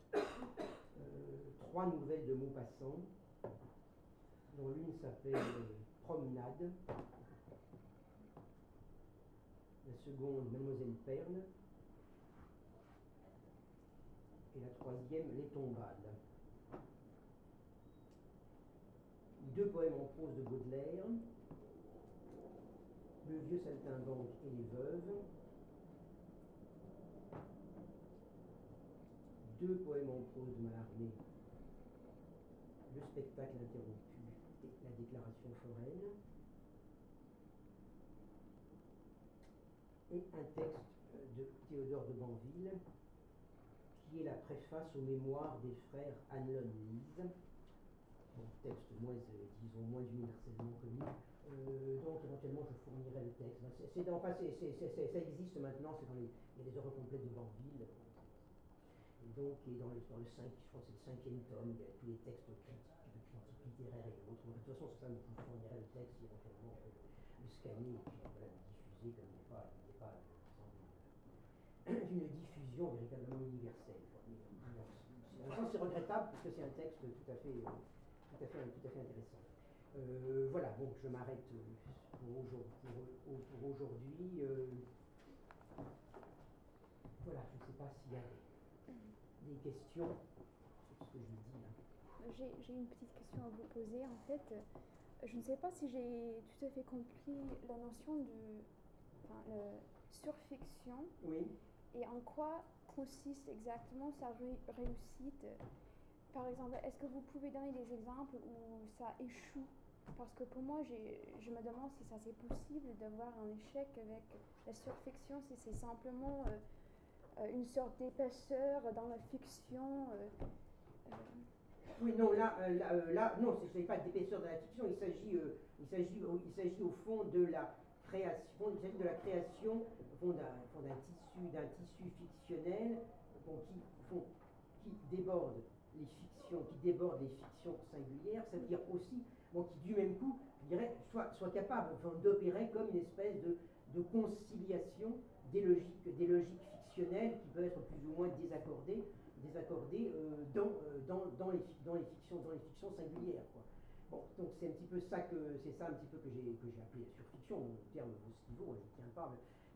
Euh, trois nouvelles de Maupassant, dont l'une s'appelle Promenade, la seconde Mademoiselle Perle, et la troisième Les Tombades. Deux poèmes en prose de Baudelaire, Le vieux saltimbanque et les veuves. Deux poèmes en prose de Mallarmé, Le spectacle interrompu et La déclaration foraine. Et un texte de Théodore de Banville, qui est la préface aux mémoires des frères Hanlon-Lise. Bon, texte moins, euh, disons, moins universellement connu. Euh, donc éventuellement je fournirai le texte. C'est, c'est, enfin, c'est, c'est, c'est, ça existe maintenant, c'est dans les, il y a des œuvres complètes de Banville. Et donc, et dans le, dans le cinq, je pense que c'est le cinquième tome, il y a tous les textes critiques, de critiques littéraires et autres. De toute façon, c'est ça, je vous fournirai le texte, et éventuellement on peut le, le scanner et puis voilà, le diffuser comme il n'est pas, il n'est pas euh, une diffusion véritablement universelle. Mais, alors, c'est, en un sens, c'est regrettable parce que c'est un texte tout à fait, euh, tout à fait, tout à fait intéressant. Euh, voilà, bon, je m'arrête pour aujourd'hui. Pour, pour aujourd'hui euh, voilà, je ne sais pas s'il y a des questions sur ce que je dis là. J'ai, j'ai une petite question à vous poser. En fait, je ne sais pas si j'ai tout à fait compris la notion de enfin, le surfiction. Oui. Et en quoi consiste exactement sa ré- réussite. Par exemple, est-ce que vous pouvez donner des exemples où ça échoue? Parce que pour moi, j'ai, je me demande si ça c'est possible d'avoir un échec avec la surfiction, si c'est simplement euh, une sorte d'épaisseur dans la fiction. Euh, euh. Oui, non, là, euh, là, euh, là, non, ce n'est pas d'épaisseur de la fiction, il s'agit, euh, il s'agit, il s'agit au fond de la création, il s'agit de la création au fond d'un, au fond d'un tissu, d'un tissu fictionnel, bon, qui, au fond, qui déborde les fictions, qui déborde les fictions singulières, c'est-à-dire aussi, bon, qui du même coup, je dirais, soit, soit capable enfin, d'opérer comme une espèce de, de conciliation des logiques, des logiques fictionnelles qui peuvent être plus ou moins désaccordées, désaccordées euh, dans, euh, dans, dans, les, dans, les fictions, dans les fictions singulières, quoi. Bon, donc c'est un petit peu ça que c'est ça un petit peu que j'ai que j'ai appelé la surfiction, le terme vaut ce qu'il vaut, je ne tiens pas, mais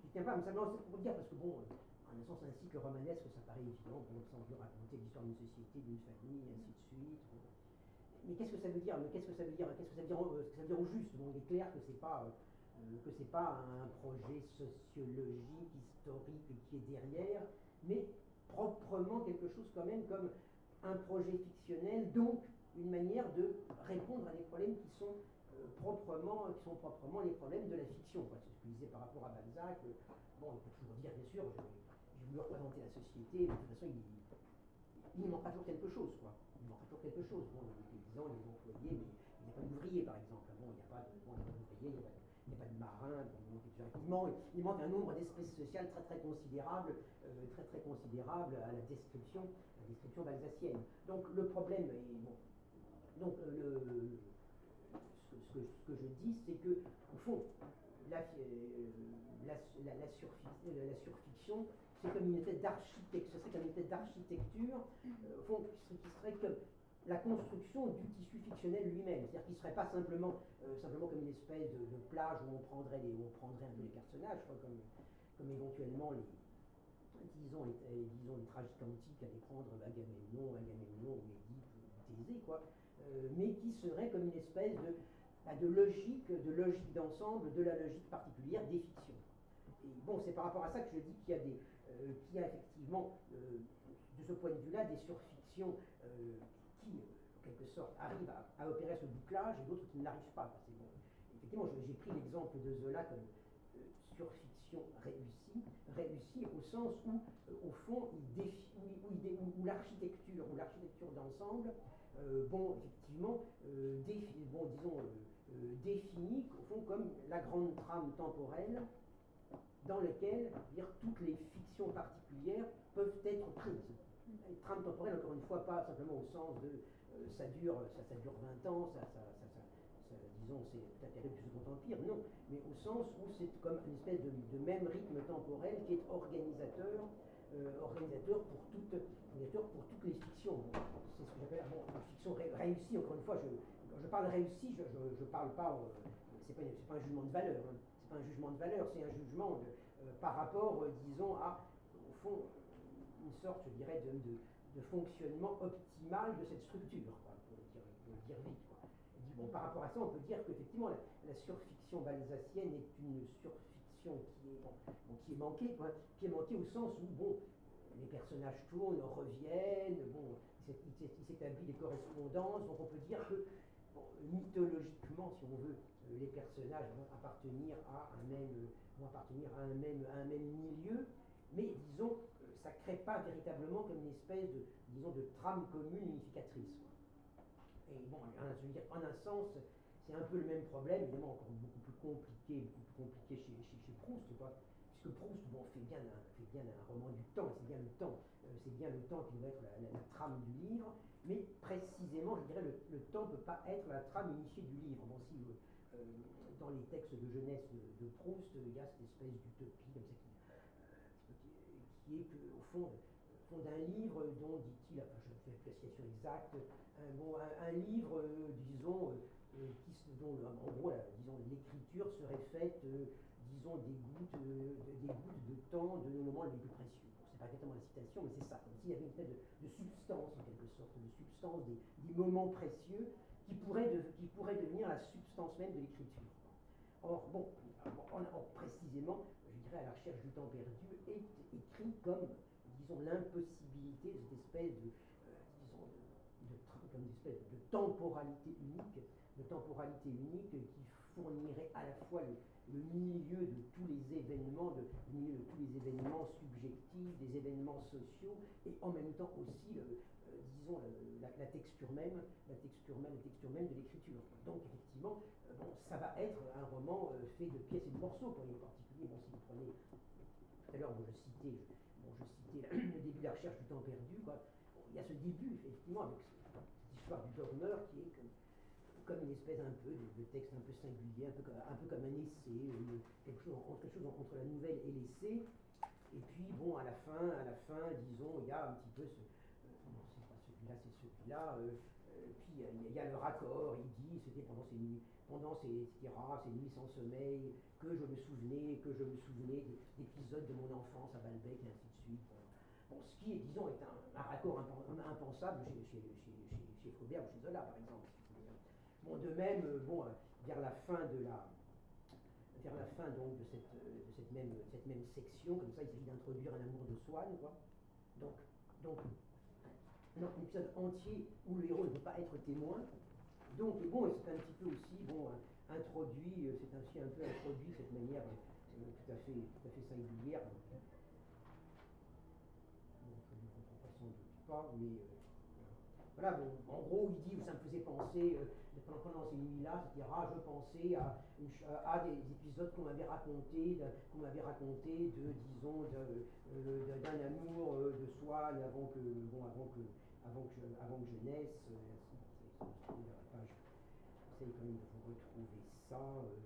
qui tient pas, mais simplement c'est pour dire, parce que bon, euh, en un sens ainsi que romanesque, ça paraît évident, bon, ça on veut raconter l'histoire d'une société, d'une famille, et ainsi de suite. Bon. Mais qu'est-ce que ça veut dire? Mais qu'est-ce que ça veut dire? Qu'est-ce que ça veut dire, euh, ce que ça veut dire au juste? Bon, il est clair que c'est pas, euh, que c'est pas un projet sociologique, historique qui est derrière, mais proprement quelque chose quand même comme un projet fictionnel, donc une manière de répondre à des problèmes qui sont euh, proprement, qui sont proprement les problèmes de la fiction. Quoi. C'est ce que je disais par rapport à Balzac. Euh, bon, on peut toujours dire, bien sûr, j'ai voulu représenter la société, mais de toute façon, il, il, il manquera toujours quelque chose, quoi. Il manquera toujours quelque chose. Bon, les paysans, les employés, mais il n'y a pas d'ouvriers, par exemple. Bon, il n'y a pas de, bon, il n'y a pas d'ouvriers, il n'y a, il n'y a pas de marins. Bon, il, manque, il manque un nombre d'espèces sociales très très considérable, euh, très très considérable à la description, à la description balzacienne. Donc le problème est bon. Donc euh, le, ce, que, ce, que, ce que je dis, c'est que au fond, la, euh, la, la, la, surfic, la surfiction, c'est comme une espèce d'architecture, ce serait comme une espèce d'architecture, euh, au fond, qui serait, qui serait comme la construction du tissu fictionnel lui-même, c'est-à-dire qu'il ne serait pas simplement, euh, simplement comme une espèce de, de plage où on prendrait, les, où on prendrait un peu les personnages, quoi, comme, comme éventuellement les, disons les, disons les tragiques antiques allaient prendre Agamemnon, Agamemnon ou Édipe ou Thésée, quoi, euh, mais qui serait comme une espèce de, bah, de logique, de logique d'ensemble, de la logique particulière des fictions. Et bon, c'est par rapport à ça que je dis qu'il y a des, euh, qu'il y a effectivement, euh, de ce point de vue-là, des surfictions euh, qui, en quelque sorte, arrivent à, à opérer ce bouclage et d'autres qui ne l'arrivent pas. Parce que, bon, effectivement, j'ai pris l'exemple de Zola comme euh, surfiction réussie, réussie au sens où, euh, au fond, il défi, où, où, où, où l'architecture, où l'architecture d'ensemble, euh, bon, effectivement, euh, défi, bon, disons, euh, euh, définit, au fond, comme la grande trame temporelle dans laquelle, dire, toutes les fictions particulières peuvent être prises. Une trame temporelle, encore une fois, pas simplement au sens de euh, ça dure ça, ça dure vingt ans, ça, ça, ça, ça, ça disons, c'est peut-être terrible du Second Empire, non, mais au sens où c'est comme une espèce de, de même rythme temporel qui est organisateur, euh, organisateur, pour toutes, organisateur pour toutes les fictions. Bon, c'est ce que j'appelle bon, une fiction ré réussie, encore une fois, je, quand je parle réussi, je ne parle pas, euh, c'est pas, pas un jugement de valeur, hein. C'est pas un jugement de valeur, c'est un jugement de, euh, par rapport, euh, disons, à, au fond, une sorte, je dirais, de, de, de fonctionnement optimal de cette structure, quoi, pour, le dire, pour le dire vite. Quoi. Et dit, bon, par rapport à ça, on peut dire qu'effectivement, la, la surfiction balzacienne est une surfiction qui est, bon, bon, qui est manquée, quoi, qui est manquée au sens où, bon, les personnages tournent, reviennent, bon, il s'établit des correspondances, donc on peut dire que, bon, mythologiquement, si on veut, les personnages vont appartenir à un même, vont appartenir à un même, à un même milieu, mais disons, ça ne crée pas véritablement comme une espèce de, disons, de trame commune unificatrice. Et bon, je veux dire, en un sens, c'est un peu le même problème, évidemment encore beaucoup plus compliqué, beaucoup plus compliqué chez, chez, chez Proust, quoi, puisque Proust, bon, fait bien un, fait bien un roman du temps, c'est bien le temps, euh, c'est bien le temps qui doit être la, la, la trame du livre, mais précisément, je dirais, le, le temps ne peut pas être la trame unifiée du livre. Bon, si, euh, Euh, dans les textes de jeunesse de, de Proust, il y a cette espèce d'utopie comme ça qui, euh, qui est que, au fond, au fond d'un livre dont, dit-il, enfin je fais l'appréciation exacte, un, bon, un, un livre, euh, disons, euh, qui, dont en gros, la, disons, l'écriture serait faite, euh, disons, des gouttes, euh, des gouttes de temps de nos moments les plus précieux. Bon, c'est pas exactement la citation, mais c'est ça, comme s'il y avait une espèce de, de substance, en quelque sorte, de substance des, des moments précieux qui pourrait, de, qui pourrait devenir la substance même de l'écriture. Or, bon, or, or, précisément, je dirais, à la recherche du temps perdu est écrit comme, disons, l'impossibilité de cette espèce de, euh, disons, de, de, comme une espèce de temporalité unique, de temporalité unique qui fournirait à la fois le, le milieu de tous les événements, de, le milieu de tous les événements subjectifs, des événements sociaux, et en même temps aussi le, Euh, disons, la, la texture même, la texture même, la texture même de l'écriture. Donc, effectivement, euh, bon, ça va être un roman euh, fait de pièces et de morceaux, quoi. En particulier, bon, si vous prenez, tout à l'heure, bon, je citais, je, bon, je citais le début de la recherche du temps perdu, quoi. Bon, il y a ce début, effectivement, avec cette histoire du dogmeur qui est comme, comme une espèce un peu de, de texte un peu singulier, un peu comme un, peu comme un essai, une, quelque chose, quelque chose entre la nouvelle et l'essai. Et puis, bon, à la fin, à la fin, disons, il y a un petit peu ce là c'est celui-là, euh, euh, puis il y, y a le raccord, il dit, c'était pendant ces nuits, pendant ces, et cetera, ces nuits sans sommeil, que je me souvenais, que je me souvenais d'épisodes de mon enfance à Balbec, et ainsi de suite. Bon, ce qui, disons, est un, un raccord impensable chez, chez, chez, chez, chez Flaubert ou chez Zola, par exemple. Bon, de même, bon, vers la fin de la, vers la fin donc de cette, de cette, même, cette même section, comme ça, il s'agit d'introduire un amour de Swann, quoi. Donc, donc, non, un épisode entier où le héros ne peut pas être témoin. Donc, et bon, et c'est un petit peu aussi, bon, introduit, c'est ainsi un peu introduit de cette manière euh, tout à fait, tout à fait singulière. Bon, je ne comprends pas sans doute pas, mais euh, voilà, bon, en gros, il dit, ça me faisait penser, euh, pendant, pendant ces nuits-là, et cetera, je pensais à, une, à des épisodes qu'on m'avait racontés, qu'on m'avait raconté de, disons, de, euh, d'un amour euh, de Swann avant que, bon, avant que, avant que, je, avant que je naisse. Euh, enfin, j'essaie quand même de vous retrouver ça. Euh.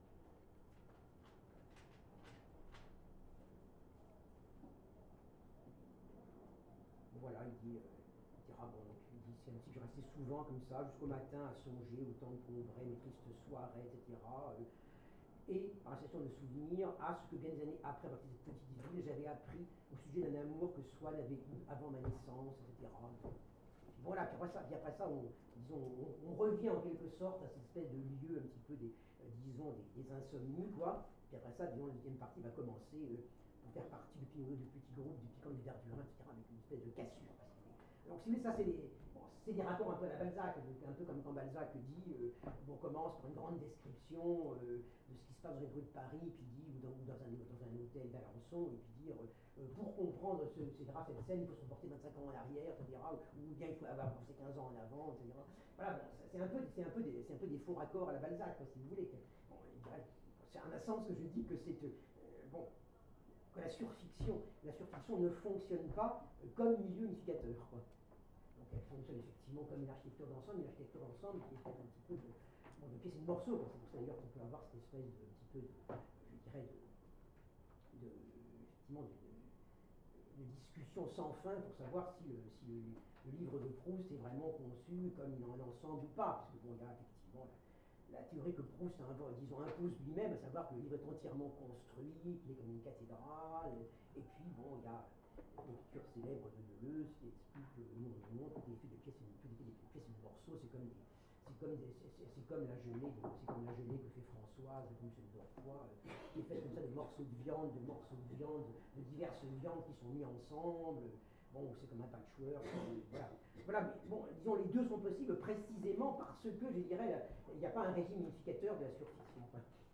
Voilà, il dit, euh, il dira, bon, donc, il dit, c'est ainsi que je restais souvent comme ça, jusqu'au matin, à songer au temps de combrer mes tristes soirées, et cetera. Euh, et, par la session de souvenirs, à ce que bien des années après, à partir de cette petite idylle, j'avais appris au sujet d'un amour que Swann avait eu avant ma naissance, et cetera. Voilà, puis après ça, puis après ça on, disons, on, on revient en quelque sorte à cette espèce de lieu un petit peu des, euh, disons, des, des insomnies, quoi. Puis après ça, disons, la deuxième partie va commencer euh, pour faire partie du, du petit groupe, du piquant du Verdurin, et cetera, avec une espèce de cassure. Donc, si vous voulez, ça, c'est des, bon, c'est des rapports un peu à la Balzac, un peu comme quand Balzac dit, euh, on commence par une grande description euh, de ce qui se passe dans les rues de Paris, puis dit, ou dans, ou dans, un, dans un hôtel d'Alençon, et puis dire, euh, pour comprendre ce, et cetera, cette scène, il faut se reporter vingt-cinq ans en arrière, et cetera, ou bien il faut avoir pensé quinze ans en avant, et cetera. Voilà, bon, c'est un peu, c'est un peu des, c'est un peu des faux raccords à la Balzac, quoi, si vous voulez. Bon, c'est en un sens que je dis que c'est, euh, bon, que la surfiction, la surfiction ne fonctionne pas comme milieu unificateur, quoi. Donc elle fonctionne effectivement comme une architecture d'ensemble, une architecture d'ensemble qui est faite un petit peu de, bon, de pièces et de morceaux, quoi. C'est pour ça d'ailleurs qu'on peut avoir cette espèce de, un petit peu de, je dirais, de, de effectivement, de, de, de discussion sans fin pour savoir si, le, si le, le livre de Proust est vraiment conçu comme un ensemble ou pas, parce que bon, il y a effectivement la, la théorie que Proust, disons, impose lui-même, à savoir que le livre est entièrement construit, qu'il est comme une cathédrale, et, et puis bon, il y a l'écriture célèbre de Deleuze qui explique que nous, on montre que l'effet de pièces et de pièces et de morceaux, c'est comme, c'est comme, c'est comme la gelée, c'est comme la gelée que fait Françoise, comme M. Dorfoy, euh, qui est faite comme ça de morceaux de viande, de morceaux de viande, de diverses viandes qui sont mis ensemble. Bon, c'est comme un patchwork. Euh, voilà. Voilà, mais bon, disons, les deux sont possibles précisément parce que, je dirais, il n'y a pas un régime unificateur de la surfiction.